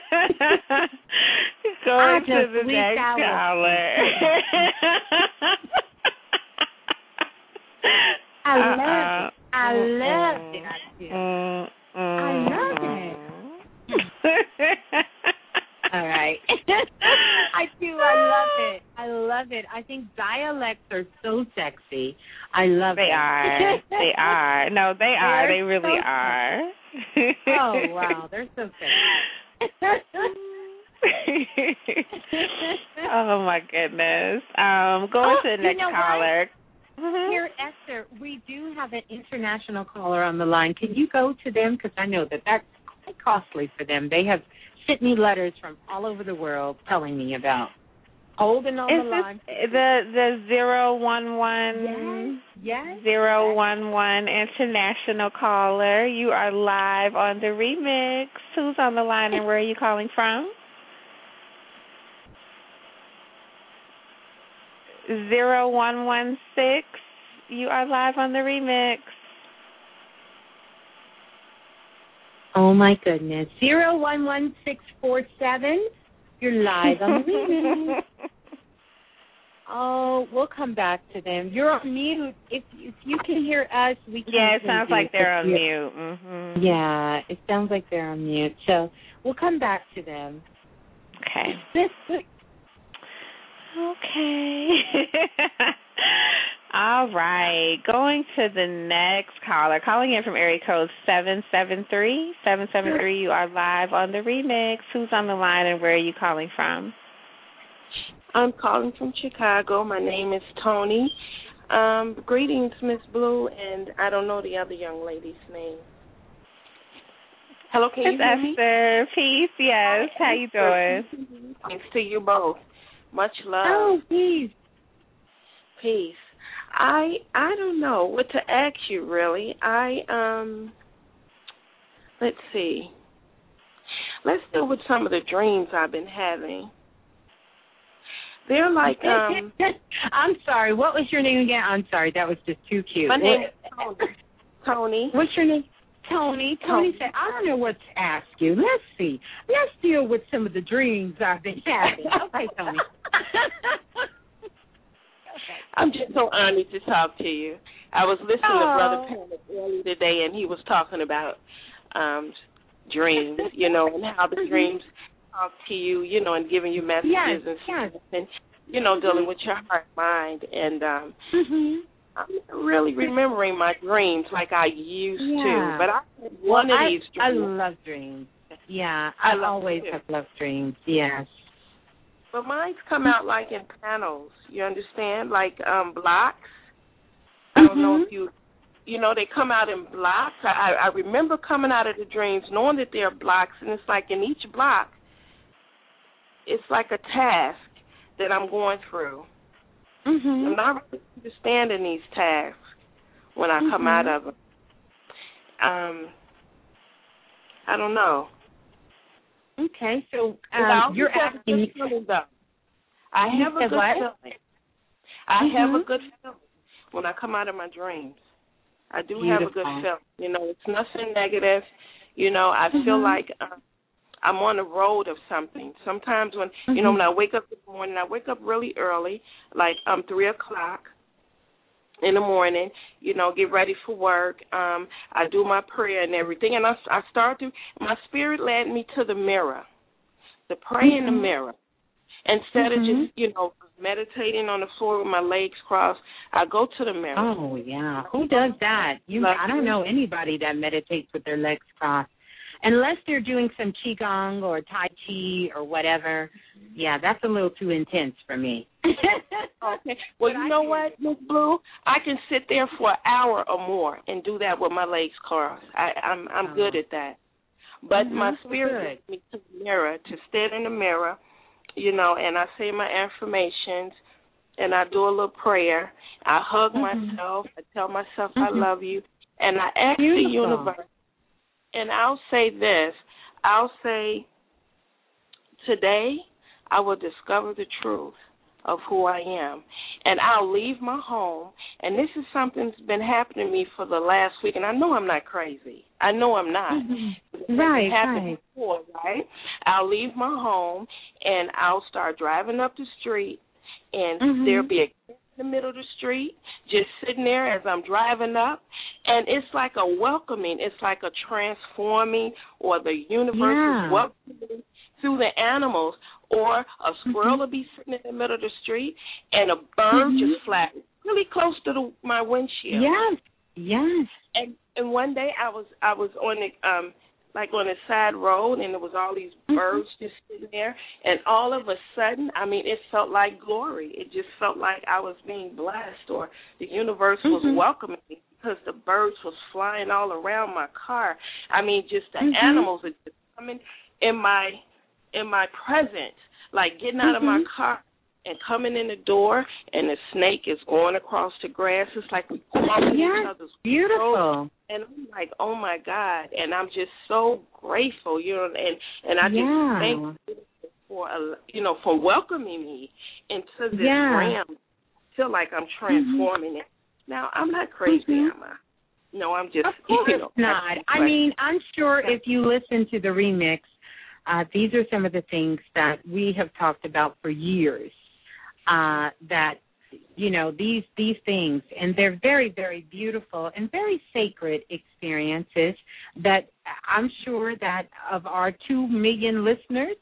Going I to just the wish next I was caller. love it. I think dialects are so sexy. I love they it. They are. They are. No, they are. They really so are. Oh, wow. They're so sexy. Oh, my goodness. Um, going oh, to the next you know caller. Mm-hmm. Here, Esther, we do have an international caller on the line. Can you go to them? Because I know that that's quite costly for them. They have sent me letters from all over the world telling me about holding on Is the line. The the zero one one yes, yes, zero one one international caller. You are live on the remix. Who's on the line and where are you calling from? Zero one one six. You are live on the remix. Oh my goodness. Zero one one six four seven. You're live on the remix. Oh, we'll come back to them. You're on mute. If if you can hear us, we can. Yeah, it sounds like they're on mute. Mm-hmm. Yeah, it sounds like they're on mute. So we'll come back to them. Okay. Okay. All right. Going to the next caller. Calling in from area code seven seven three. seven seven three, you are live on the remix. Who's on the line and where are you calling from? I'm calling from Chicago. My name is Tony. Um, greetings, Miss Blue, and I don't know the other young lady's name. Hello, can it's you hear me? Esther. Peace, yes. Hi, How you doing? Thanks to you both. Much love. Oh, peace. Peace. I I don't know what to ask you, really. I, um, let's see. Let's deal with some of the dreams I've been having. They're like, um... I'm sorry, what was your name again? I'm sorry, that was just too cute. My name is Tony. Tony. What's your name? Tony. Tony Tony said, I don't know what to ask you. Let's see. Let's deal with some of the dreams I've been having. Okay, Tony. I'm just so honored to talk to you. I was listening oh. to Brother Panic earlier today, and he was talking about um, dreams, you know, and how the dreams talk to you, you know, and giving you messages yes, and yes. stuff, and, you know, dealing with your heart, mind, and um, mm-hmm. I'm really remembering my dreams like I used yeah. to. But I had well, one of I, these dreams. I love dreams. Yeah, I, I always have loved dreams, yes. But mine's come out like in panels, you understand, like um, blocks. I don't mm-hmm. know if you, you know, they come out in blocks. I, I remember coming out of the dreams knowing that they're blocks, and it's like in each block, it's like a task that I'm going through. Mm-hmm. I'm not really understanding these tasks when I come mm-hmm. out of them. Um, I don't know. Okay, so um, you're asking me. I have a good what? feeling. I mm-hmm. have a good feeling when I come out of my dreams. I do Beautiful. have a good feeling. You know, it's nothing negative. You know, I mm-hmm. feel like um, I'm on the road of something. Sometimes when, mm-hmm. you know, when I wake up in the morning, I wake up really early, like um three o'clock in the morning, you know, get ready for work. Um, I do my prayer and everything, and I, I start to, my spirit led me to the mirror, to pray mm-hmm. in the mirror. Instead mm-hmm. of just, you know, meditating on the floor with my legs crossed, I go to the mirror. Oh, yeah. Who does that? You, I don't know anybody that meditates with their legs crossed. Unless they're doing some Qigong or Tai Chi or whatever. Yeah, that's a little too intense for me. Okay. Well, you know what, Miss Blue? I can sit there for an hour or more and do that with my legs crossed. I, I'm I'm oh. good at that. But mm-hmm. my spirit leads me to the mirror, to stand in the mirror, you know, and I say my affirmations, and I do a little prayer. I hug mm-hmm. myself. I tell myself mm-hmm. I love you. And I ask Beautiful. the universe. And I'll say this. I'll say, today I will discover the truth of who I am. And I'll leave my home. And this is something that's been happening to me for the last week. And I know I'm not crazy. I know I'm not. Mm-hmm. Right, it happened right. before, right? I'll leave my home, and I'll start driving up the street, and mm-hmm. there'll be a in the middle of the street, just sitting there as I'm driving up, and it's like a welcoming. It's like a transforming, or the universe yeah. is welcoming through the animals, or a squirrel mm-hmm. will be sitting in the middle of the street, and a bird mm-hmm. just flat really close to the, my windshield. Yes, yes. And and one day I was I was on the um like on a side road, and there was all these mm-hmm. birds just sitting there, and all of a sudden, I mean, it felt like glory. It just felt like I was being blessed, or the universe was mm-hmm. welcoming me, because the birds was flying all around my car. I mean, just the mm-hmm. animals are just coming in my in my presence, like getting out mm-hmm. of my car and coming in the door, and the snake is going across the grass. It's like we crossing yes, each other's beautiful. road. And I'm like, oh my God, and I'm just so grateful, you know, and and I just yeah. thank you for you know for welcoming me into this yeah. realm. I feel like I'm transforming mm-hmm. it. Now I'm not crazy, mm-hmm. am I? No, I'm just. Of course you know, not. I mean, I'm sure if you listen to the remix, uh, these are some of the things that we have talked about for years. Uh, that, you know, these these things, and they're very, very beautiful and very sacred experiences that I'm sure that of our two million listeners,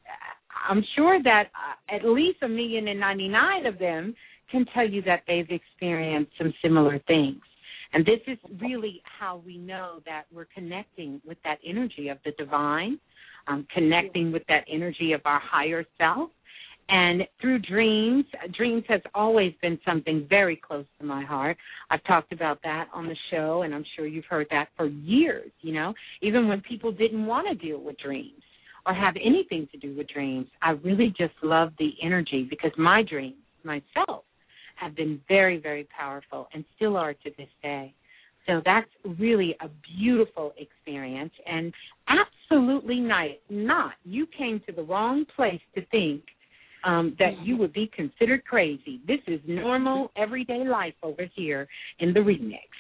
I'm sure that uh, at least a million and ninety-nine of them can tell you that they've experienced some similar things. And this is really how we know that we're connecting with that energy of the divine, um, connecting with that energy of our higher self. And through dreams, dreams has always been something very close to my heart. I've talked about that on the show, and I'm sure you've heard that for years, you know, even when people didn't want to deal with dreams or have anything to do with dreams. I really just love the energy, because my dreams myself have been very, very powerful and still are to this day. So that's really a beautiful experience, and absolutely not, not. You came to the wrong place to think Um, that you would be considered crazy. This is normal, everyday life over here in the remix.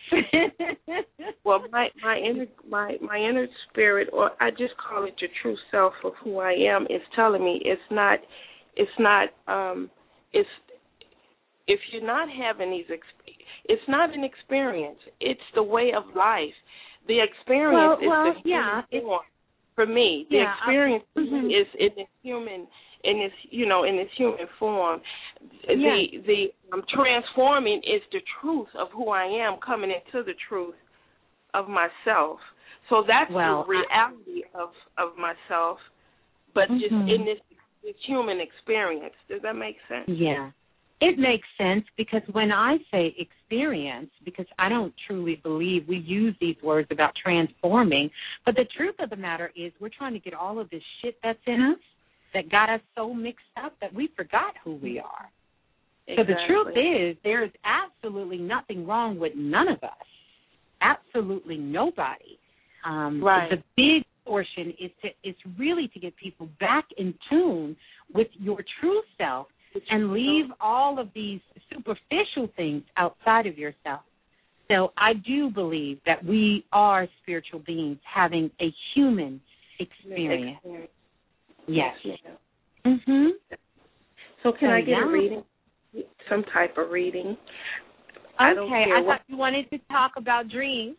Well, my my inner my my inner spirit, or I just call it the true self of who I am, is telling me it's not it's not um it's if you're not having these exp- it's not an experience. It's the way of life. The experience well, well, is the yeah, human form. For me, the yeah, experience mm-hmm. is in the human. In this, you know, in this human form, yeah. the the um, transforming is the truth of who I am, coming into the truth of myself. So that's well, the reality I, of of myself, but mm-hmm. just in this this human experience. Does that make sense? Yeah, it makes sense, because when I say experience, because I don't truly believe we use these words about transforming, but the truth of the matter is we're trying to get all of this shit that's in us that got us so mixed up that we forgot who we are. Exactly. So the truth is, there is absolutely nothing wrong with none of us. Absolutely nobody. Um, right. The big portion is to is really to get people back in tune with your true self and leave all of these superficial things outside of yourself. So I do believe that we are spiritual beings having a human experience. experience. Yes. Mhm. So can so, I get yeah. a reading? Some type of reading. Okay, I, don't care I what... thought you wanted to talk about dreams.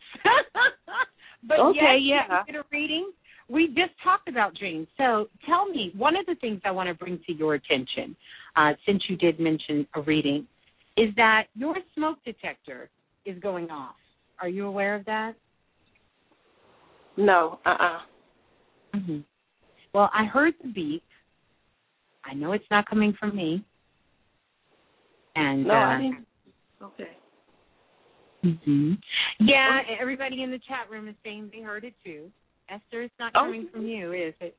But okay, yes, yeah. Get a reading. We just talked about dreams. So tell me, one of the things I want to bring to your attention, uh, since you did mention a reading, is that your smoke detector is going off. Are you aware of that? No. Uh-uh. Mm-hmm. Well, I heard the beep. I know it's not coming from me. And no, uh, I didn't. Okay. Mm-hmm. Yeah, everybody in the chat room is saying they heard it too. Esther, it's not coming oh. from you, is it?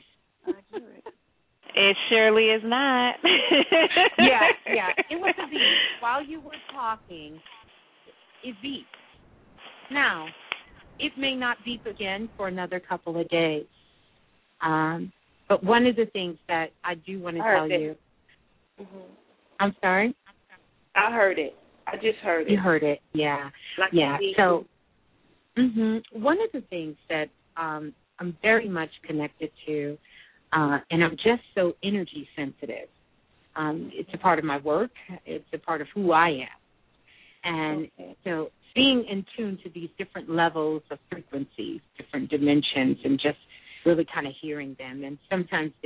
It surely is not. yeah, yeah. It was a beep. While you were talking, it beeped. Now, it may not beep again for another couple of days. Um, but one of the things that I do want to I tell it. you. Mm-hmm. I'm sorry? I heard it. I just heard it. You heard it, yeah. Like yeah. So mm-hmm. one of the things that um, I'm very much connected to, uh, and I'm just so energy sensitive. Um, it's a part of my work. It's a part of who I am. And okay. so being in tune to these different levels of frequencies, different dimensions, and just really kind of hearing them. And sometimes they're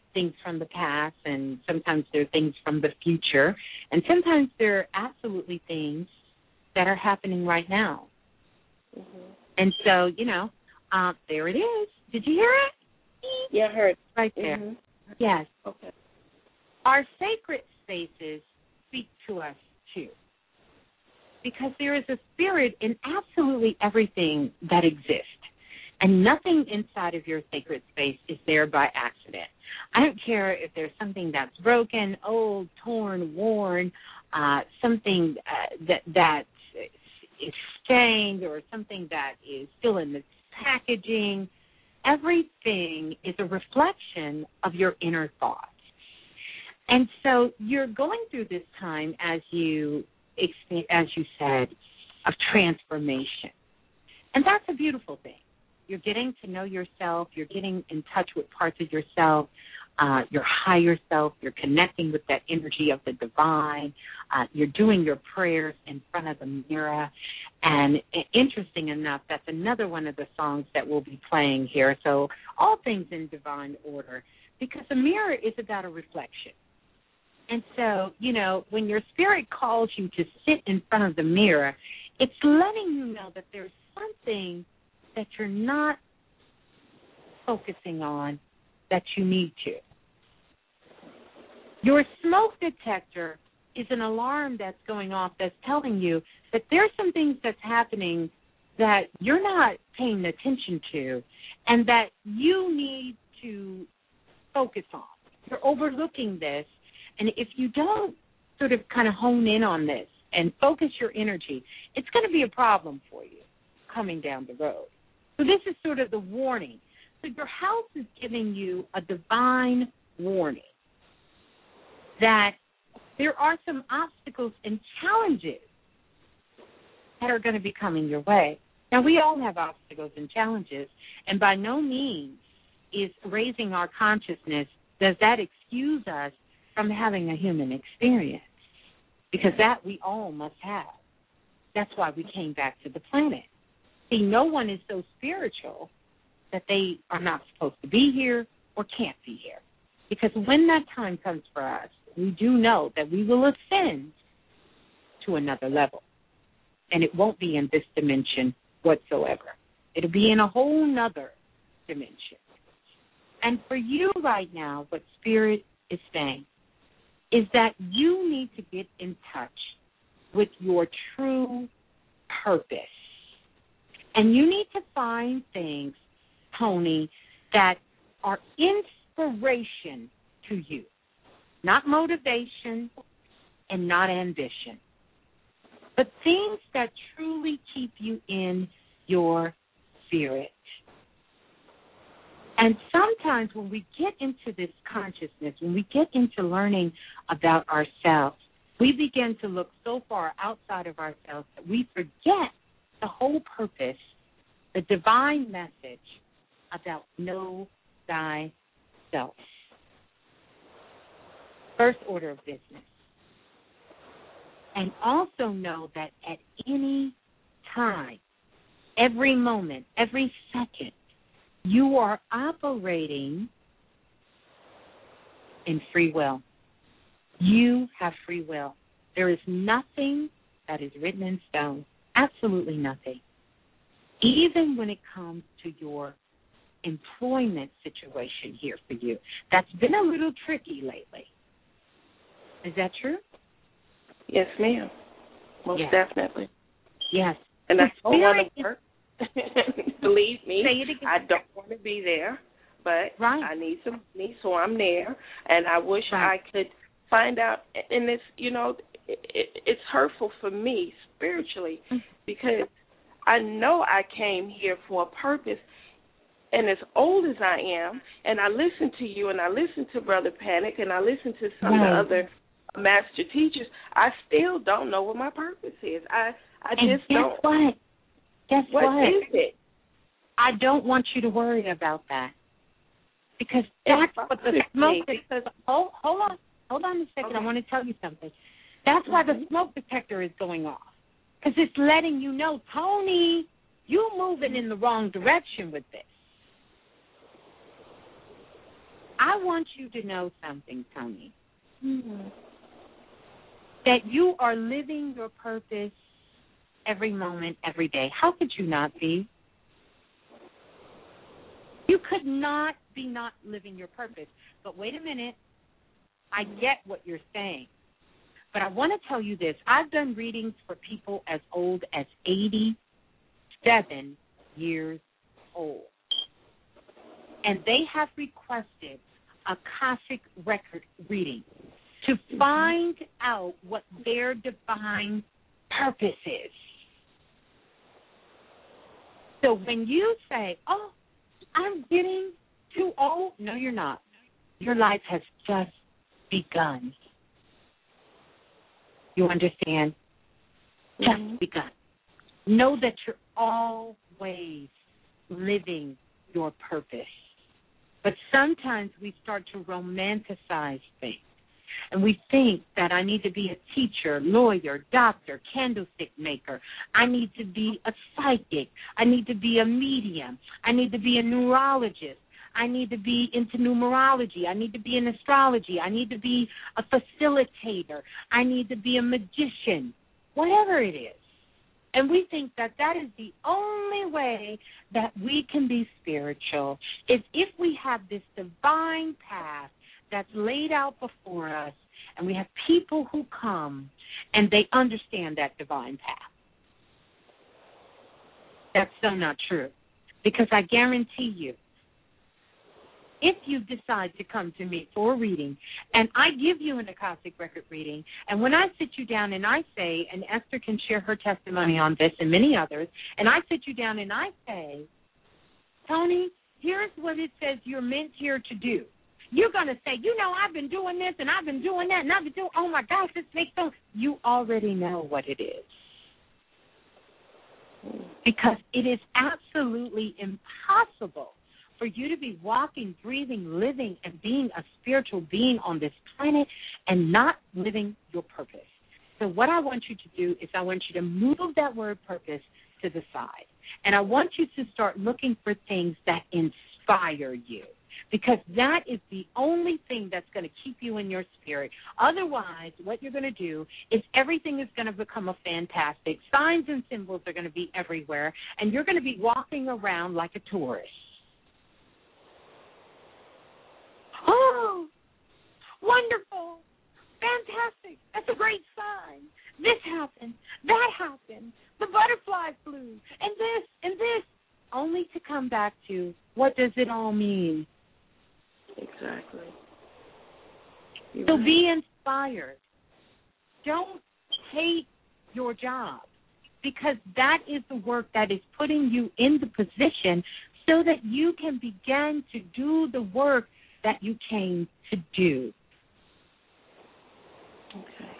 things from the past, and sometimes they're things from the future, and sometimes they're absolutely things that are happening right now. Mm-hmm. And so, you know, uh, there it is. Did you hear it? Yeah, I heard. Right there. Mm-hmm. Yes. Okay. Our sacred spaces speak to us, too, because there is a spirit in absolutely everything that exists, and nothing inside of your sacred space is there by accident. I don't care if there's something that's broken, old, torn, worn, uh, something uh, that that is stained, or something that is still in the packaging. Everything is a reflection of your inner thoughts. And so you're going through this time, as you as you said, of transformation. And that's a beautiful thing. You're getting to know yourself. You're getting in touch with parts of yourself, uh, your higher self. You're connecting with that energy of the divine. Uh, you're doing your prayers in front of the mirror. And interesting enough, that's another one of the songs that we'll be playing here. So all things in divine order, because the mirror is about a reflection. And so, you know, when your spirit calls you to sit in front of the mirror, it's letting you know that there's something that you're not focusing on that you need to. Your smoke detector is an alarm that's going off that's telling you that there's some things that's happening that you're not paying attention to and that you need to focus on. You're overlooking this, and if you don't sort of kind of hone in on this and focus your energy, it's going to be a problem for you coming down the road. So this is sort of the warning. So your house is giving you a divine warning that there are some obstacles and challenges that are going to be coming your way. Now, we all have obstacles and challenges, and by no means is raising our consciousness, does that excuse us from having a human experience? Because that we all must have. That's why we came back to the planet. See, no one is so spiritual that they are not supposed to be here or can't be here. Because when that time comes for us, we do know that we will ascend to another level. And it won't be in this dimension whatsoever. It'll be in a whole nother dimension. And for you right now, what Spirit is saying is that you need to get in touch with your true purpose. And you need to find things, Tony, that are inspiration to you, not motivation and not ambition, but things that truly keep you in your spirit. And sometimes when we get into this consciousness, when we get into learning about ourselves, we begin to look so far outside of ourselves that we forget the whole purpose, the divine message about know thyself. First order of business. And also know that at any time, every moment, every second, you are operating in free will. You have free will. There is nothing that is written in stone, absolutely nothing. Even when it comes to your employment situation here for you, that's been a little tricky lately. Is that true? Yes, ma'am. Most yes. definitely. Yes. And I don't want to is- work. Believe me, Say it again. I don't want to be there, but right. I need some money, so I'm there. And I wish right. I could find out. And it's, you know, it, it, it's hurtful for me spiritually because I know I came here for a purpose. And as old as I am, and I listen to you, and I listen to Brother Panic, and I listen to some right. of the other master teachers, I still don't know what my purpose is. I, I and just guess don't. What? Guess what? what? What is it? I don't want you to worry about that. Because that's what the smoke detector, hold, hold on, hold on a second, okay. I want to tell you something. That's mm-hmm. why the smoke detector is going off. Because it's letting you know, Tony, you're moving in the wrong direction with this. I want you to know something, Tony. Mm-hmm. That you are living your purpose every moment, every day. How could you not be? You could not be not living your purpose. But wait a minute. I get what you're saying. But I want to tell you this. I've done readings for people as old as eighty-seven years old. And they have requested a Akashic record reading to find out what their divine purpose is. So when you say, oh, I'm getting too old, no, you're not. Your life has just begun. You understand? Just mm-hmm. begun. Know that you're always living your purpose. But sometimes we start to romanticize things. And we think that I need to be a teacher, lawyer, doctor, candlestick maker. I need to be a psychic. I need to be a medium. I need to be a neurologist. I need to be into numerology. I need to be in astrology. I need to be a facilitator. I need to be a magician, whatever it is. And we think that that is the only way that we can be spiritual, is if we have this divine path that's laid out before us, and we have people who come and they understand that divine path. That's so not true. Because I guarantee you, if you decide to come to me for a reading, and I give you an Akashic record reading, and when I sit you down and I say, and Esther can share her testimony on this and many others, and I sit you down and I say, Tony, here's what it says you're meant here to do. You're going to say, you know, I've been doing this and I've been doing that and I've been doing, oh, my gosh, this makes sense. You already know what it is. Because it is absolutely impossible for you to be walking, breathing, living, and being a spiritual being on this planet and not living your purpose. So what I want you to do is I want you to move that word purpose to the side. And I want you to start looking for things that inspire you. Because that is the only thing that's going to keep you in your spirit. Otherwise, what you're going to do is everything is going to become a fantastic. Signs and symbols are going to be everywhere, and you're going to be walking around like a tourist. Oh, wonderful, fantastic, that's a great sign. This happened, that happened, the butterfly flew, and this, and this, only to come back to, what does it all mean? Exactly. You're so right. Be inspired. Don't hate your job, because that is the work that is putting you in the position so that you can begin to do the work that you came to do. Okay.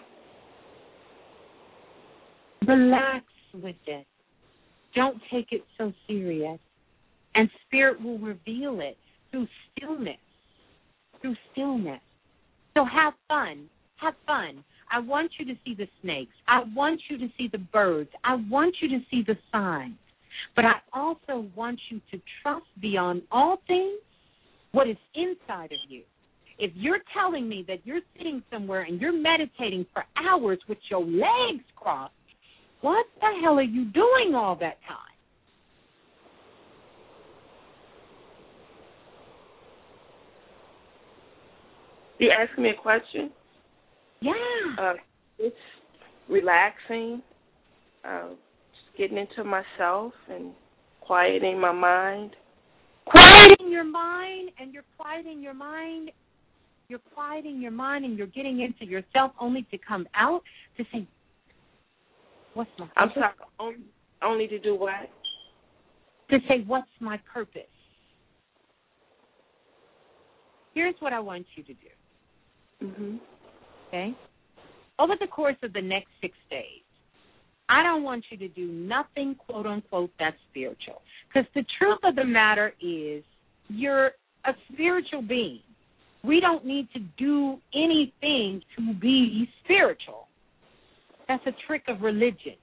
Relax with it. Don't take it so serious. And Spirit will reveal it through stillness. Through stillness. So have fun. Have fun. I want you to see the snakes. I want you to see the birds. I want you to see the signs. But I also want you to trust beyond all things what is inside of you. If you're telling me that you're sitting somewhere and you're meditating for hours with your legs crossed, what the hell are you doing all that time? You asked me a question? Yeah. Uh, it's relaxing, uh, just getting into myself and quieting my mind. Quieting your mind, and you're quieting your mind, you're quieting your mind, and you're getting into yourself only to come out to say, what's my purpose? I'm sorry, only, only to do what? To say, what's my purpose? Here's what I want you to do. Mm-hmm. Okay? Over the course of the next six days, I don't want you to do nothing, quote, unquote, that's spiritual. Because the truth of the matter is you're a spiritual being. We don't need to do anything to be spiritual. That's a trick of religion.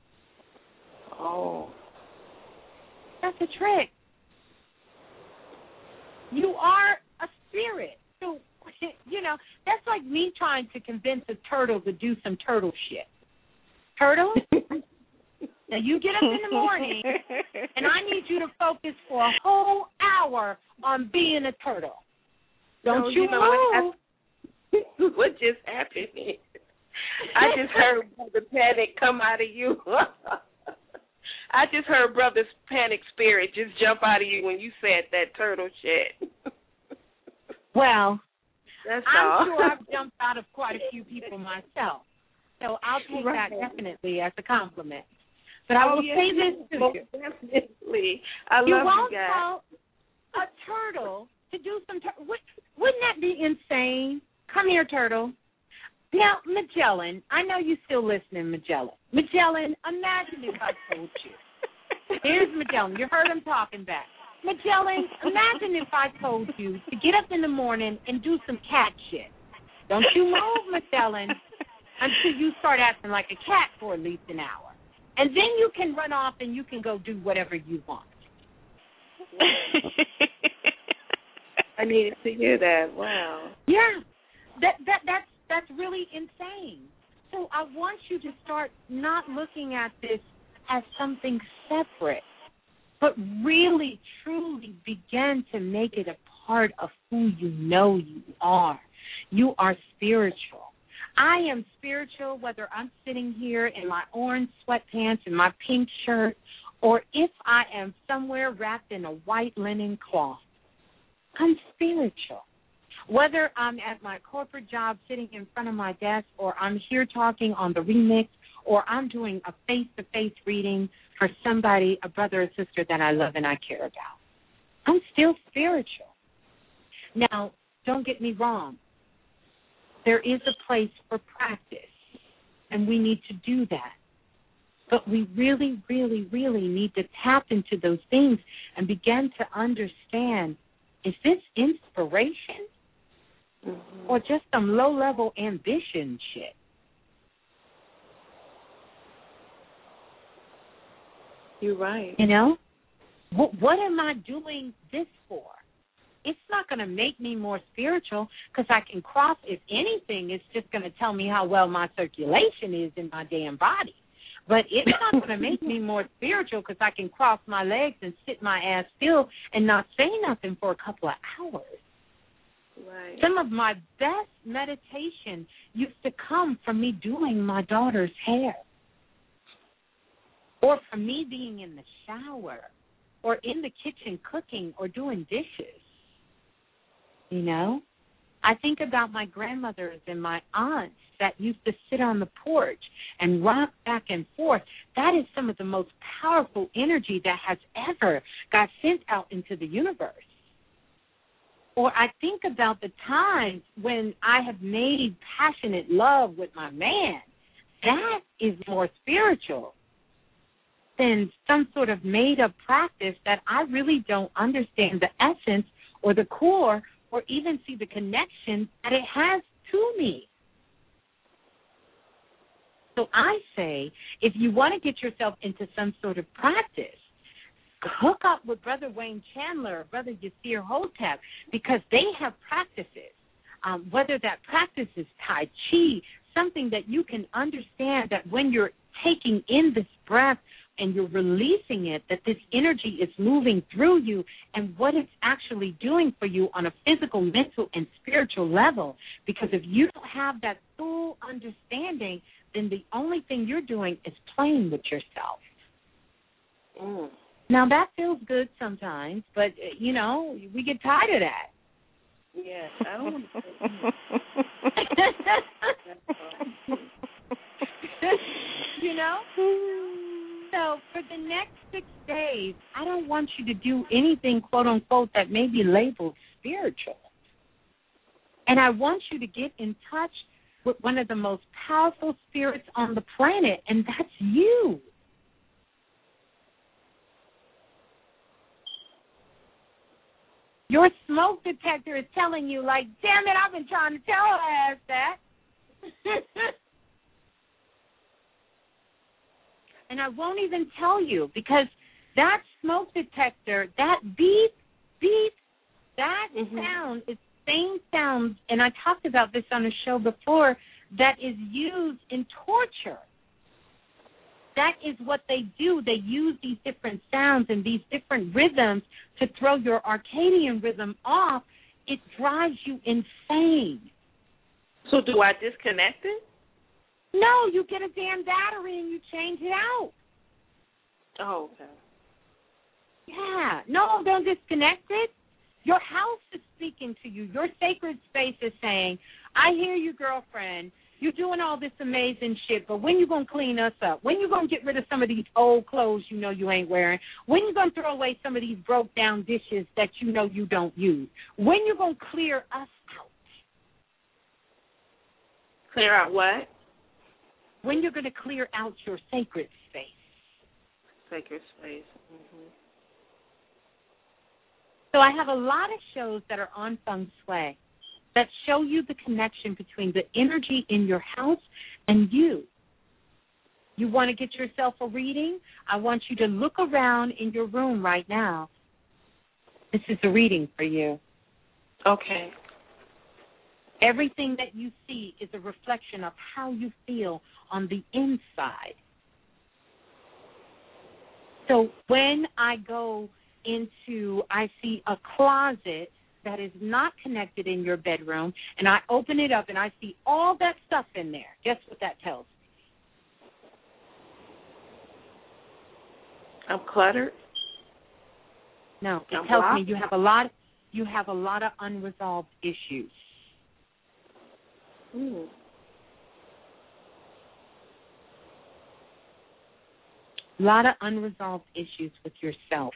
Oh. That's a trick. You are a spirit. So, you know, that's like me trying to convince a turtle to do some turtle shit. Turtle, now you get up in the morning, and I need you to focus for a whole hour on being a turtle. Don't no, you, you know move. What, what just happened? I just heard Brother Panic come out of you. I just heard Brother's Panic spirit just jump out of you when you said that turtle shit. Well, that's I'm all. sure I've jumped out of quite a few people myself. So I'll take right. that definitely as a compliment. But I oh, will yes, say this to you. Definitely. I you love won't you guys. tell a turtle to do some tur- wouldn't that be insane? Come here, turtle. Now, Magellan, I know you're still listening, Magellan. Magellan, imagine if I told you. Here's Magellan. You heard him talking back. Magellan, imagine if I told you to get up in the morning and do some cat shit. Don't you move, Magellan, until you start acting like a cat for at least an hour. And then you can run off and you can go do whatever you want. I needed to hear that. Wow. Yeah. That that that's that's really insane. So I want you to start not looking at this as something separate, but really, truly begin to make it a part of who you know you are. You are spiritual. I am spiritual whether I'm sitting here in my orange sweatpants and my pink shirt, or if I am somewhere wrapped in a white linen cloth. I'm spiritual. Whether I'm at my corporate job sitting in front of my desk, or I'm here talking on the remix, or I'm doing a face-to-face reading for somebody, a brother or sister that I love and I care about. I'm still spiritual. Now, don't get me wrong. There is a place for practice, and we need to do that. But we really, really, really need to tap into those things and begin to understand, is this inspiration mm-hmm. or just some low-level ambition shit? You're right. You know? What, what am I doing this for? It's not going to make me more spiritual because I can cross, if anything, it's just going to tell me how well my circulation is in my damn body. But it's not going to make me more spiritual because I can cross my legs and sit my ass still and not say nothing for a couple of hours. Right. Some of my best meditation used to come from me doing my daughter's hair, or from me being in the shower, or in the kitchen cooking or doing dishes. You know? I think about my grandmothers and my aunts that used to sit on the porch and rock back and forth. That is some of the most powerful energy that has ever got sent out into the universe. Or I think about the times when I have made passionate love with my man. That is more spiritual than some sort of made-up practice that I really don't understand the essence or the core or even see the connection that it has to me. So I say, if you want to get yourself into some sort of practice, hook up with Brother Wayne Chandler or Brother Yasir Hotep, because they have practices, um, whether that practice is Tai Chi, something that you can understand that when you're taking in this breath and you're releasing it, that this energy is moving through you and what it's actually doing for you on a physical, mental, and spiritual level. Because if you don't have that full understanding, then the only thing you're doing is playing with yourself. Mm. Now, that feels good sometimes, but, you know, we get tired of that. Yes, I don't want to. You know? So for the next six days, I don't want you to do anything, quote, unquote, that may be labeled spiritual. And I want you to get in touch with one of the most powerful spirits on the planet, and that's you. Your smoke detector is telling you, like, damn it, I've been trying to tell her ass that. And I won't even tell you, because that smoke detector, that beep, beep, that mm-hmm. sound is same sounds, and I talked about this on a show before, that is used in torture. That is what they do. They use these different sounds and these different rhythms to throw your Arcadian rhythm off. It drives you insane. So do I disconnect it? No, you get a damn battery and you change it out. Oh, okay. Yeah. No, don't disconnect it. Your house is speaking to you. Your sacred space is saying, I hear you, girlfriend. You're doing all this amazing shit, but when you going to clean us up? When you going to get rid of some of these old clothes you know you ain't wearing? When you going to throw away some of these broke-down dishes that you know you don't use? When you going to clear us out? Clear out what? When you're going to clear out your sacred space. Sacred space. Mm-hmm. So I have a lot of shows that are on feng shui that show you the connection between the energy in your house and you. You want to get yourself a reading? I want you to look around in your room right now. This is a reading for you. Okay. Everything that you see is a reflection of how you feel on the inside. So when I go into, I see a closet that is not connected in your bedroom, and I open it up and I see all that stuff in there. Guess what that tells me? I'm cluttered? No, it I'm tells blocked? me you have a lot you have a lot of unresolved issues. Hmm. A lot of unresolved issues with yourself.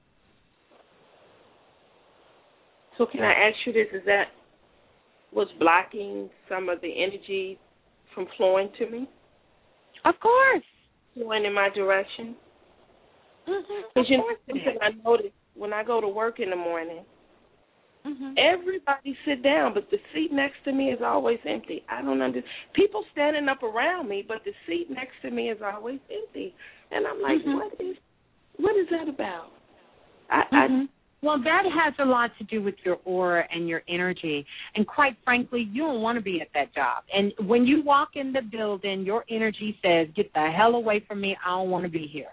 So can I ask you this? Is that what's blocking some of the energy from flowing to me? Of course. Flowing in my direction? Mm-hmm. Because you know, something I noticed when I go to work in the morning, mm-hmm. everybody sit down, but the seat next to me is always empty. I don't understand. People standing up around me, but the seat next to me is always empty. And I'm like, mm-hmm. what is what is that about? I, mm-hmm. I Well, that has a lot to do with your aura and your energy. And quite frankly, you don't want to be at that job. And when you walk in the building, your energy says, get the hell away from me. I don't want to be here.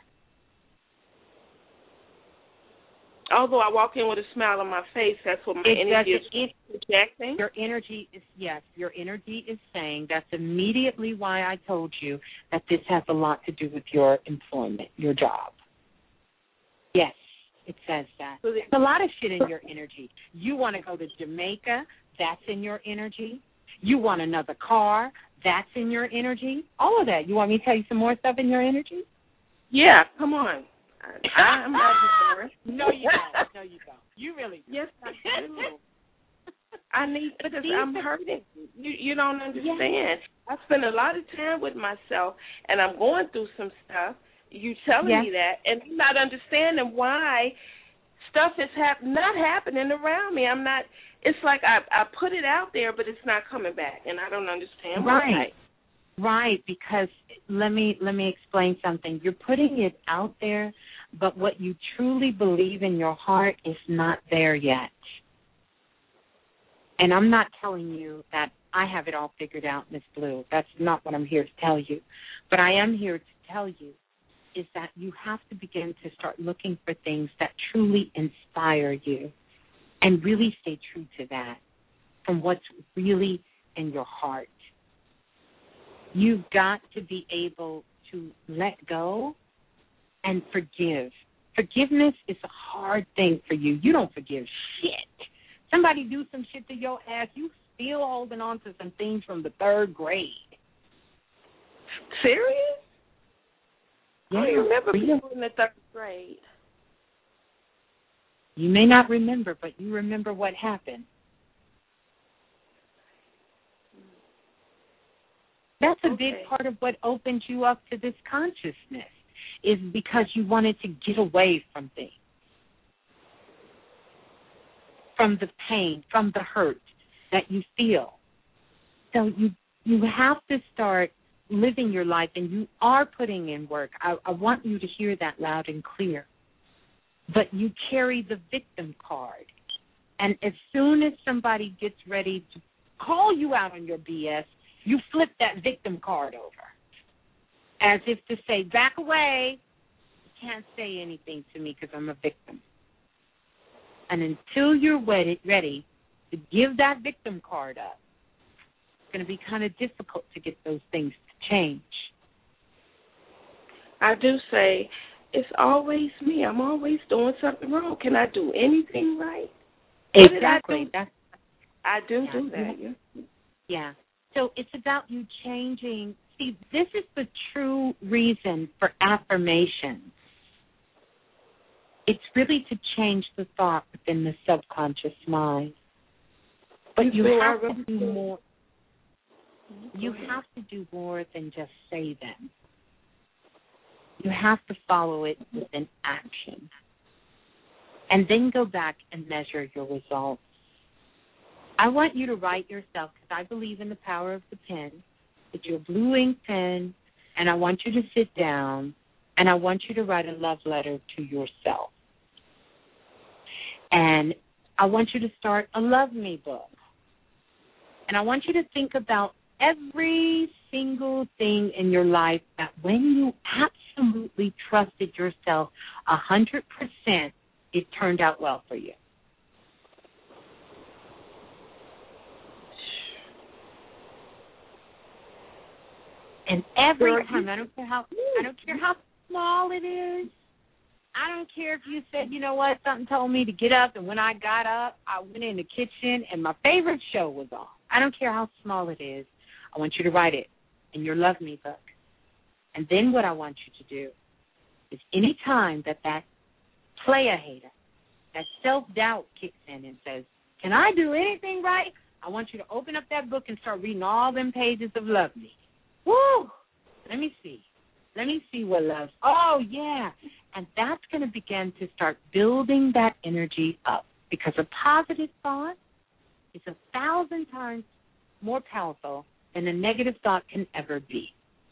Although I walk in with a smile on my face, that's what my it energy is it, projecting. Your energy is, yes, your energy is saying that's immediately why I told you that this has a lot to do with your employment, your job. Yes. It says that. There's a lot of shit in your energy. You want to go to Jamaica, that's in your energy. You want another car, that's in your energy. All of that. You want me to tell you some more stuff in your energy? Yeah, come on. I, I'm not embarrassed. No, you don't. No, you don't. You really do. Yes, I do. I need, because I'm hurting. You, you don't understand. Yes. I spend a lot of time with myself, and I'm going through some stuff. You telling yes. me that, and I'm not understanding why stuff is hap- not happening around me. I'm not. It's like I I put it out there, but it's not coming back, and I don't understand right. why. Right, because let me let me explain something. You're putting it out there, but what you truly believe in your heart is not there yet. And I'm not telling you that I have it all figured out, Miss Blue. That's not what I'm here to tell you. But I am here to tell you is that you have to begin to start looking for things that truly inspire you and really stay true to that from what's really in your heart. You've got to be able to let go and forgive. Forgiveness is a hard thing for you. You don't forgive shit. Somebody do some shit to your ass, you still holding on to some things from the third grade. Serious? Yeah, I remember you, people in the third grade. You may not remember, but you remember what happened. That's a okay. big part of what opened you up to this consciousness, is because you wanted to get away from things, from the pain, from the hurt that you feel. So you you have to start living your life, and you are putting in work. I, I want you to hear that loud and clear. But you carry the victim card. And as soon as somebody gets ready to call you out on your B S, you flip that victim card over, as if to say, back away. You can't say anything to me because I'm a victim. And until you're ready, ready to give that victim card up, it's going to be kind of difficult to get those things to change. I do say, it's always me. I'm always doing something wrong. Can I do anything right? Exactly. I do, I do yeah. do that. Yeah. yeah. So it's about you changing. See, this is the true reason for affirmations. It's really to change the thought within the subconscious mind. But you, you have to do more. You have to do more than just say them. You have to follow it with an action. And then go back and measure your results. I want you to write yourself, because I believe in the power of the pen, that you're a blue ink pen, and I want you to sit down, and I want you to write a love letter to yourself. And I want you to start a Love Me book. And I want you to think about every single thing in your life that when you absolutely trusted yourself a hundred percent, it turned out well for you. And every time, I don't care how I don't care how small it is. I don't care if you said, you know what, something told me to get up, and when I got up, I went in the kitchen and my favorite show was on. I don't care how small it is. I want you to write it in your Love Me book. And then what I want you to do is any time that that player hater, that self-doubt kicks in and says, can I do anything right? I want you to open up that book and start reading all them pages of Love Me. Woo! Let me see. Let me see what love's. Oh, yeah. And that's going to begin to start building that energy up, because a positive thought is a thousand times more powerful than a negative thought can ever be.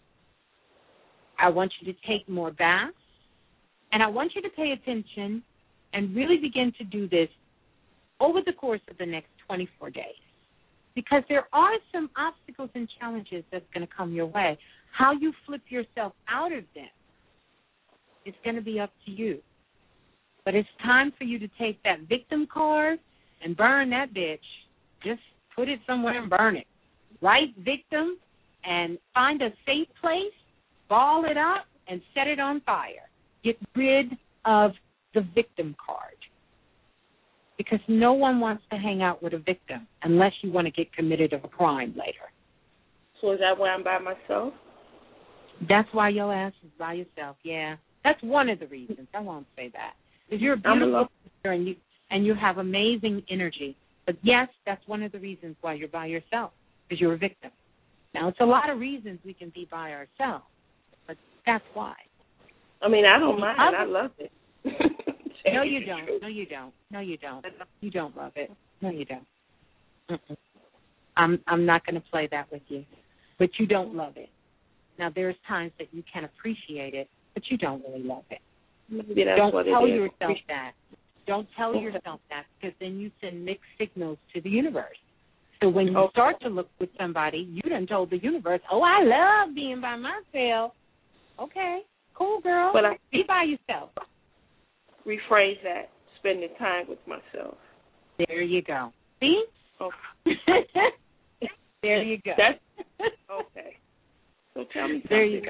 I want you to take more baths, and I want you to pay attention and really begin to do this over the course of the next twenty-four days, because there are some obstacles and challenges that's going to come your way. How you flip yourself out of them is going to be up to you. But it's time for you to take that victim card and burn that bitch. Just put it somewhere and burn it. Write victim and find a safe place, ball it up, and set it on fire. Get rid of the victim card, because no one wants to hang out with a victim unless you want to get committed of a crime later. So is that why I'm by myself? That's why your ass is by yourself, yeah. That's one of the reasons. I won't say that. Because you're a beautiful sister and you, and you have amazing energy. But, yes, that's one of the reasons why you're by yourself, because you're a victim. Now, it's a lot of reasons we can be by ourselves, but that's why. I mean, I don't mind. I love it. No, you don't. No, you don't. No, you don't. You don't love it. No, you don't. Mm-mm. I'm I'm not going to play that with you. But you don't love it. Now, there's times that you can appreciate it, but you don't really love it. Maybe that's don't what tell it is. yourself that. Don't tell yourself that, because then you send mixed signals to the universe. So when you okay. start to look with somebody, you done told the universe, oh, I love being by myself. Okay, cool, girl. But I, be by yourself. Rephrase that, spending time with myself. There you go. See? Okay. There you go. That's, okay. So tell me something there you go.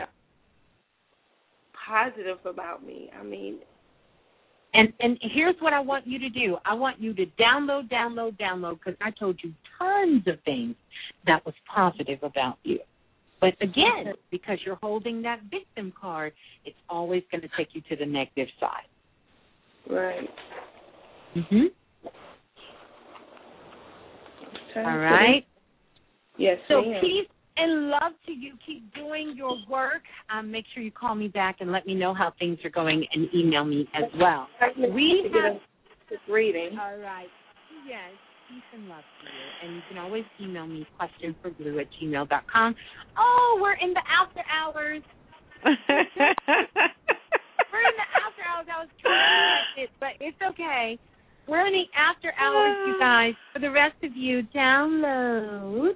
positive about me. I mean, and and here's what I want you to do. I want you to download, download, download, because I told you tons of things that was positive about you. But again, because you're holding that victim card, it's always going to take you to the negative side. Right. Mhm. Okay. All right. Yes. So ma'am. peace and love to you. Keep doing your work. Um, make sure you call me back and let me know how things are going, and email me as well. We have a reading. All right. Yes. Peace and love to you. And you can always email me question for blue at gmail dot com. Oh, we're in the after hours. We're in the after hours. I was trying to miss it, but it's okay. We're in the after hours, you guys. For the rest of you, download.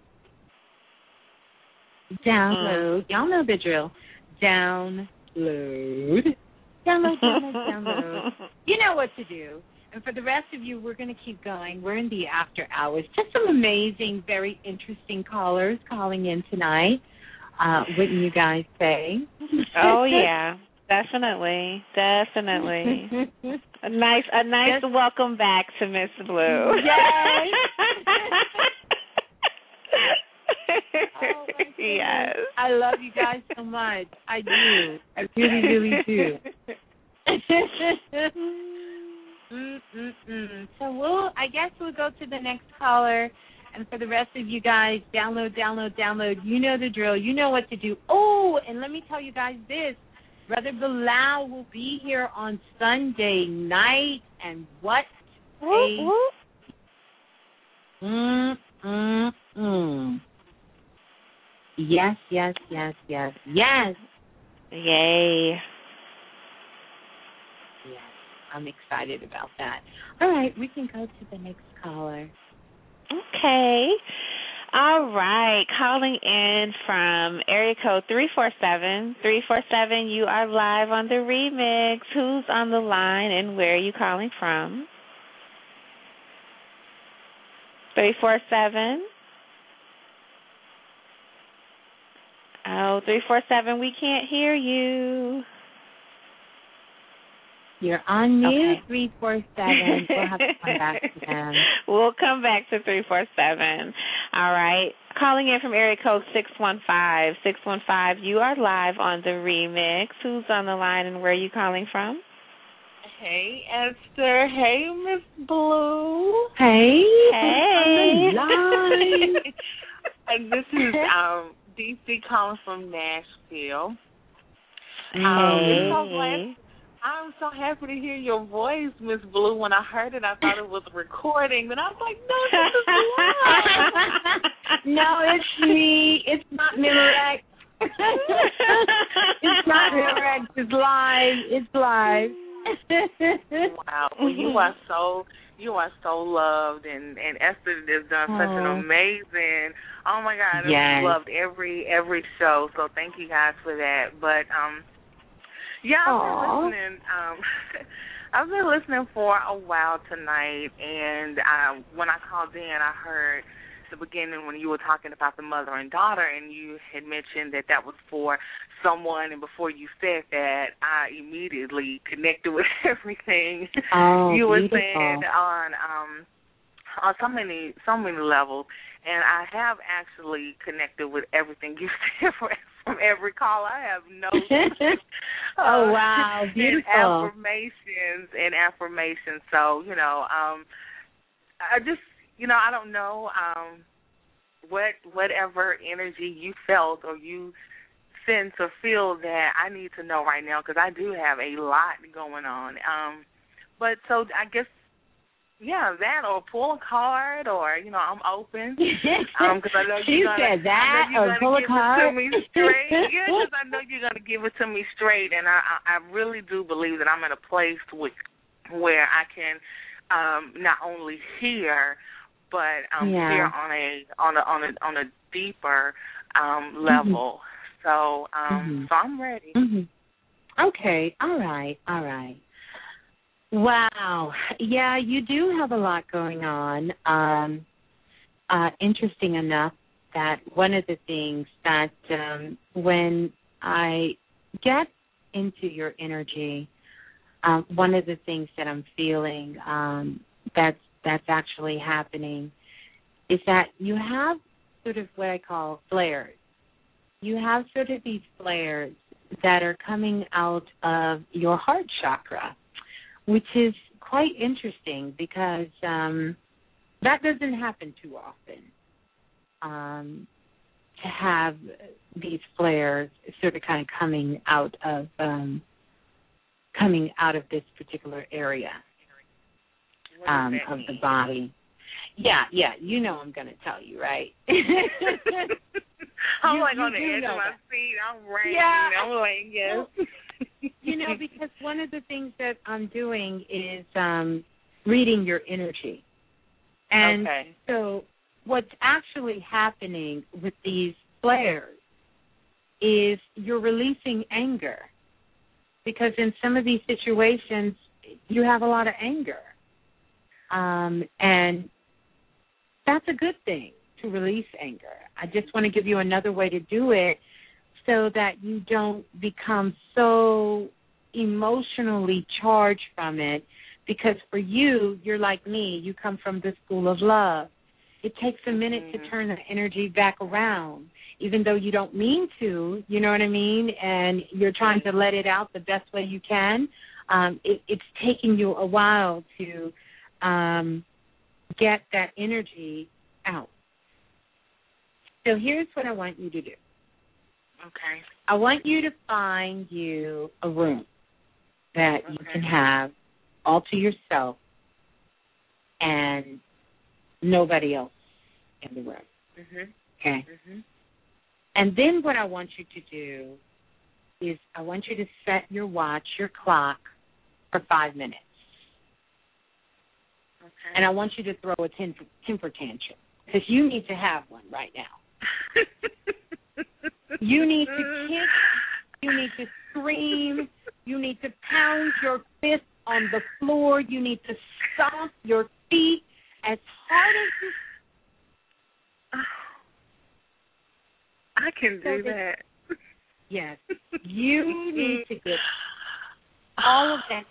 Download. Y'all know the drill. Download. Download, download, download. You know what to do. And for the rest of you, we're going to keep going. We're in the after hours. Just some amazing, very interesting callers calling in tonight. Uh, wouldn't you guys say? Oh, yeah. Definitely, definitely. a nice, a nice yes. welcome back to Miss Blue. Yes. oh yes. I love you guys so much. I do. I really, really do. Mm-mm-mm. So we'll. I guess we'll go to the next caller. And for the rest of you guys, download, download, download. You know the drill. You know what to do. Oh, and let me tell you guys this. Brother Bilal will be here on Sunday night, and what a mm, mm, mm. Yes, yes, yes, yes, yes. Yay. Yes, I'm excited about that. All right, we can go to the next caller. Okay. All right, calling in from area code three four seven. three four seven, you are live on the remix. Who's on the line and where are you calling from? three four seven. Oh, three four seven, we can't hear you. You're on mute, okay. three four seven. We'll have to come back to them. We'll come back to three four seven. All right. Calling in from area code six one five. six one five, you are live on the remix. Who's on the line and where are you calling from? Hey, Esther. Hey, Miss Blue. Hey. Hey. And this is um, D C calling from Nashville. Hey. Um, so glad. I'm so happy to hear your voice, Miss Blue. When I heard it, I thought it was a recording. But I was like, no, this is live. No, it's me. It's not Mirex. It's not Mirex. It's live. It's live. Wow. Well, you are so you are so loved, and, and Esther has done such an amazing. Oh my God, yes. I've loved every every show. So thank you guys for that. But um. Yeah, I've been Aww. listening. Um, I've been listening for a while tonight, and uh, when I called in, I heard the beginning when you were talking about the mother and daughter, and you had mentioned that that was for someone, and before you said that, I immediately connected with everything oh, you were beautiful. saying on um, on so many so many levels, and I have actually connected with everything you said for from every call. I have no oh uh, wow, beautiful and affirmations and affirmations. So you know, um, I just you know I don't know um, what whatever energy you felt or you sense or feel that I need to know right now, because I do have a lot going on. Um, but so I guess. Yeah, that or pull a card or, you know, I'm open. Um, cause I know she you're gonna, said that I know you're or pull gonna a give card. it to me straight. Yeah, because I know you're going to give it to me straight. And I, I really do believe that I'm in a place with, where I can um, not only hear, but um, yeah. hear on a on a on a on a deeper um, level. Mm-hmm. So um, mm-hmm. so I'm ready. Mm-hmm. Okay. All right. All right. Wow. Yeah, you do have a lot going on. Um, uh, interesting enough that one of the things that um, when I get into your energy, um, one of the things that I'm feeling um, that's that's actually happening is that you have sort of what I call flares. You have sort of these flares that are coming out of your heart chakra, which is quite interesting because um, that doesn't happen too often, um, to have these flares sort of kind of coming out of um, coming out of this particular area um, of the body. Yeah, yeah, you know I'm going to tell you, right? I'm you, like you on the edge of my that. seat. I'm ready. Yeah. I'm like, yes. Well, you know, because one of the things that I'm doing is um, reading your energy. And okay. so what's actually happening with these flares is you're releasing anger, because in some of these situations you have a lot of anger. Um, and that's a good thing, to release anger. I just want to give you another way to do it so that you don't become so emotionally charged from it, because for you, you're like me, you come from the school of love. It takes a minute mm-hmm. to turn the energy back around, even though you don't mean to, you know what I mean, and you're trying to let it out the best way you can. Um, it, it's taking you a while to um, get that energy out. So here's what I want you to do. Okay. I want you to find you a room that okay. you can have all to yourself and nobody else in the room. Mm-hmm. Okay? Mm-hmm. And then what I want you to do is I want you to set your watch, your clock, for five minutes. Okay. And I want you to throw a temper, temper tantrum, because you need to have one right now. You need to kick, you need to scream, you need to pound your fist on the floor, you need to stomp your feet as hard as you I can do so that. Yes. You need to get all of that,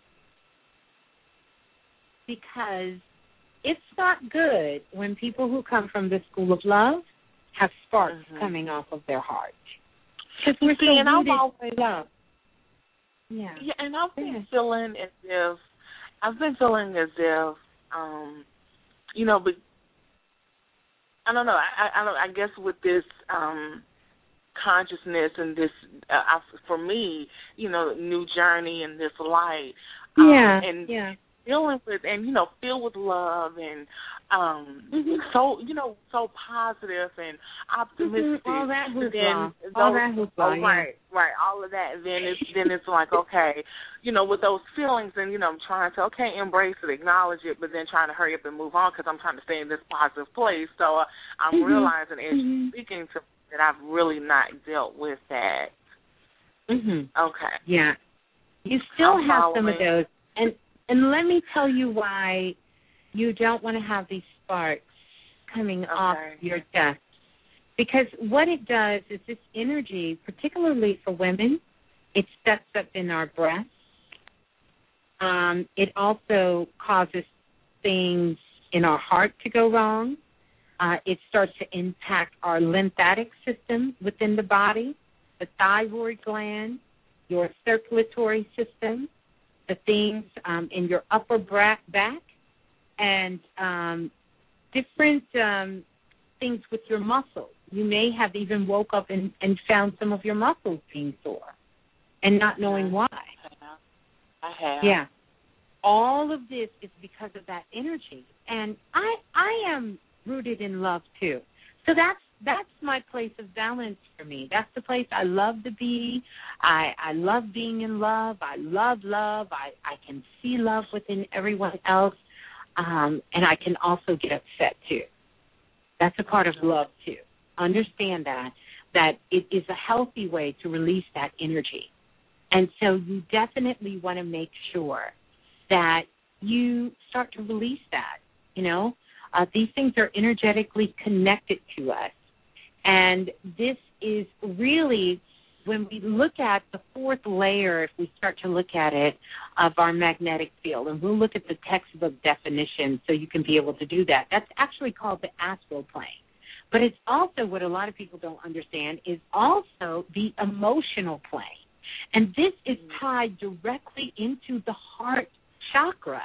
because it's not good when people who come from the school of love have sparks mm-hmm. coming off of their heart. Because we're See, so and I've always love. Yeah. Yeah, and I've been yeah. feeling as if I've been feeling as if um, you know, but I don't know. I I don't. I guess with this um, consciousness and this, uh, I, for me, you know, new journey and this light. Um, yeah. And yeah. dealing with, and you know, filled with love and um, mm-hmm. so you know, so positive and optimistic. Mm-hmm. All that hoopla. All that hoopla. Oh, yeah. right, right. All of that. And then it's then it's like, okay, you know, with those feelings, and you know, I'm trying to okay embrace it, acknowledge it, but then trying to hurry up and move on because I'm trying to stay in this positive place. So uh, I'm mm-hmm. realizing as mm-hmm. you're speaking to me that I've really not dealt with that. Mhm. Okay. Yeah. You still I'm have following. some of those, and and let me tell you why you don't want to have these sparks coming okay. off your chest. Because what it does is this energy, particularly for women, it steps up in our breasts. Um, it also causes things in our heart to go wrong. Uh, it starts to impact our lymphatic system within the body, the thyroid gland, your circulatory system, the things um, in your upper back, and um, different um, things with your muscles. You may have even woke up and, and found some of your muscles being sore and not knowing why. I have. Yeah. All of this is because of that energy. And I I am rooted in love, too. So that's that's my place of balance for me. That's the place I love to be. I, I love being in love. I love love. I, I can see love within everyone else. Um, and I can also get upset, too. That's a part of love, too. Understand that, that it is a healthy way to release that energy. And so you definitely want to make sure that you start to release that, you know. Uh, these things are energetically connected to us. And this is really, when we look at the fourth layer, if we start to look at it, of our magnetic field, and we'll look at the textbook definition so you can be able to do that. That's actually called the astral plane. But it's also, what a lot of people don't understand, is also the emotional plane. And this is tied directly into the heart chakra.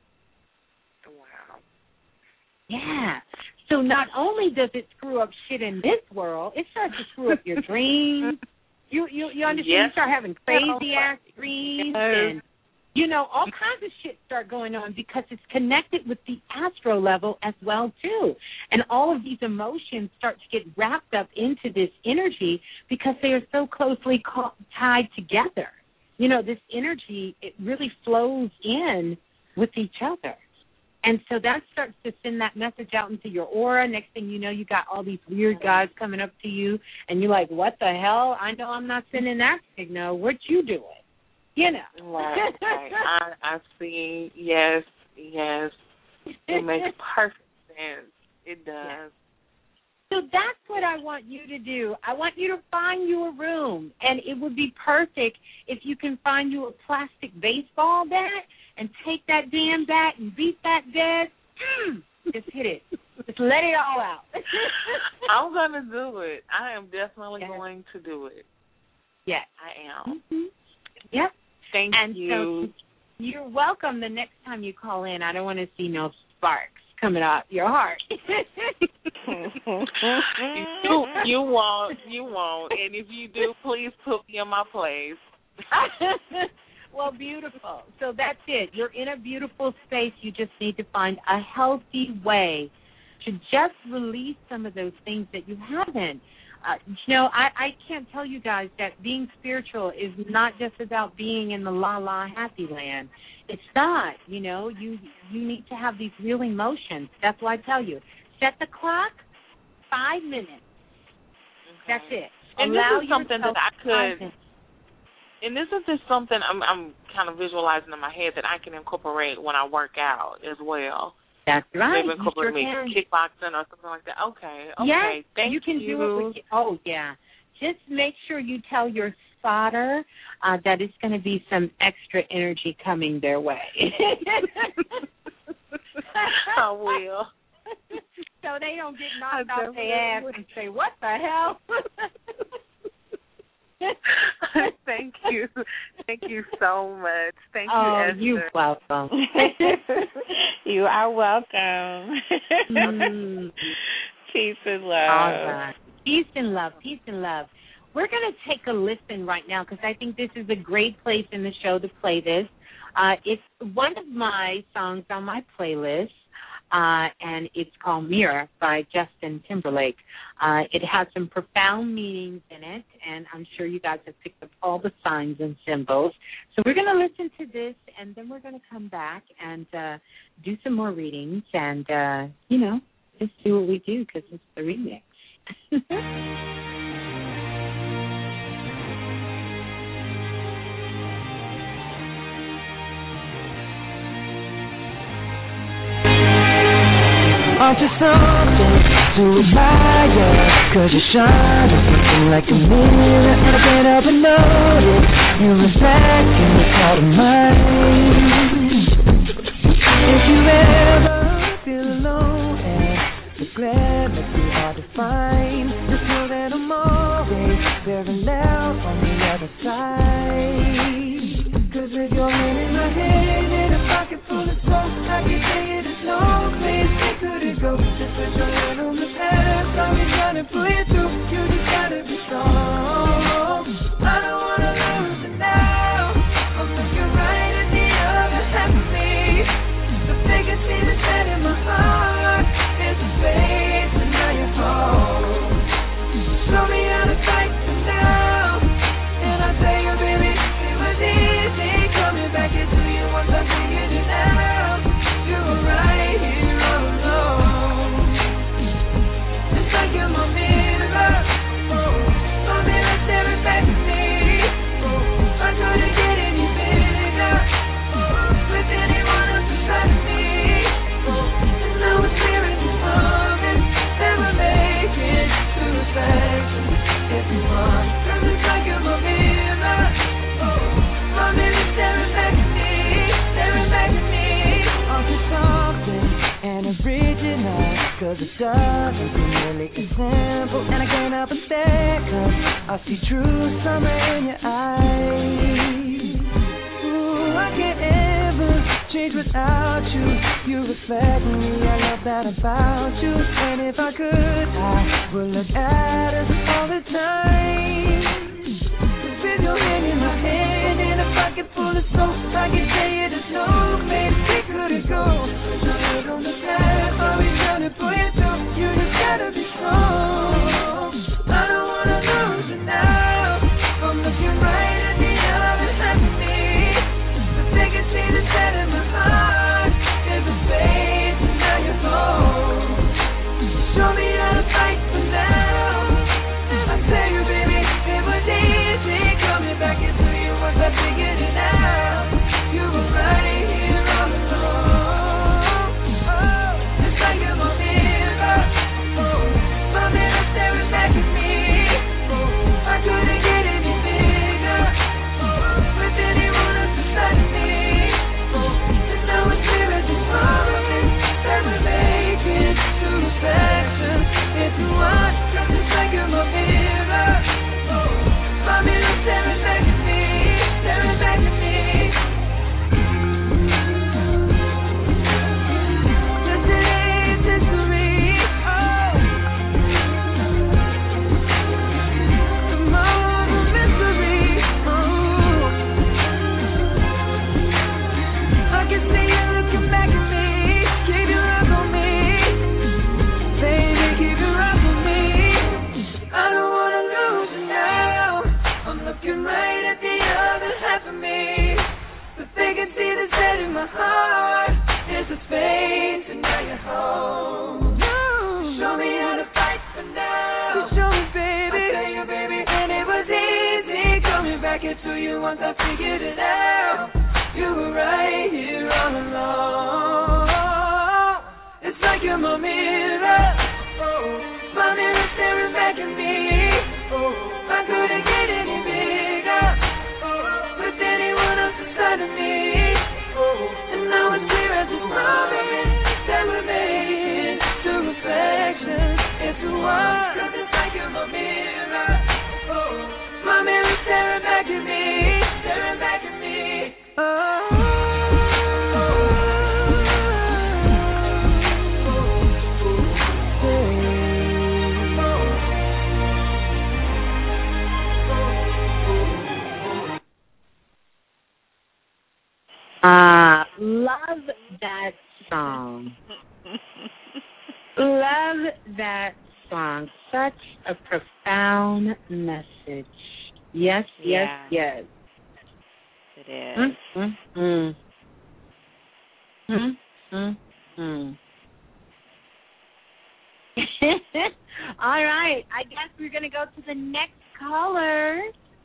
Wow. Yeah. So not only does it screw up shit in this world, it starts to screw up your dreams. You you you understand? Yes. You start having crazy ass dreams, and you know all kinds of shit start going on because it's connected with the astro level as well too. And all of these emotions start to get wrapped up into this energy because they are so closely co- tied together. You know, this energy, it really flows in with each other. And so that starts to send that message out into your aura. Next thing you know, you got all these weird guys coming up to you, and you're like, what the hell? I know I'm not sending that signal. What you doing? You know. Right, right. I, I see. Yes, yes. It makes perfect sense. It does. Yeah. So that's what I want you to do. I want you to find you a room, and it would be perfect if you can find you a plastic baseball bat and take that damn bat and beat that dead. Mm, just hit it. Just let it all out. I'm going to do it. I am definitely yes. going to do it. Yes. I am. Mm-hmm. Yep. Thank and you. So you're welcome the next time you call in. I don't want to see no sparks coming out your heart. you, you won't. You won't. And if you do, please put me in my place. Well, beautiful. So that's it. You're in a beautiful space. You just need to find a healthy way to just release some of those things that you haven't. Uh, you know, I, I can't tell you guys that being spiritual is not just about being in the la-la happy land. It's not, you know. You you need to have these real emotions. That's why I tell you, set the clock, five minutes. Okay. That's it. And Allow this is something that I could, and this is just something I'm, I'm kind of visualizing in my head that I can incorporate when I work out as well. That's right. Maybe incorporate me sure kickboxing or something like that. Okay, okay. Yes, Thank you can you. do it with, oh, yeah. Just make sure you tell your spotter uh, that it's going to be some extra energy coming their way. I will. So they don't get knocked off their ass and say, what the hell? Thank you. Thank you so much. Thank you, oh, Esther. You're welcome. You are welcome. Mm. Peace and love. All right. Peace and love. Peace and love. We're going to take a listen right now because I think this is a great place in the show to play this. Uh, it's one of my songs on my playlist. Uh, and it's called Mirror by Justin Timberlake. Uh, it has some profound meanings in it, and I'm sure you guys have picked up all the signs and symbols. So we're going to listen to this, and then we're going to come back and uh, do some more readings and, uh, you know, just do what we do because it's the remix. Onto something to admire, cause you shine on something like a mirror, and I can't help but notice you reflect in the part of mine. If you ever feel alone and the glare makes it hard to find, just know that I'm always parallel on the other side. Cause with your hand in my hand and a pocket full of smoke, I can tell you there's no place they couldn't go. Just put your hand on the past, I'll be trying to pull you through. You just gotta be strong. I don't wanna lose it now. I'm looking right at the other half of me. The biggest thing that's set in my heart is a space, and now you're home. Show me how to fight it now, and I'll tell you, baby, it was easy coming back into you once I figured it out. You were right here all alone. It's like you're my mirror, oh, my mirror staring back at me. Oh, I couldn't get any bigger, oh, with anyone else beside me. Oh, and now it's clear in this moment that we're making to reflection. Everyone, cause it's like you're my mirror, oh, my mirror staring back at me, staring back at me. Onto something and original, cause it doesn't seem really as simple, and I can't help but stare, cause I see true summer in your eyes. Ooh, I can't ever change without you. You reflect me, I love that about you. And if I could, I would look at us all the time. Cause with your hand in my hand and a pocket full of soap, I can tell you there's no place we couldn't go. Put your head on the path, I'll be trying to pull you through. You just gotta be strong. I don't wanna lose it now. I'm looking right at the other half of me. The biggest thing that's set in my heart is a space. back into you once I figured it out. You were right here all along. It's like you're my mirror. Oh, my mirror staring back at me. Oh, I couldn't get any bigger. Oh, with anyone else inside of me. Oh, and now it's clear as this moment that we're making two reflections into one. 'Cause it's like you're my mirror. Oh, my mirror staring back at me, staring back at me. Oh. Uh, love that song. Love that song. Such a profound message. Yes, yes, Yeah. yes. It is. Mm, mm, mm. Mm, mm, mm. All right. I guess we're going to go to the next caller.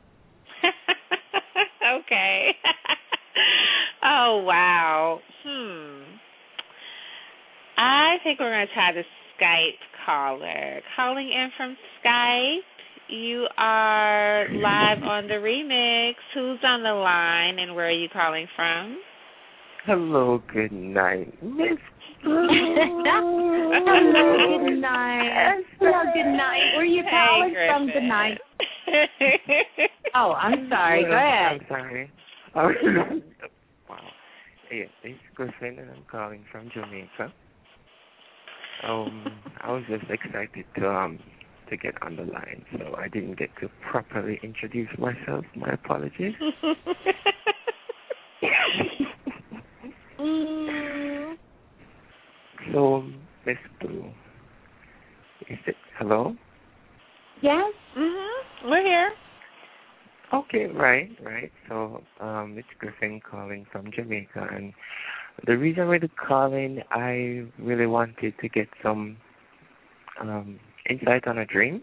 Okay. Oh, wow. Hmm. I think we're going to try the Skype caller. Calling in from Skype. You are live on the remix. Who's on the line and where are you calling from? Hello, good night, Miss Hello, good night. Hello, good night. Where are you Hey, calling Griffin. from tonight? Oh, I'm sorry. Go ahead. I'm sorry. Wow. Yeah, it's Griffin, and I'm calling from Jamaica. Um, I was just excited to um to get on the line, so I didn't get to properly introduce myself. My apologies. So, Miss Blue, is it hello? Yes. Mhm. We're here. Okay, right, right. So, um, it's Griffin calling from Jamaica, and the reason we're calling, I really wanted to get some um insight on a dream.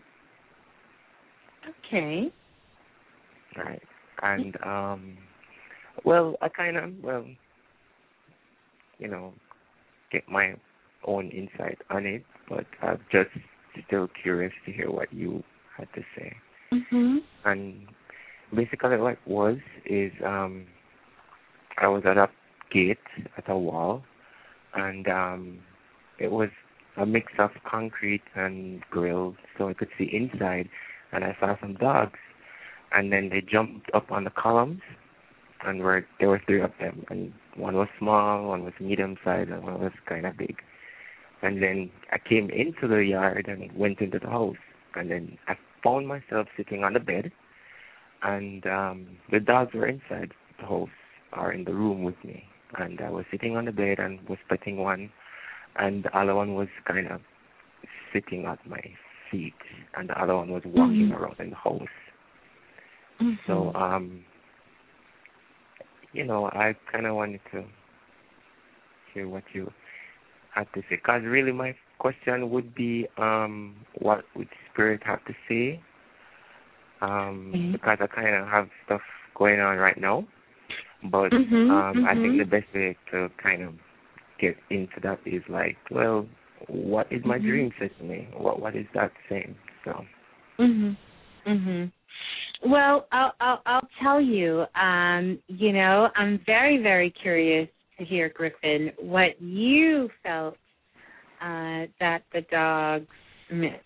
Okay. Right. And um well, I kind of well, you know, get my own insight on it, but I'm just still curious to hear what you had to say. Mhm. And basically what it was is um I was at a gate at a wall, and um it was a mix of concrete and grills, so I could see inside, and I saw some dogs, and then they jumped up on the columns, and were there were three of them, and one was small, one was medium sized, and one was kind of big. And then I came into the yard and went into the house, and then I found myself sitting on the bed, and um the dogs were inside the house or in the room with me, and I was sitting on the bed and was petting one, and the other one was kind of sitting at my feet, and the other one was walking Mhm. around in the house. Mhm. So, um, you know, I kind of wanted to hear what you had to say, because really my question would be, um, what would Spirit have to say? Um, Mhm. because I kind of have stuff going on right now, but Mhm, um, I think mhm. the best way to kind of get into that is like, well, what is my Mhm. dream saying to me? What what is that saying? So. Mhm. Mhm. Well, I'll, I'll I'll tell you. Um, you know, I'm very very curious to hear, Griffin, what you felt uh, that the dogs meant.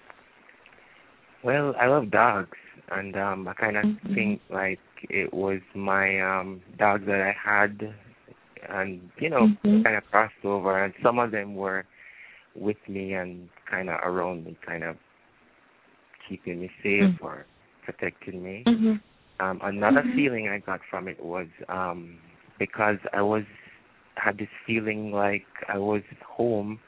Well, I love dogs, and um, I kind of Mhm. think like it was my um, dog that I had, and you know, Mhm. kind of crossed over, and some of them were with me and kind of around me, kind of keeping me safe Mhm. or protecting me. Mhm. Um, another Mhm. feeling I got from it was um, because I was had this feeling like I was home.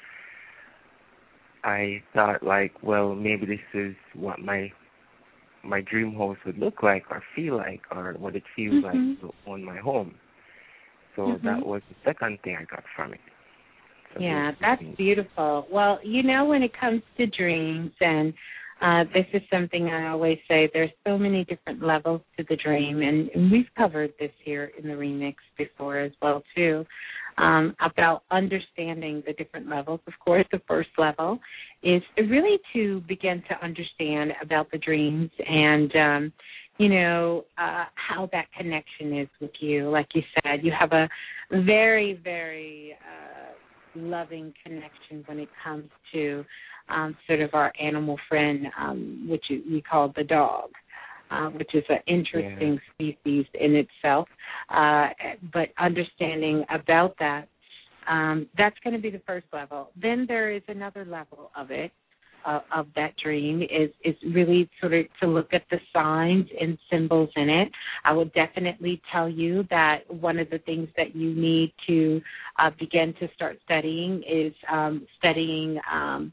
I thought like, well, maybe this is what my my dream house would look like or feel like, or what it feels Mhm. like to own my home. So Mhm. that was the second thing I got from it. So Yeah, those two that's things. beautiful. Well, you know, when it comes to dreams and Uh, this is something I always say. There's so many different levels to the dream, and, and we've covered this here in the remix before as well, too, um, about understanding the different levels. Of course, the first level is really to begin to understand about the dreams and, um, you know, uh, how that connection is with you. Like you said, you have a very, very uh, loving connection when it comes to Um, sort of our animal friend, um, which we call the dog, uh, which is an interesting yeah. species in itself. Uh, but understanding about that, um, that's going to be the first level. Then there is another level of it, uh, of that dream, is, is really sort of to look at the signs and symbols in it. I would definitely tell you that one of the things that you need to uh, begin to start studying is um, studying um,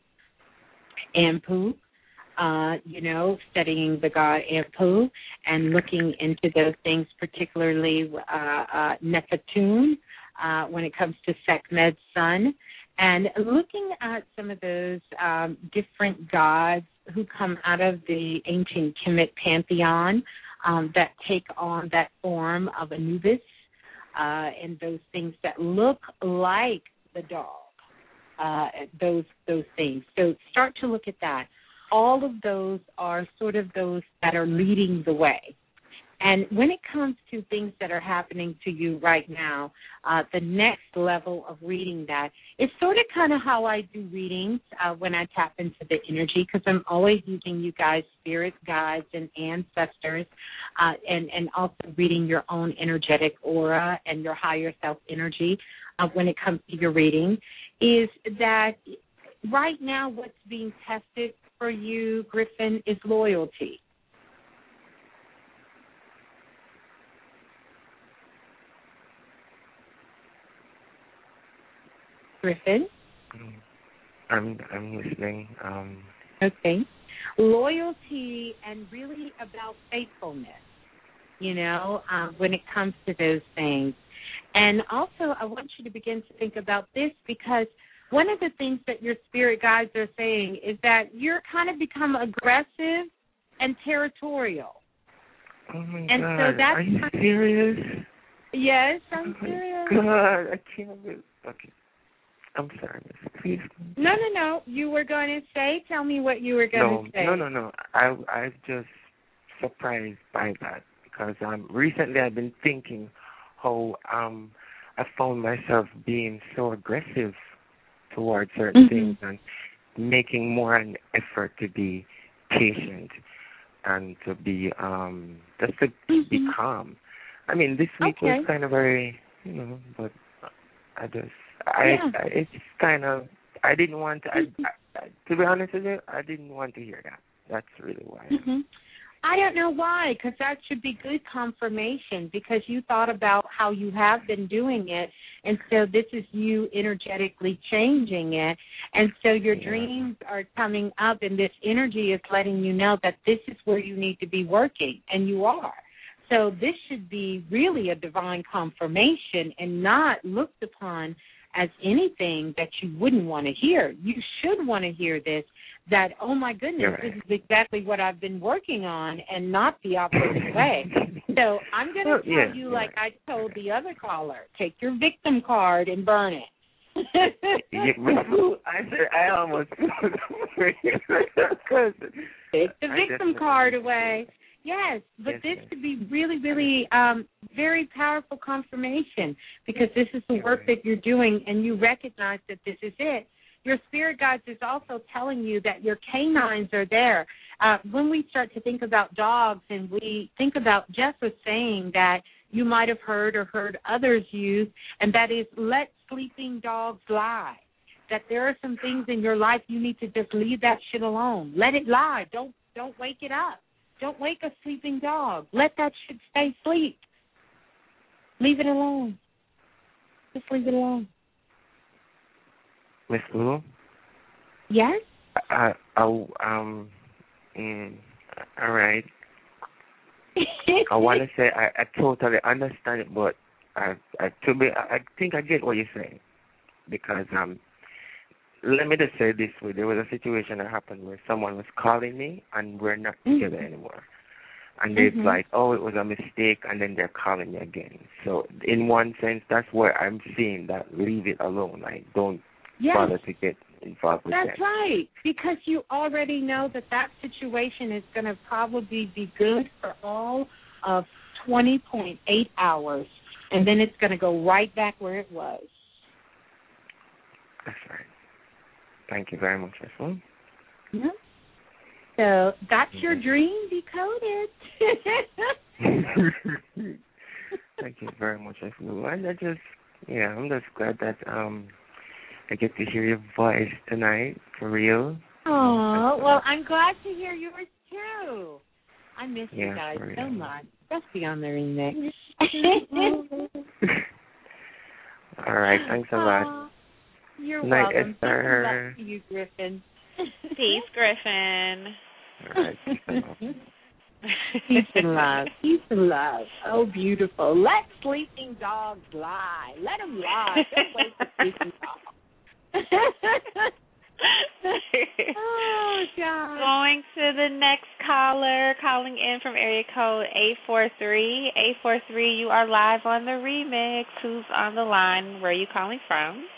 Anpu, uh, you know, studying the god Anpu and looking into those things, particularly uh, uh, Nefertun, uh, when it comes to Sekhmet's son, and looking at some of those um, different gods who come out of the ancient Kemet pantheon um, that take on that form of Anubis uh, and those things that look like the dog. Uh, those those things. So start to look at that. All of those are sort of those that are leading the way. And when it comes to things that are happening to you right now, uh, the next level of reading that is sort of kind of how I do readings uh, when I tap into the energy, because I'm always using you guys, spirit guides and ancestors, uh, and, and also reading your own energetic aura and your higher self energy uh, when it comes to your reading. Is that right now what's being tested for you, Griffin, is loyalty. Griffin? I'm I'm listening. Um, okay. Loyalty and really about faithfulness, you know, um, when it comes to those things. And also, I want you to begin to think about this, because one of the things that your spirit guides are saying is that you're kind of become aggressive and territorial. oh my and God! so that's Are you kind of, serious? yes, I'm oh serious. God, I can't. Believe, okay, I'm sorry, Miss. Please. No, no, no. You were going to say. Tell me what you were going no, to say. No, no, no. I I'm just surprised by that, because um recently I've been thinking how um I found myself being so aggressive towards certain mm-hmm. things and making more an effort to be patient and to be um just to mm-hmm. be calm. I mean, this week okay. was kind of very, you know, but I just I, yeah. I it's kind of I didn't want to. Mm-hmm. I, I, to be honest with you, I didn't want to hear that. That's really why. Mm-hmm. I don't know why, because that should be good confirmation, because you thought about how you have been doing it, and so this is you energetically changing it, and so your yeah. dreams are coming up, and this energy is letting you know that this is where you need to be working, and you are. So this should be really a divine confirmation and not looked upon as anything that you wouldn't want to hear. You should want to hear this, that, oh, my goodness, right. this is exactly what I've been working on, and not the opposite way. So I'm going to well, tell yeah, you, yeah. like I told the other caller, take your victim card and burn it. yeah, I said I almost take the victim card away. Yes, but yes, this yes. could be really, really um, very powerful confirmation, because this is the work that you're doing, and you recognize that this is it. Your spirit guides is also telling you that your canines are there. Uh, when we start to think about dogs, and we think about Jess was saying that you might have heard or heard others use, and that is let sleeping dogs lie. That there are some things in your life you need to just leave that shit alone. Let it lie. Don't don't wake it up. Don't wake a sleeping dog. Let that shit stay asleep. Leave it alone. Just leave it alone. Miss Blue? Yes? I, I, um, mm, all right. I want to say I, I totally understand it, but I, I, to be, I think I get what you're saying, because um, let me just say this way. There was a situation that happened where someone was calling me, and we're not mm-hmm. together anymore. And it's mm-hmm. like, oh, it was a mistake, and then they're calling me again. So in one sense, that's where I'm seeing that leave it alone. Like, don't yes. bother to get involved with that's that. That's right, because you already know that that situation is going to probably be good for all of twenty point eight hours, and then it's going to go right back where it was. That's right. Thank you very much, Miss Moon. Yeah. So that's mm-hmm. your dream decoded. Thank you very much, Miss Moon. And I just, yeah, I'm just glad that um I get to hear your voice tonight, for real. Oh, well, I'm glad to hear yours too. I miss yeah, you guys so real. much. Especially on the remix. All right, thanks a lot. You're Night, welcome. Esther. Peace and love to you, Griffin. Peace, Griffin. All right, peace and love. Peace and love. Peace and love. Oh, beautiful. Let sleeping dogs lie. Let them lie. Don't wait for sleeping dogs. Oh, God. Going to the next caller, calling in from area code eight four three. eight four three, you are live on the remix. Who's on the line? Where are you calling from?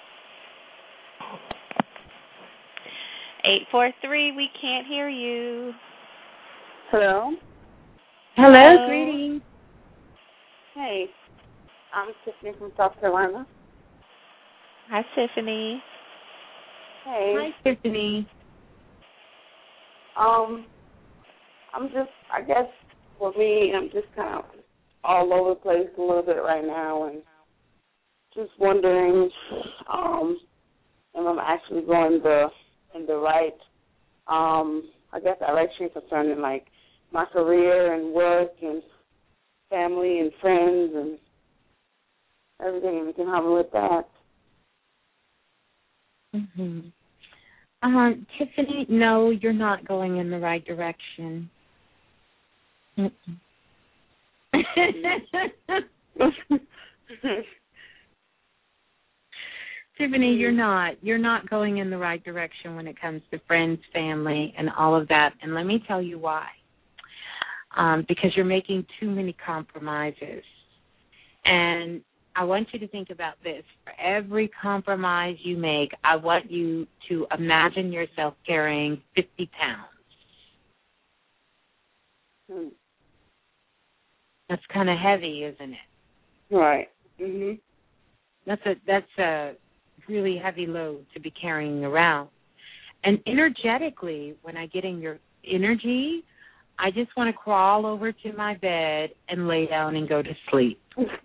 eight four three, we can't hear you. Hello? Hello, Hello. greetings. Hey, I'm Tiffany from South Carolina. Hi, Tiffany. Hey. Hi, Tiffany. Um, I'm just, I guess, for me, I'm just kind of all over the place a little bit right now, and just wondering um, if I'm actually going the in the right, um, I guess, direction concerning like my career and work and family and friends and everything. If you can help me with that. Mm-hmm. Um, Tiffany, no, you're not going in the right direction. Tiffany, you're not. You're not going in the right direction when it comes to friends, family, and all of that. And let me tell you why. Um, because you're making too many compromises. And I want you to think about this. For every compromise you make, I want you to imagine yourself carrying fifty pounds. Hmm. That's kind of heavy, isn't it? Right. Mhm. That's a that's a really heavy load to be carrying around. And energetically, when I get in your energy, I just want to crawl over to my bed and lay down and go to sleep.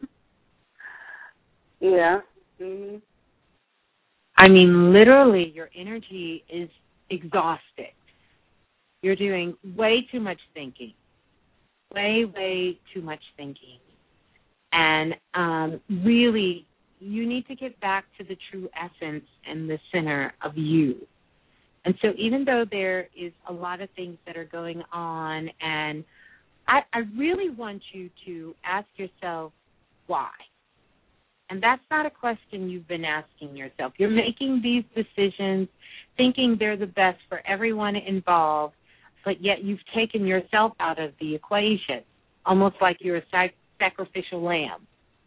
Yeah. Mhm. I mean, literally, your energy is exhausted. You're doing way too much thinking, way, way too much thinking. And um, really, you need to get back to the true essence and the center of you. And so even though there is a lot of things that are going on, and I, I really want you to ask yourself why. And that's not a question you've been asking yourself. You're making these decisions thinking they're the best for everyone involved, but yet you've taken yourself out of the equation, almost like you're a sac- sacrificial lamb.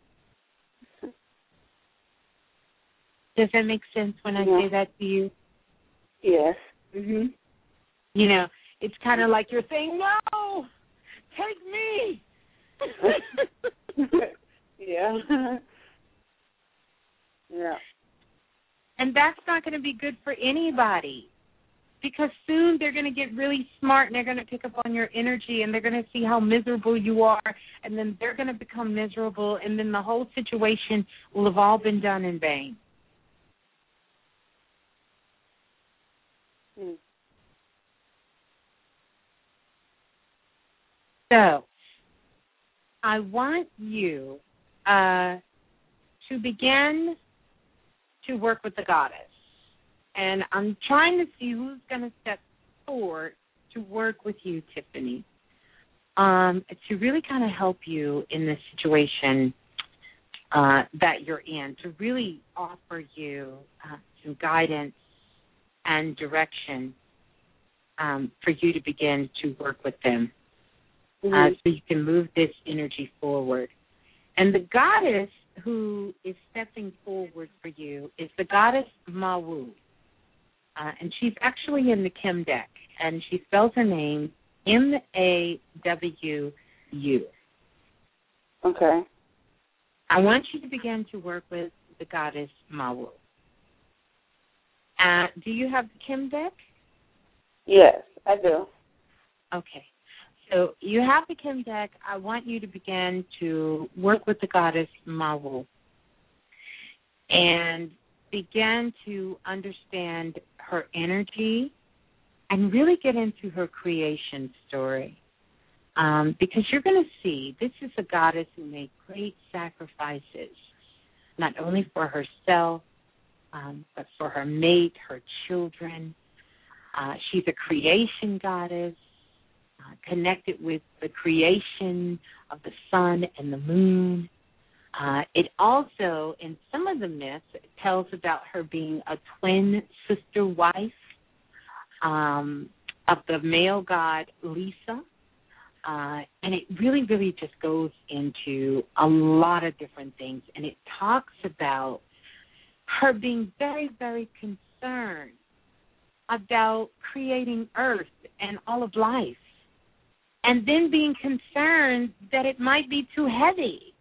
Does that make sense when I yeah. say that to you? Yes. Mhm. You know, it's kind of like you're saying, no, take me. yeah. Yeah. And that's not going to be good for anybody, because soon they're going to get really smart and they're going to pick up on your energy and they're going to see how miserable you are, and then they're going to become miserable, and then the whole situation will have all been done in vain. Hmm. So I want you uh, to begin to work with the goddess. And I'm trying to see who's going to step forward to work with you, Tiffany, um, to really kind of help you in this situation uh, that you're in, to really offer you uh, some guidance and direction um, for you to begin to work with them, mm-hmm. uh, so you can move this energy forward. And the goddess who is stepping forward for you is the goddess Mawu. Uh, and she's actually in the Kim deck, and she spells her name M A W U. Okay. I want you to begin to work with the goddess Mawu. Uh, do you have the Kim deck? Yes, I do. Okay. So you have the Kim deck. I want you to begin to work with the goddess Mawu and begin to understand her energy and really get into her creation story. Um, because you're going to see this is a goddess who made great sacrifices, not only for herself, um, but for her mate, her children. Uh, she's a creation goddess, uh, connected with the creation of the sun and the moon. Uh, it also, in some of the myths, it tells about her being a twin sister wife um, of the male god Lisa. Uh, and it really, really just goes into a lot of different things. And it talks about her being very, very concerned about creating Earth and all of life, and then being concerned that it might be too heavy.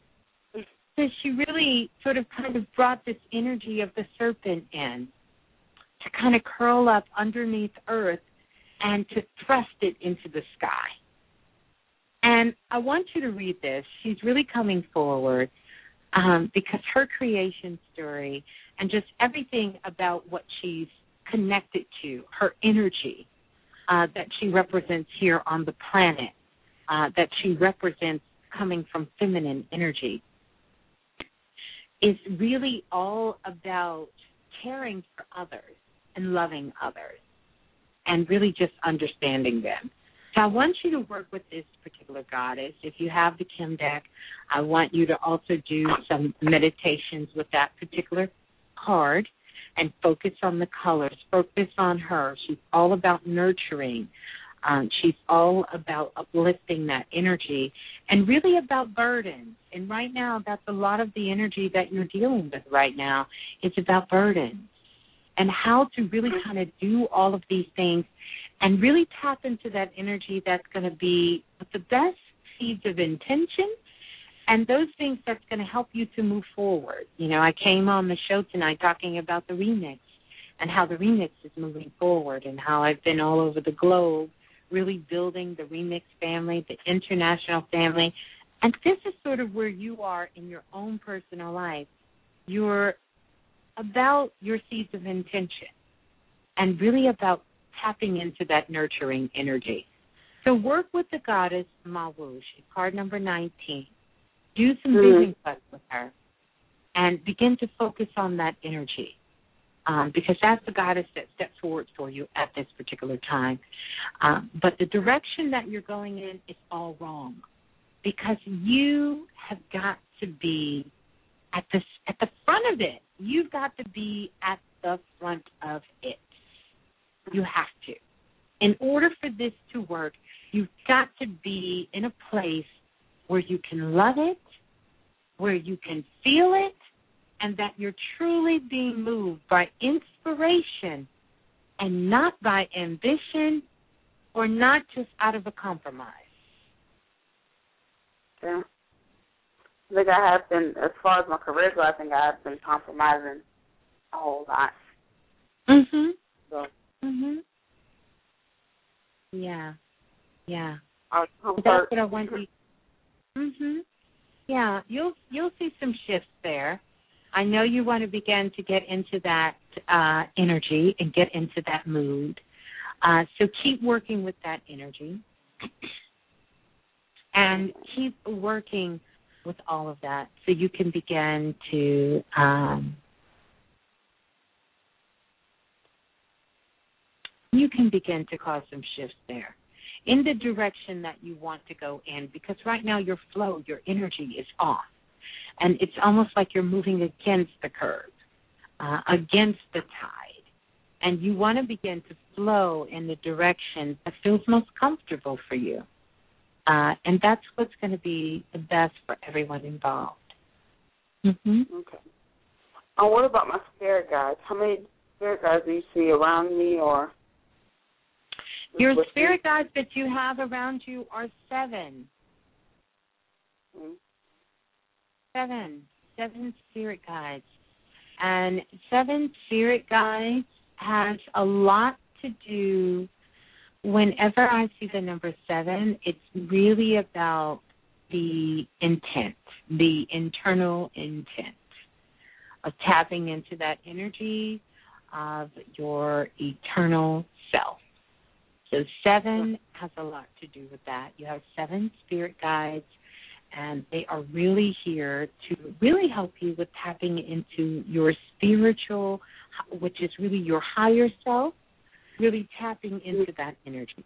So she really sort of kind of brought this energy of the serpent in to kind of curl up underneath Earth and to thrust it into the sky. And I want you to read this. She's really coming forward um, because her creation story and just everything about what she's connected to, her energy uh, that she represents here on the planet, uh, that she represents coming from feminine energy, is really all about caring for others and loving others and really just understanding them. So I want you to work with this particular goddess. If you have the Kim deck, I want you to also do some meditations with that particular card and focus on the colors. Focus on her. She's all about nurturing. Um, she's all about uplifting that energy and really about burdens. And right now, that's a lot of the energy that you're dealing with right now. It's about burdens and how to really kind of do all of these things and really tap into that energy that's going to be with the best seeds of intention and those things that's going to help you to move forward. You know, I came on the show tonight talking about the remix and how the remix is moving forward and how I've been all over the globe really building the remix family, the international family. And this is sort of where you are in your own personal life. You're about your seeds of intention and really about tapping into that nurturing energy. So work with the goddess Mawu. She's card number nineteen. Do some mm-hmm. vision quests with her and begin to focus on that energy um, because that's the goddess that steps forward for you at this particular time. Um, but the direction that you're going in is all wrong because you have got to be at the, at the front of it. You've got to be at the front of it. You have to. In order for this to work, you've got to be in a place where you can love it, where you can feel it, and that you're truly being moved by inspiration and not by ambition or not just out of a compromise. Yeah. I think I have been, as far as my career goes, I think I've been compromising a whole lot. Mm-hmm. So. Mhm. Yeah. Yeah. I'll so that's what I want you. Mhm. Yeah, you'll you'll see some shifts there. I know you want to begin to get into that uh, energy and get into that mood. Uh, so keep working with that energy, and keep working with all of that, so you can begin to. Um, you can begin to cause some shifts there in the direction that you want to go in, because right now your flow, your energy is off. And it's almost like you're moving against the curve, uh, against the tide. and you want to begin to flow in the direction that feels most comfortable for you. Uh, and that's what's going to be the best for everyone involved. Mm-hmm. Okay. And what about my spirit guides? How many spirit guides do you see around me, or? Your spirit guides that you have around you are seven. Mm-hmm. Seven. Seven spirit guides. And seven spirit guides has a lot to do. Whenever I see the number seven, it's really about the intent, the internal intent of tapping into that energy of your eternal self. So seven has a lot to do with that. You have seven spirit guides, and they are really here to really help you with tapping into your spiritual, which is really your higher self, really tapping into that energy.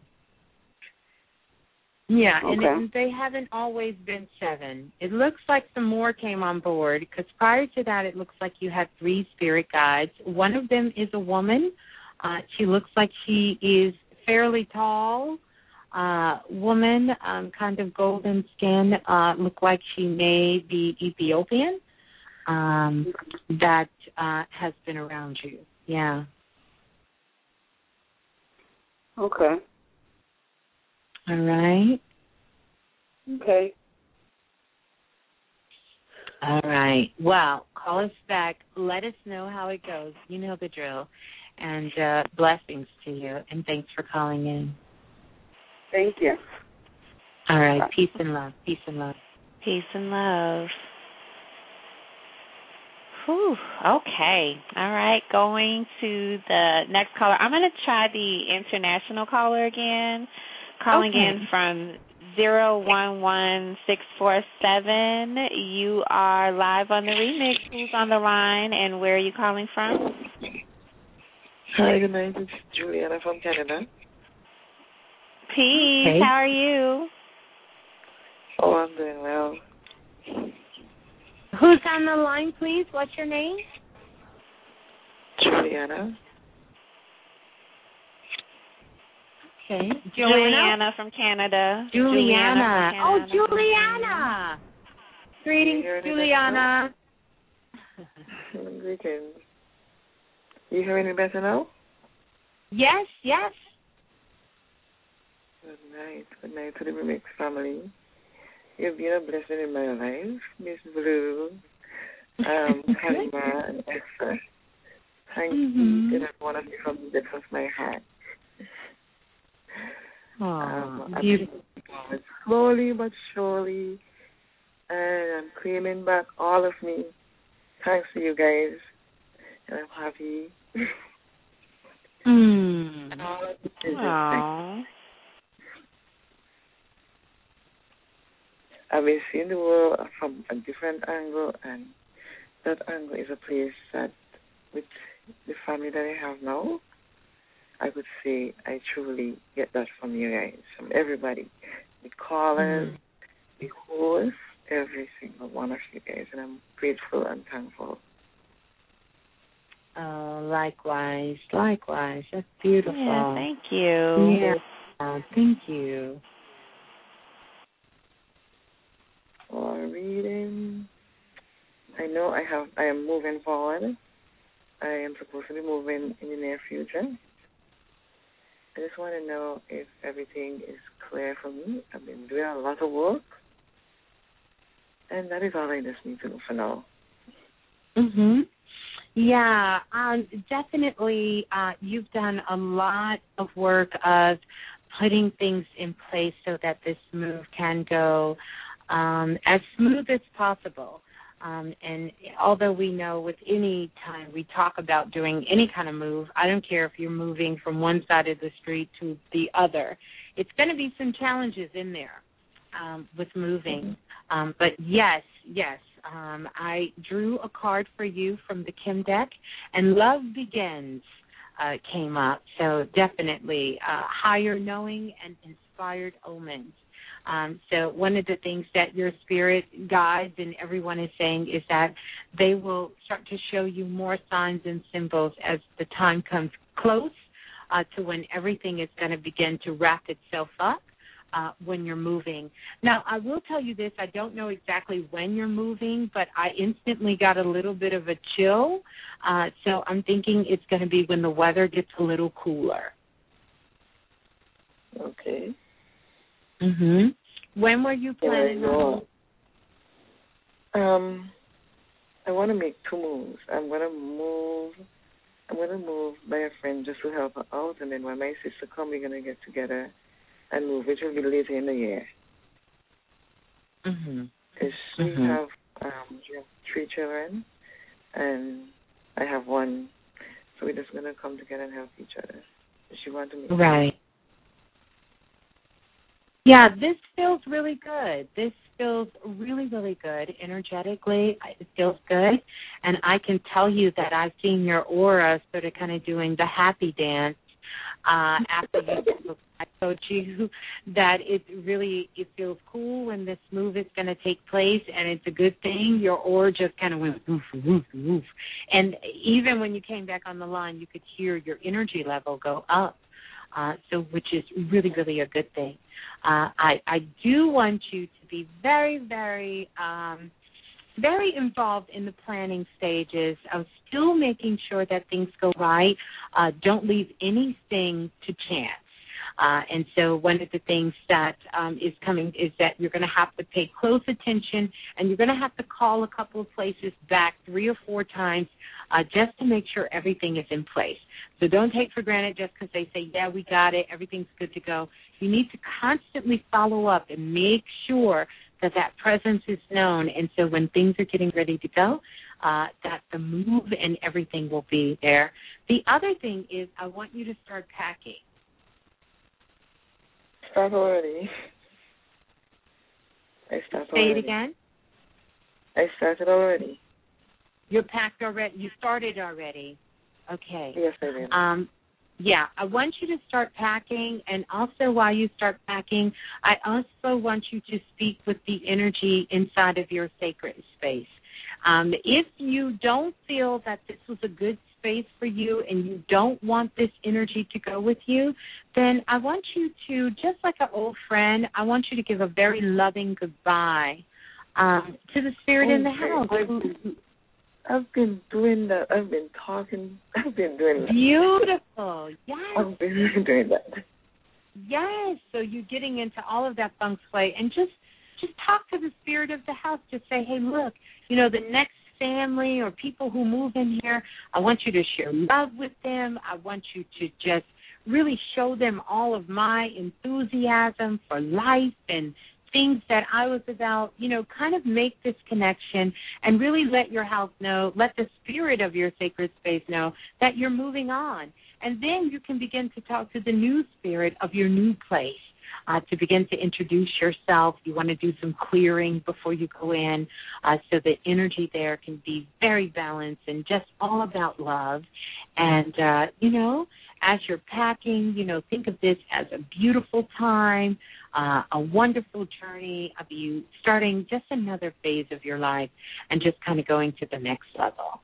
Yeah, and Okay. it, they haven't always been seven. It looks like some more came on board, because prior to that it looks like you had three spirit guides. One of them is a woman. Uh, she looks like she is fairly tall, uh, woman, um, kind of golden skin, uh, look like she may be Ethiopian, um, that uh, has been around you. Yeah. Okay. All right. Okay. All right. Well, call us back. Let us know how it goes. You know the drill. And uh, blessings to you. And thanks for calling in. Thank you. All right. Peace and love. Peace and love. Peace and love. Whew. Okay. All right. Going to the next caller. I'm going to try the international caller again. Calling Okay. in from zero one one six four seven. You are live on the remix. Who's on the line and where are you calling from? Hi, good night. It's Juliana from Canada. Peace. Hey. How are you? Oh, I'm doing well. Who's on the line, please? What's your name? Juliana. Okay. Joanna? Juliana from Canada. Juliana. Juliana from Oh, Canada. Juliana. Greetings, Juliana. Greetings. You hear me better now? Yes, yes. Good night. Good night to the Remix family. You've been a blessing in my life, Miss Blue, um, Halima, and Esther. Thank Mm-hmm. you to every one of you from the depths of my heart. Oh, um, beautiful. I'm slowly but surely, and I'm claiming back all of me. Thanks to you guys, and I'm happy. Mm. And all of the business. Aww. I've been seeing the world from a different angle, and that angle is a place that, with the family that I have now, I could say I truly get that from you guys, from everybody, the callers, mm-hmm. the hosts, every single one of you guys, and I'm grateful and thankful. Oh, likewise, likewise. That's beautiful. Yeah, thank you. Yeah, thank you. For reading, I know I have. I am moving forward. I am supposed to be moving in the near future. I just want to know if everything is clear for me. I've been doing a lot of work, and that is all I just need to know for now. Mhm. Yeah, um, definitely. Uh, you've done a lot of work of putting things in place so that this move can go um, as smooth as possible. Um, and although we know with any time we talk about doing any kind of move, I don't care if you're moving from one side of the street to the other, it's going to be some challenges in there um, with moving. Um, but yes, yes, um, I drew a card for you from the Kim deck, and love begins. uh, came up. So definitely uh, higher knowing and inspired omens. Um, so one of the things that your spirit guides and everyone is saying is that they will start to show you more signs and symbols as the time comes close uh, to when everything is going to begin to wrap itself up uh, when you're moving. Now, I will tell you this. I don't know exactly when you're moving, but I instantly got a little bit of a chill. Uh, so I'm thinking it's going to be when the weather gets a little cooler. Okay. Mhm. When were you planning on? Um, I want to make two moves. I'm gonna move. I'm gonna move by a friend just to help her out, and then when my sister comes, we're gonna get together and move, which will be later in the year. Mhm. Because we Mhm. have um, we have three children, and I have one, so we're just gonna come together and help each other. She wants to make Right. Yeah, this feels really good. This feels really, really good energetically. It feels good. And I can tell you that I've seen your aura sort of kind of doing the happy dance uh, after you I told you that it really it feels cool when this move is going to take place, and it's a good thing. Your aura just kind of went woof, woof, woof. And even when you came back on the line, you could hear your energy level go up. Uh, so, which is really, really a good thing. Uh, I, I do want you to be very, very, um, very involved in the planning stages of still making sure that things go right. Uh, don't leave anything to chance. Uh, and so one of the things that um, is coming is that you're going to have to pay close attention, and you're going to have to call a couple of places back three or four times uh, just to make sure everything is in place. So don't take for granted just because they say, yeah, we got it, everything's good to go. You need to constantly follow up and make sure that that presence is known. And so when things are getting ready to go, uh, that the move and everything will be there. The other thing is I want you to start packing. Start already. I started Say already. it again. I started already. You're packed already. You started already. Okay. Yes, I did. Um, yeah, I want you to start packing, and also while you start packing, I also want you to speak with the energy inside of your sacred space. Um, if you don't feel that this was a good space for you and you don't want this energy to go with you, then I want you to, just like an old friend, I want you to give a very loving goodbye um, to the spirit oh, in the house. I've been, I've been doing that. I've been talking. I've been doing that. Beautiful. Yes. I've been doing that. Yes. So you're getting into all of that feng shui, and just just talk to the spirit of the house. Just say, hey, look, you know, the next family or people who move in here, I want you to share love with them. I want you to just really show them all of my enthusiasm for life and things that I was about, you know, kind of make this connection and really let your house know, let the spirit of your sacred space know that you're moving on. And then you can begin to talk to the new spirit of your new place. Uh, to begin to introduce yourself. You want to do some clearing before you go in uh, so the energy there can be very balanced and just all about love. And, uh, you know, as you're packing, you know, think of this as a beautiful time, uh, a wonderful journey of you starting just another phase of your life and just kind of going to the next level.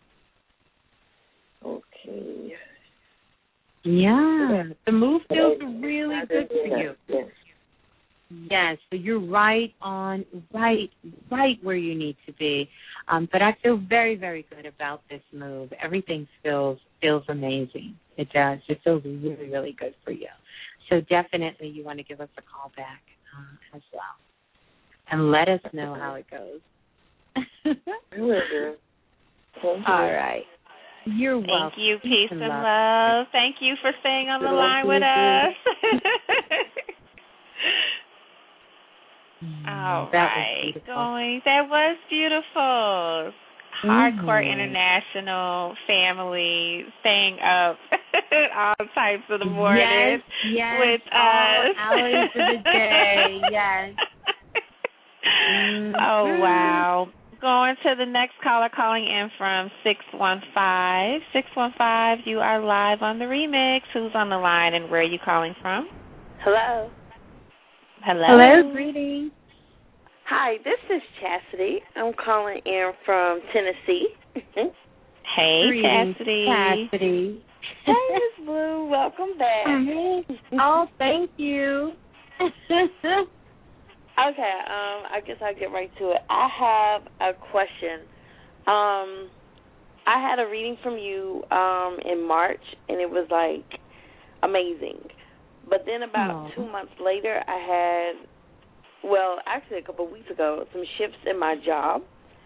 Okay. Yeah, the move feels really good for you. Yes. Yes, so you're right on, right, right where you need to be. Um, but I feel very, very good about this move. Everything feels feels amazing. It does. It feels really, really good for you. So definitely, you want to give us a call back uh, as well, and let us know how it goes. I will do. Thank you. All right. You're Thank welcome. you. Peace and love. love. Thank you for staying on the Good line with us. All that right. was Going. That was beautiful. Hardcore mm-hmm. international family staying up all types of the morning yes, yes, with all us. hours of the day. Yes. Mm-hmm. Oh, wow. going to the next caller calling in from six one five. six one five, you are live on the remix. Who's on the line and where are you calling from? Hello. Hello. Hello. Greetings. Hi, this is Chastity. I'm calling in from Tennessee. Hey, Greetings, Chastity. Chastity. Hey, Miss Blue. Welcome back. Oh, thank you. Okay, um, I guess I'll get right to it. I have a question. Um, I had a reading from you um, in March, and it was, like, amazing. But then about oh. two months later, I had, well, actually a couple of weeks ago, some shifts in my job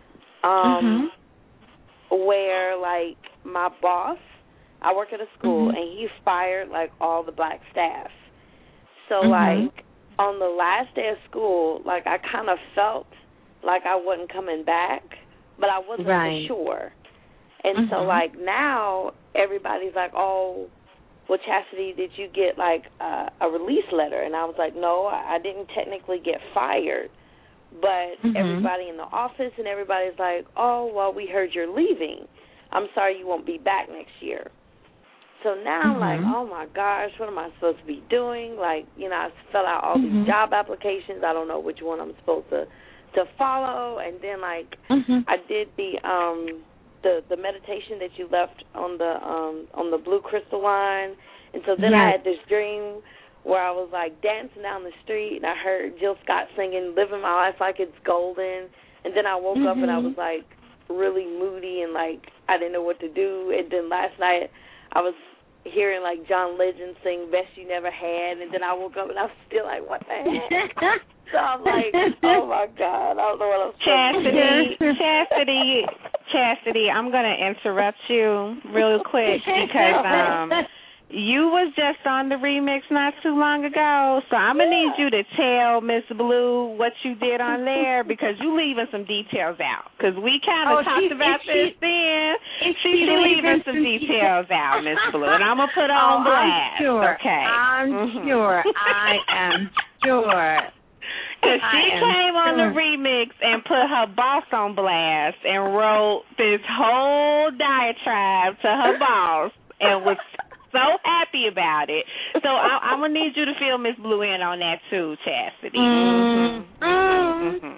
um, mm-hmm. where, like, my boss, I work at a school, mm-hmm. and he fired, like, all the black staff. So, mm-hmm. like, on the last day of school, like, I kind of felt like I wasn't coming back, but I wasn't right. for sure. And mm-hmm. so, like, now everybody's like, oh, well, Chastity, did you get, like, uh, a release letter? And I was like, no, I didn't technically get fired. But mm-hmm. everybody in the office and everybody's like, oh, well, we heard you're leaving. I'm sorry you won't be back next year. So now I'm mm-hmm. like, oh, my gosh, what am I supposed to be doing? Like, you know, I fill out all mm-hmm. these job applications. I don't know which one I'm supposed to, to follow. And then, like, mm-hmm. I did the um the, the meditation that you left on the um on the blue crystal line. And so then yes. I had this dream where I was, like, dancing down the street, and I heard Jill Scott singing Living My Life Like It's Golden. And then I woke mm-hmm. up, and I was, like, really moody and, like, I didn't know what to do. And then last night I was hearing, like, John Legend sing Best You Never Had, and then I woke up and I was still like, what the heck? So I'm like, oh, my God, I don't know what I'm Chastity, Chastity, Chastity, I'm going to interrupt you real quick because um, you was just on the remix not too long ago, so I'm going to need you to tell Miss Blue what you did on there because you leaving some details out because we kind of oh, talked about this she, then. She's she leaving some details out, Miss Blue, and I'm going to put her on oh, blast. I'm sure. Okay. I'm mm-hmm. sure. I am sure. Because she came on the remix and put her boss on blast and wrote this whole diatribe to her boss and was so happy about it. So I, I'm going to need you to fill Miss Blue in on that too, Chastity. Mm-hmm. Mm-hmm.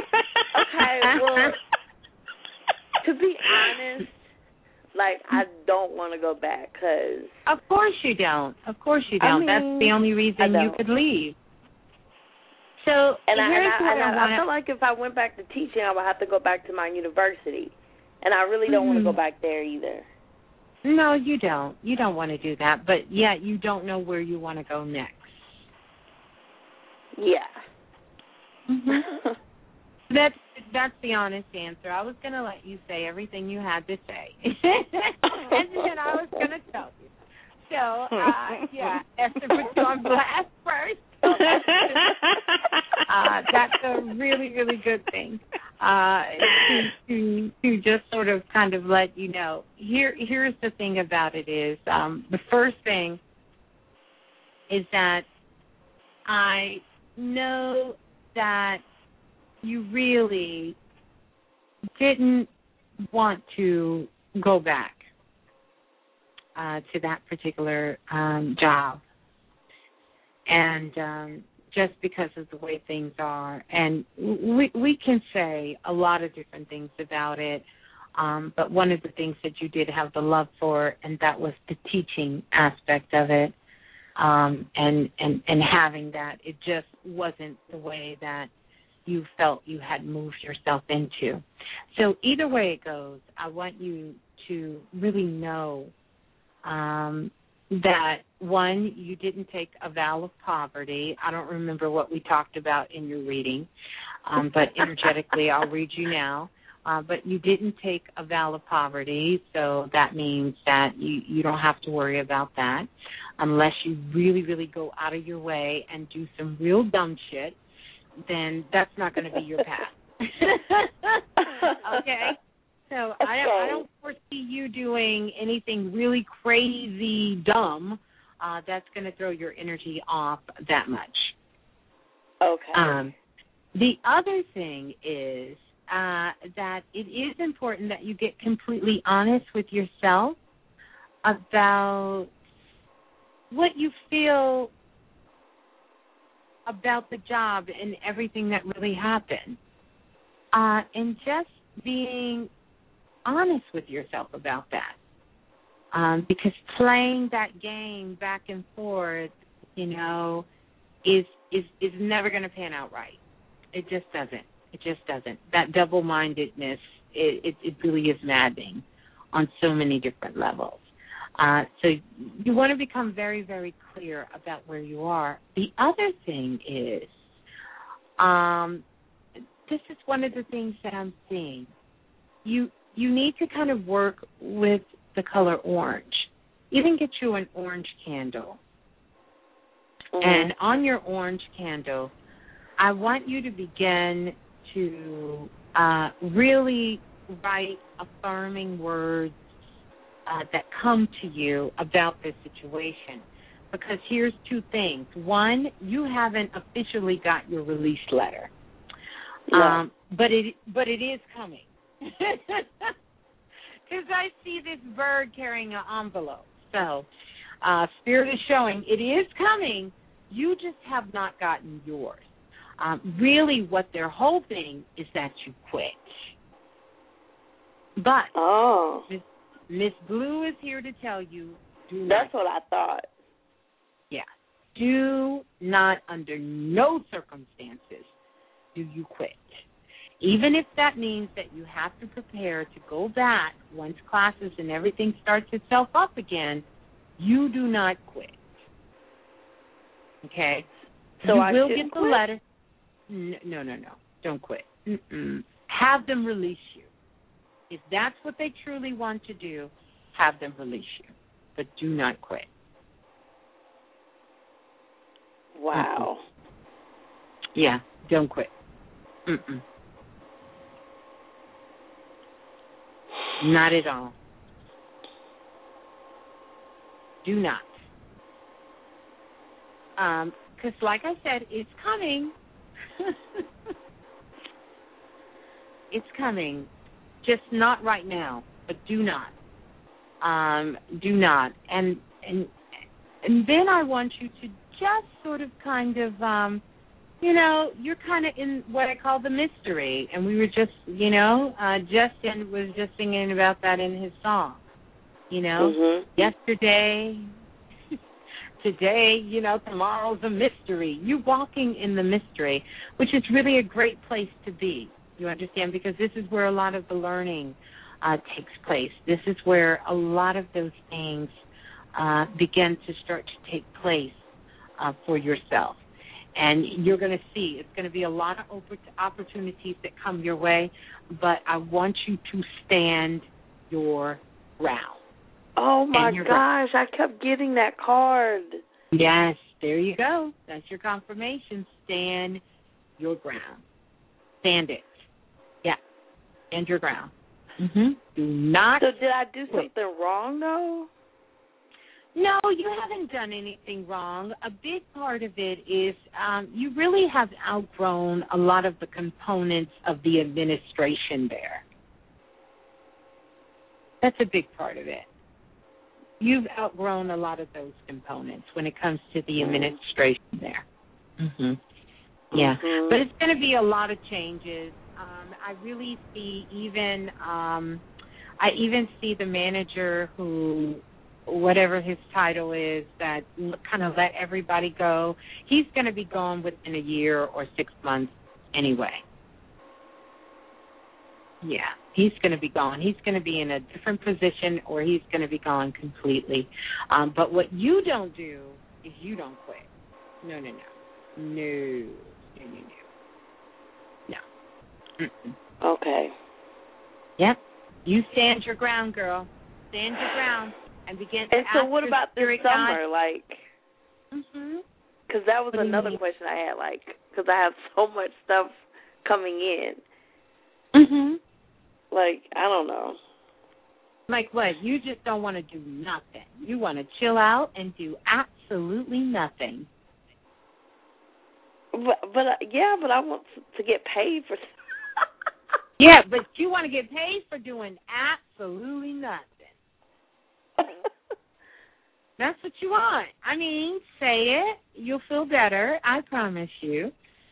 Okay, well, to be honest, like, I don't want to go back because... Of course you don't. Of course you don't. I mean, that's the only reason you could leave. So and I, here's and I, what and I, I, wanna... I feel like if I went back to teaching, I would have to go back to my university. And I really don't mm-hmm. want to go back there either. No, you don't. You don't want to do that. But, yet you don't know where you want to go next. Yeah. Mm-hmm. That's that's the honest answer. I was going to let you say everything you had to say. And then I was going to tell you. So, uh, yeah, Esther put you on blast first. So uh, that's a really, really good thing uh, to, to to just sort of kind of let you know. Here, here's the thing about it is um, the first thing is that I know that you really didn't want to go back uh, to that particular um, job. And um, just because of the way things are. And we we can say a lot of different things about it, um, but one of the things that you did have the love for, and that was the teaching aspect of it, um, and, and, and having that. It just wasn't the way that you felt you had moved yourself into. So either way it goes, I want you to really know um, that, one, you didn't take a vow of poverty. I don't remember what we talked about in your reading, um, but energetically I'll read you now. Uh, but you didn't take a vow of poverty, so that means that you, you don't have to worry about that unless you really, really go out of your way and do some real dumb shit. Then that's not going to be your path. Okay? So I don't, I don't foresee you doing anything really crazy dumb uh, that's going to throw your energy off that much. Okay. Um, the other thing is uh, that it is important that you get completely honest with yourself about what you feel about the job and everything that really happened. Uh, and just being honest with yourself about that. Um, because playing that game back and forth, you know, is is, is never going to pan out right. It just doesn't. It just doesn't. That double-mindedness, it, it, it really is maddening on so many different levels. Uh, so you want to become very, very clear about where you are. The other thing is, um, this is one of the things that I'm seeing. You you need to kind of work with the color orange. Even get you an orange candle. Mm-hmm. And on your orange candle, I want you to begin to uh, really write affirming words uh, that come to you about this situation. Because here's two things. One, you haven't officially got your release letter. Yeah. Um, but it but it is coming. Because I see this bird carrying an envelope. So uh, Spirit is showing it is coming. You just have not gotten yours. Um, really what they're hoping is that you quit. But oh. Miss, Miss Blue is here to tell you, do That's not. what I thought. Yeah. Do not, under no circumstances, do you quit. Even if that means that you have to prepare to go back once classes and everything starts itself up again, you do not quit. Okay? So you I will shouldn't get the quit? letter. No, no, no. Don't quit. Mm-mm. Have them release you. If that's what they truly want to do, have them release you. But do not quit. Wow. Mm-mm. Yeah, don't quit. Mm-mm. Not at all. Do not. Um, because like I said, it's coming. It's coming. Just not right now, but do not. Um, do not. And and and then I want you to just sort of kind of um you know, you're kind of in what I call the mystery, and we were just, you know, uh, Justin was just singing about that in his song, you know, mm-hmm. yesterday, today, you know, tomorrow's a mystery. You're walking in the mystery, which is really a great place to be, you understand, because this is where a lot of the learning uh, takes place. This is where a lot of those things uh, begin to start to take place uh, for yourself. And you're going to see it's going to be a lot of opportunities that come your way, but I want you to stand your ground. Oh, my gosh, ground. I kept getting that card. Yes, there you go. That's your confirmation. Stand your ground. Stand it. Yeah, stand your ground. Mm-hmm. Do not So did I do quit. something wrong, though? No, you haven't done anything wrong. A big part of it is um, you really have outgrown a lot of the components of the administration there. That's a big part of it. You've outgrown a lot of those components when it comes to the administration there. Mm-hmm. Yeah, mm-hmm. But it's going to be a lot of changes. Um, I really see even um, I even see the manager who, whatever his title is, that kind of let everybody go. He's going to be gone within a year or six months anyway. Yeah, he's going to be gone. He's going to be in a different position, or he's going to be gone completely. Um, but what you don't do is you don't quit. No, no, no. No, no, no, no. No. Mm-mm. Okay. Yep. You stand your ground, girl. Stand your ground. And begin and to so what about this summer, God. like, mm-hmm. Because that was what another question I had, like, because I have so much stuff coming in. Mm-hmm. Like, I don't know. Like what? You just don't want to do nothing. You want to chill out and do absolutely nothing. But, but uh, yeah, but I want to get paid for Yeah, but you want to get paid for doing absolutely nothing. That's what you want. I mean, say it. You'll feel better. I promise you.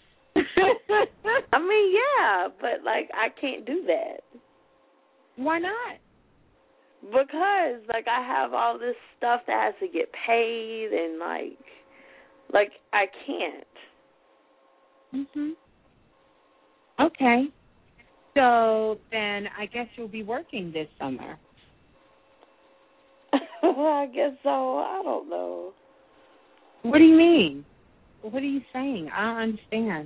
I mean, yeah, but, like, I can't do that. Why not? Because, like, I have all this stuff that has to get paid and, like, like, I can't. Mhm. Okay. So then I guess you'll be working this summer. I guess so. I don't know. What do you mean? What are you saying? I don't understand.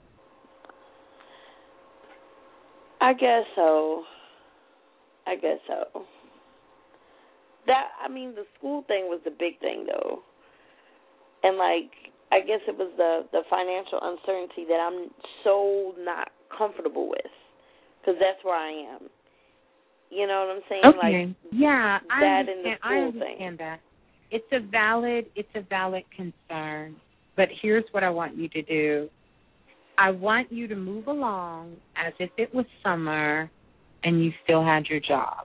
I guess so. I guess so. That, I mean, the school thing was the big thing, though. And, like, I guess it was the, the financial uncertainty that I'm so not comfortable with, because that's where I am. You know what I'm saying? Okay. Like, yeah, I that understand, and the school I understand thing. that. It's a valid, it's a valid concern. But here's what I want you to do. I want you to move along as if it was summer and you still had your job.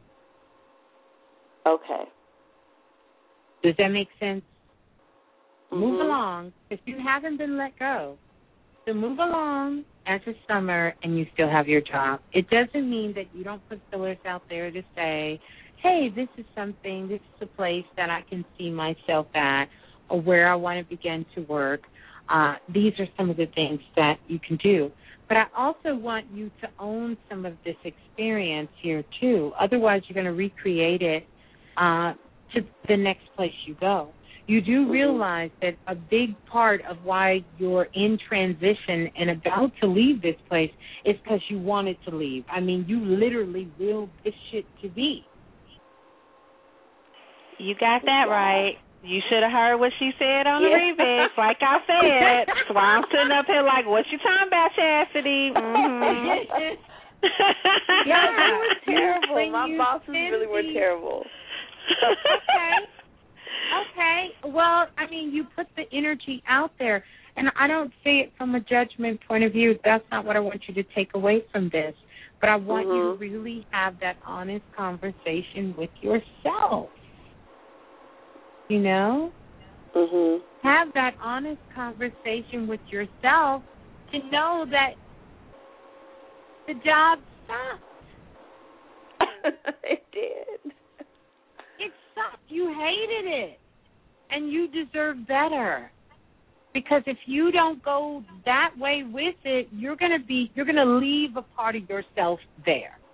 Okay. Does that make sense? Mm-hmm. Move along, because you haven't been let go. So move along as a summer and you still have your job. It doesn't mean that you don't put fillers out there to say, hey, this is something, this is a place that I can see myself at or where I want to begin to work. Uh, these are some of the things that you can do. But I also want you to own some of this experience here, too. Otherwise, you're going to recreate it uh, to the next place you go. You do realize that a big part of why you're in transition and about to leave this place is because you wanted to leave. I mean, you literally willed this shit to be. You got that right. You should have heard what she said on the remix. Like I said, that's why I'm sitting up here like, what you talking about, Chastity? Mm-hmm. Yeah, they were terrible. My bosses really were terrible. Okay. Okay. Well, I mean, you put the energy out there, and I don't say it from a judgment point of view. That's not what I want you to take away from this. But I want mm-hmm. you to really have that honest conversation with yourself. You know? Mm-hmm. Have that honest conversation with yourself to know that the job sucked. It did. It sucked. You hated it. And you deserve better. Because if you don't go that way with it, you're gonna be you're gonna leave a part of yourself there.